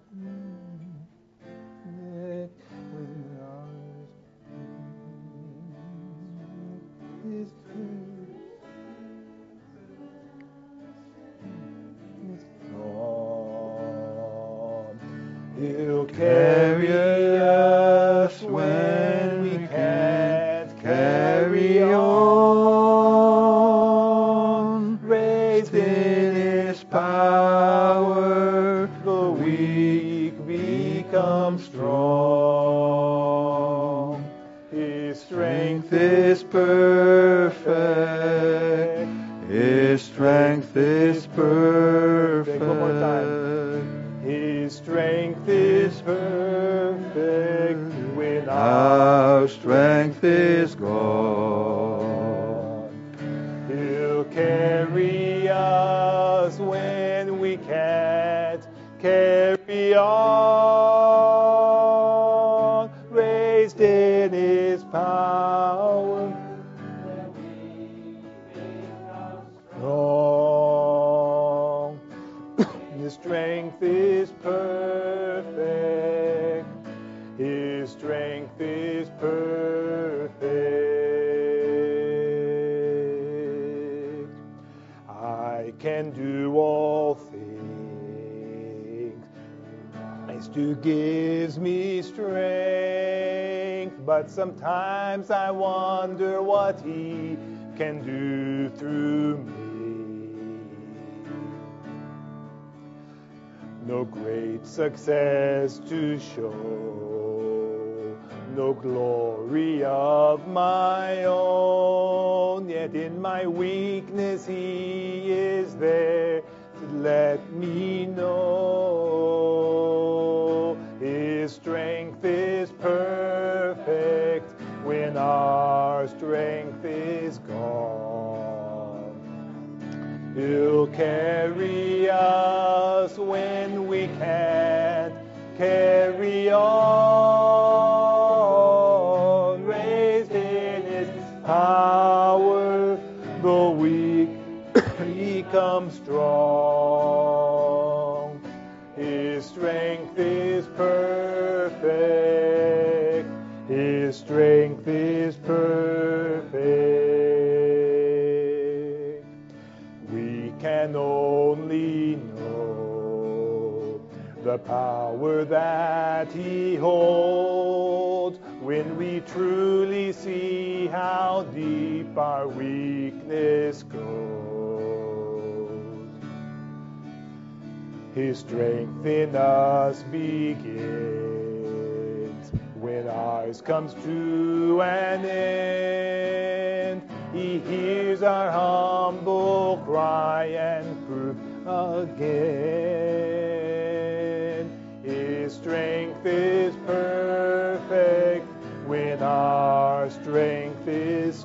[SPEAKER 2] He'll carry us when we can't carry on. Raised in His power, the weak become strong. His strength is perfect. His strength is perfect. One more time. His strength is perfect when our strength is gone. He'll carry us when we can't carry on. Raised in His power, strong. His strength is perfect. His strength is perfect. I can do all things. Christ who gives me strength. But sometimes I wonder what He can do through me. no great success to show, no glory of my own. Yet in my weakness He is there to let me know His strength is perfect when our strength is gone. He'll carry us when we can't carry on. Raised in His power, the weak become strong. His strength is perfect. His strength is perfect. We can only know the power that He holds when we truly see how deep our weakness goes. His strength in us begins when ours comes to an end. He hears our humble cry and proves again. His strength is perfect when our strength is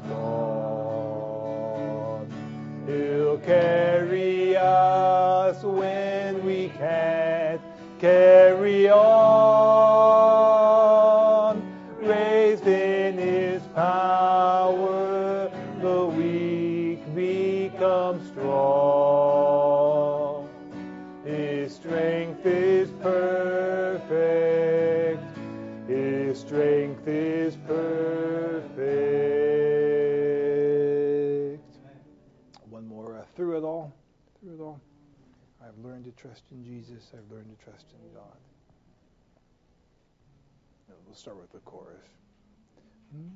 [SPEAKER 2] gone. He'll carry us when we can't carry on. Raised in His power, the weak become strong. His strength is perfect. His strength is perfect. One more. Uh, through it all, through it all, I've learned to trust in Jesus. I've learned to trust in God. And we'll start with the chorus. Hmm?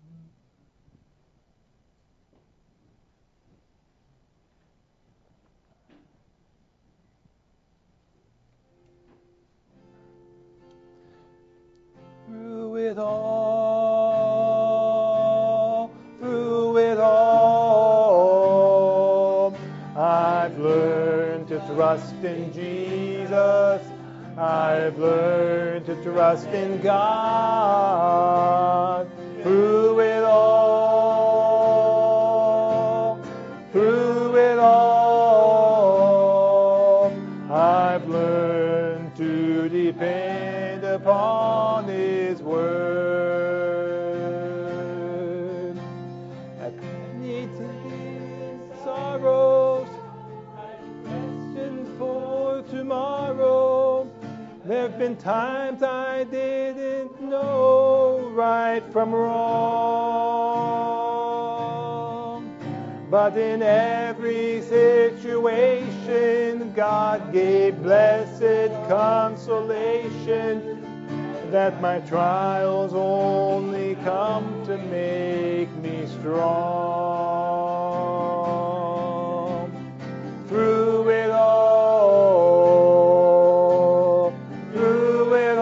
[SPEAKER 2] Through it all, through it all, I've learned to trust in Jesus. I've learned to trust in God. Through it all, through it all, I've learned to depend upon His word. I've needed sorrows, questions for tomorrow. There've been times I didn't know right from wrong, but in every situation God gave blessed consolation, that my trials only come to make me strong. Through it all, through it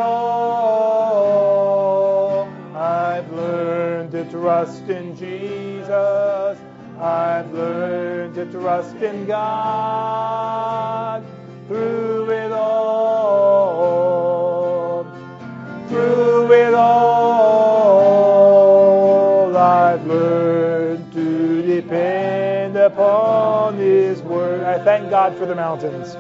[SPEAKER 2] all, I've learned to trust in Jesus. I've learned to trust in God. Through it all, through it all, I've learned to depend upon His word. I thank God for the mountains.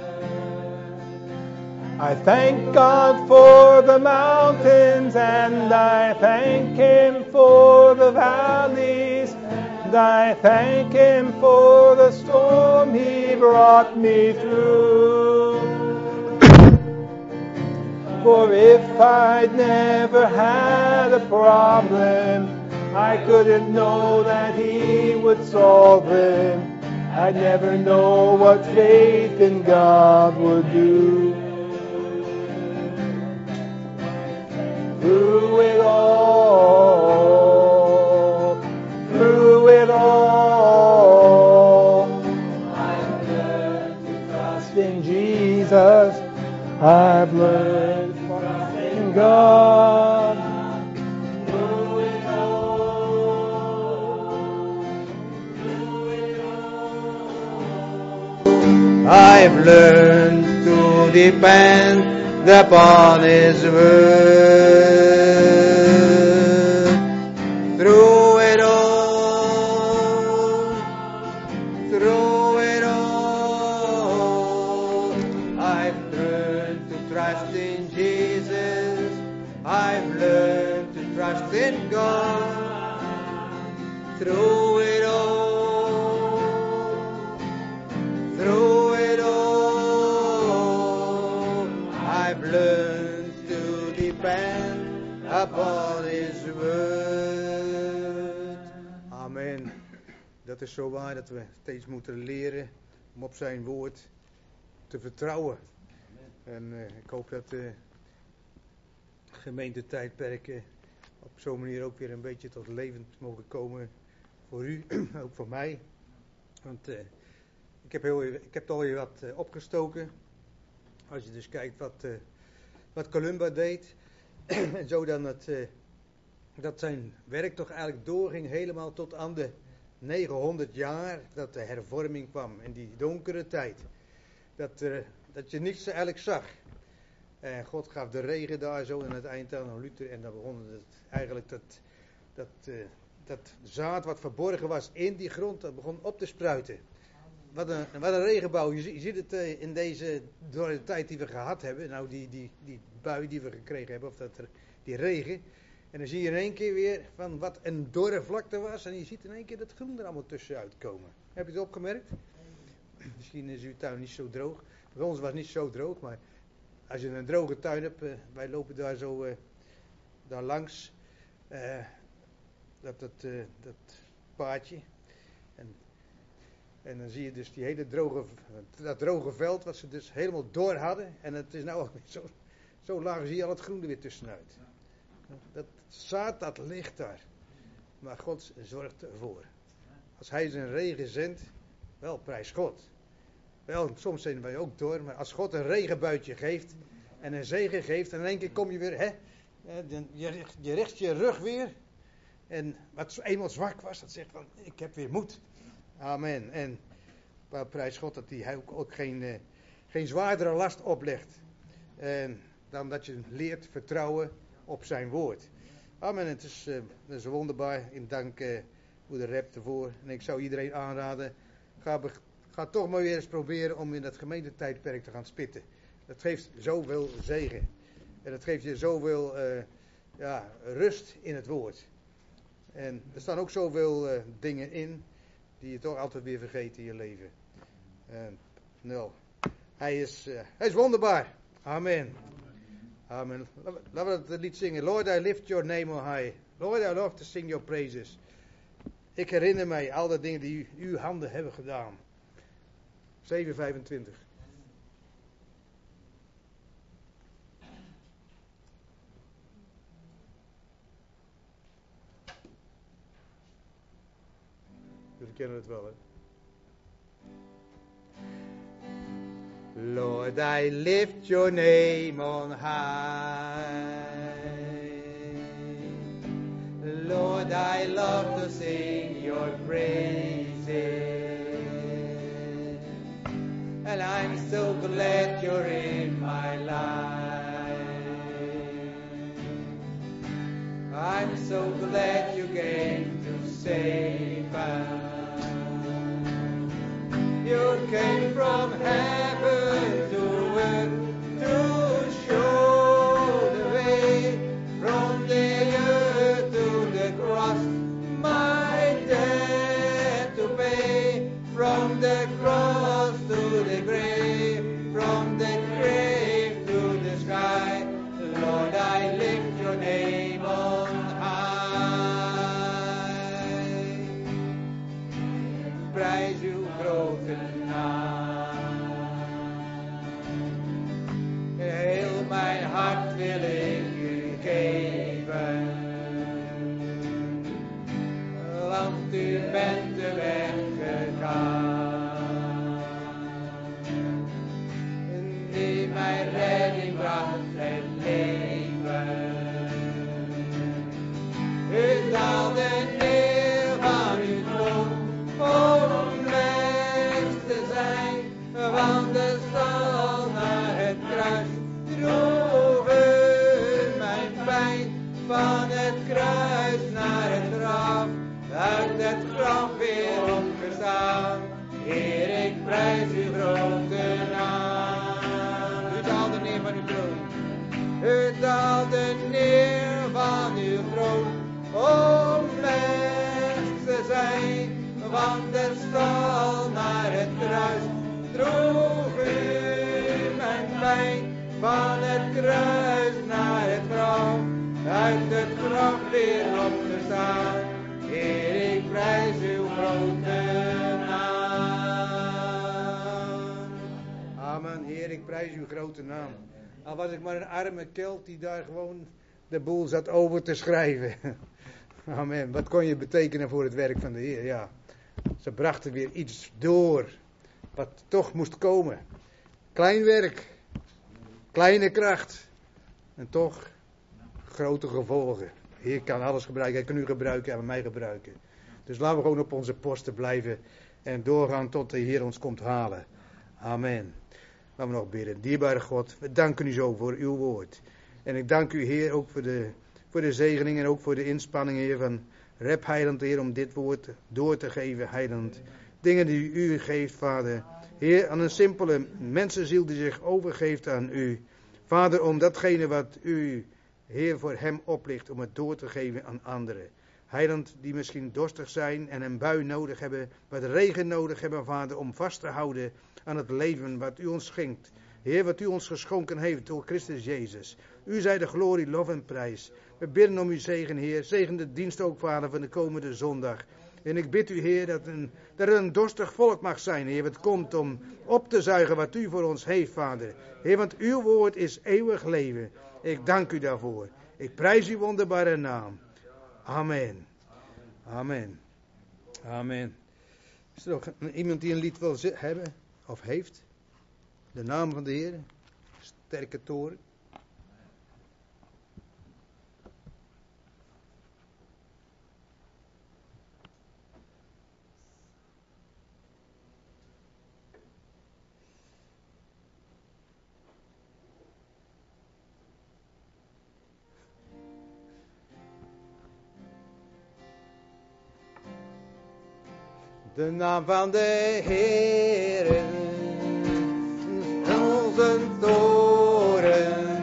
[SPEAKER 2] I thank God for the mountains, and I thank Him for the valleys, and I thank Him for the storm He brought me through. For if I'd never had a problem, I couldn't know that He would solve them. I'd never know what faith in God would do. Through it all, through it all, I've learned to trust in Jesus.
[SPEAKER 4] I've learned to depend upon His word. Through it all, through it all, I've learned to trust in Jesus. I've learned to trust in God. Through it all, through it all, I've learned to depend upon His word. Amen. Dat is zo waar dat we steeds moeten leren om op zijn woord te vertrouwen. En uh, ik hoop dat de gemeentetijdperken op zo'n manier ook weer een beetje tot leven mogen komen voor u, ook voor mij. Want uh, ik, heb heel, ik heb alweer wat uh, opgestoken. Als je dus kijkt wat, uh, wat Columba deed. En zo dan het, uh, dat zijn werk toch eigenlijk doorging helemaal tot aan de negenhonderd jaar. Dat de hervorming kwam in die donkere tijd. Dat, uh, dat je niets eigenlijk zag. En God gaf de regen daar zo en het eind aan Luther. En dan begon het eigenlijk dat, dat, uh, dat zaad wat verborgen was in die grond, dat begon op te spruiten. Wat een, wat een regenbouw. Je, je ziet het uh, in deze, door de tijd die we gehad hebben. Nou, die, die, die bui die we gekregen hebben, of dat er, die regen. En dan zie je in één keer weer van wat een dorre vlakte was. En je ziet in één keer dat groen er allemaal tussenuit komen. Heb je het opgemerkt? Misschien is uw tuin niet zo droog. Bij ons was het niet zo droog, maar als je een droge tuin hebt, uh, wij lopen daar zo uh, daar langs, uh, dat, dat, uh, dat paadje. En, en dan zie je dus die hele droge, dat droge veld, wat ze dus helemaal door hadden. En het is nou zo, zo laag, zie je al het groen er weer tussenuit. Dat zaad, dat ligt daar. Maar God zorgt ervoor. Als Hij zijn regen zendt, wel prijs God. Wel, soms zijn wij ook door, maar als God een regenbuitje geeft en een zegen geeft, en in één keer kom je weer, hè, je, je richt je rug weer. En wat eenmaal zwak was, dat zegt van, ik heb weer moed. Amen. En wel, prijs God dat hij ook, ook geen, uh, geen zwaardere last oplegt. En dan dat je leert vertrouwen op zijn woord. Amen. Het is, uh, het is wonderbaar. In dank uh, voor de rep ervoor. En ik zou iedereen aanraden, ga be- Ga toch maar weer eens proberen om in dat gemeentetijdperk te gaan spitten. Dat geeft zoveel zegen. En dat geeft je zoveel uh, ja, rust in het woord. En er staan ook zoveel uh, dingen in die je toch altijd weer vergeet in je leven. En, nou, hij is, uh, hij is wonderbaar. Amen. Amen. Laten we het lied zingen. Lord, I lift your name on high. Lord, I love to sing your praises. Ik herinner mij al de dingen die uw handen hebben gedaan. zeven vijfentwintig. Jullie kennen het wel, hè? Lord, I lift your name on high. Lord, I love to sing your praises. And I'm so glad you're in my life. I'm so glad you came to save us. You came from heaven to earth to show the way. From the earth to the cross, my debt to pay. From the cross to the grave, from the grave to the sky, Lord, I lift your name on high. Prijs uw grote naam. Heel mijn hart wil ik u geven, want u bent de weg gegaan. Mijn redding bracht het leven. U daalde neer van uw troon om mens te zijn, want de
[SPEAKER 1] van de stal naar het kruis, droeg u mijn pijn, van het kruis naar het graf, uit het graf weer opgestaan. Heer, ik prijs uw grote naam.
[SPEAKER 4] Amen, Heer, ik prijs uw grote naam. Al was ik maar een arme kelt die daar gewoon de boel zat over te schrijven. Amen. Wat kon je betekenen voor het werk van de Heer? Ja, ze brachten weer iets door wat toch moest komen. Klein werk, kleine kracht en toch grote gevolgen. De Heer kan alles gebruiken, hij kan u gebruiken en mij gebruiken. Dus laten we gewoon op onze posten blijven en doorgaan tot de Heer ons komt halen. Amen. Laten we nog bidden. Dierbare God, we danken u zo voor uw woord. En ik dank u, Heer, ook voor de, voor de zegening en ook voor de inspanning, Heer, van Rep Heiland, Heer, om dit woord door te geven, Heiland. Dingen die u geeft, Vader. Heer, aan een simpele mensenziel die zich overgeeft aan u. Vader, om datgene wat u, Heer, voor hem oplicht, om het door te geven aan anderen. Heiland, die misschien dorstig zijn en een bui nodig hebben, wat regen nodig hebben, Vader, om vast te houden aan het leven wat u ons schenkt. Heer, wat u ons geschonken heeft door Christus Jezus. U zij de glorie, lof en prijs. We bidden om uw zegen, Heer. Zegen de dienst ook, Vader, van de komende zondag. En ik bid u, Heer, dat, een, dat er een dorstig volk mag zijn, Heer, wat komt om op te zuigen wat u voor ons heeft, Vader. Heer, want uw woord is eeuwig leven. Ik dank u daarvoor. Ik prijs uw wonderbare naam. Amen. Amen. Amen. Is er nog iemand die een lied wil hebben of heeft? De naam van de Heer. Sterke toren.
[SPEAKER 1] De naam van de Heer, onze toren,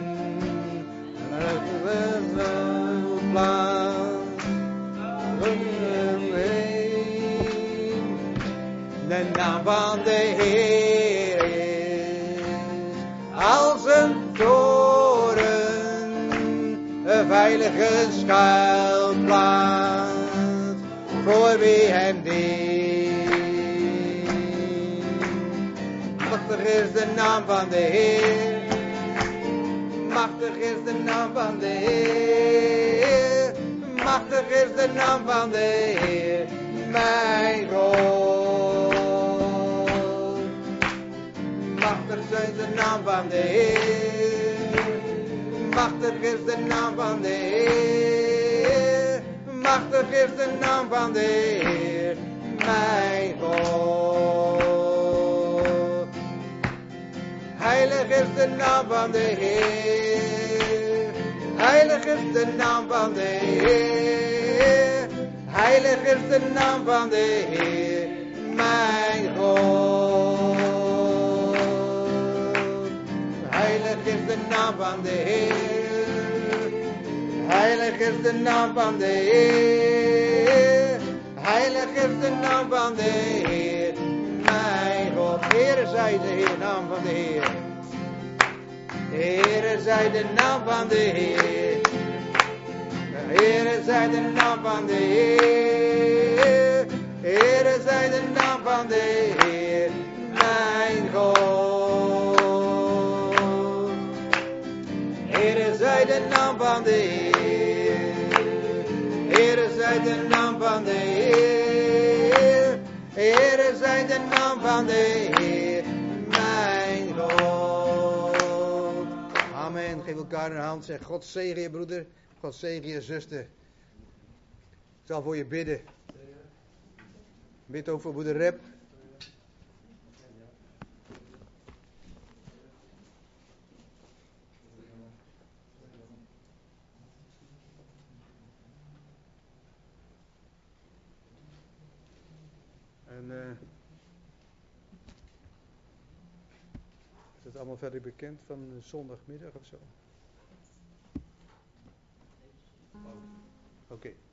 [SPEAKER 1] de naam van de Heer is als een toren, een veilige schuilplaats voor wie hem dient. Machtig is de naam van de Heer, machtig is de naam van de Heer, machtig is de naam van de Heer, mijn God. Machtig is de naam van de Heer, machtig is de naam van de Heer, machtig is de naam van de Heer, mijn God. Heilig is de naam van de Heer, heilig is de naam van de Heer, heilig is de naam van de Heer, mijn God. Heilig is de naam van de Heer, heilig is de naam van de Heer, heilig is de naam van de Heer, mijn God. Heere zij de Heer, naam van de Heer. Heere zij de naam van de Heer. Heere zij de naam van de Heer. Heere zij de naam van de Heer, mijn God. Heere zij de naam van de Heer. Heere zij de naam van de Heer. Heere zij de naam van de Heer, mijn God.
[SPEAKER 4] Amen. Geef elkaar een hand. Zeg God zegen je broeder. God zegen je zuster. Ik zal voor je bidden. Bid ook voor broeder Rep. En uh, is het allemaal verder bekend van zondagmiddag of zo? Oké. Okay.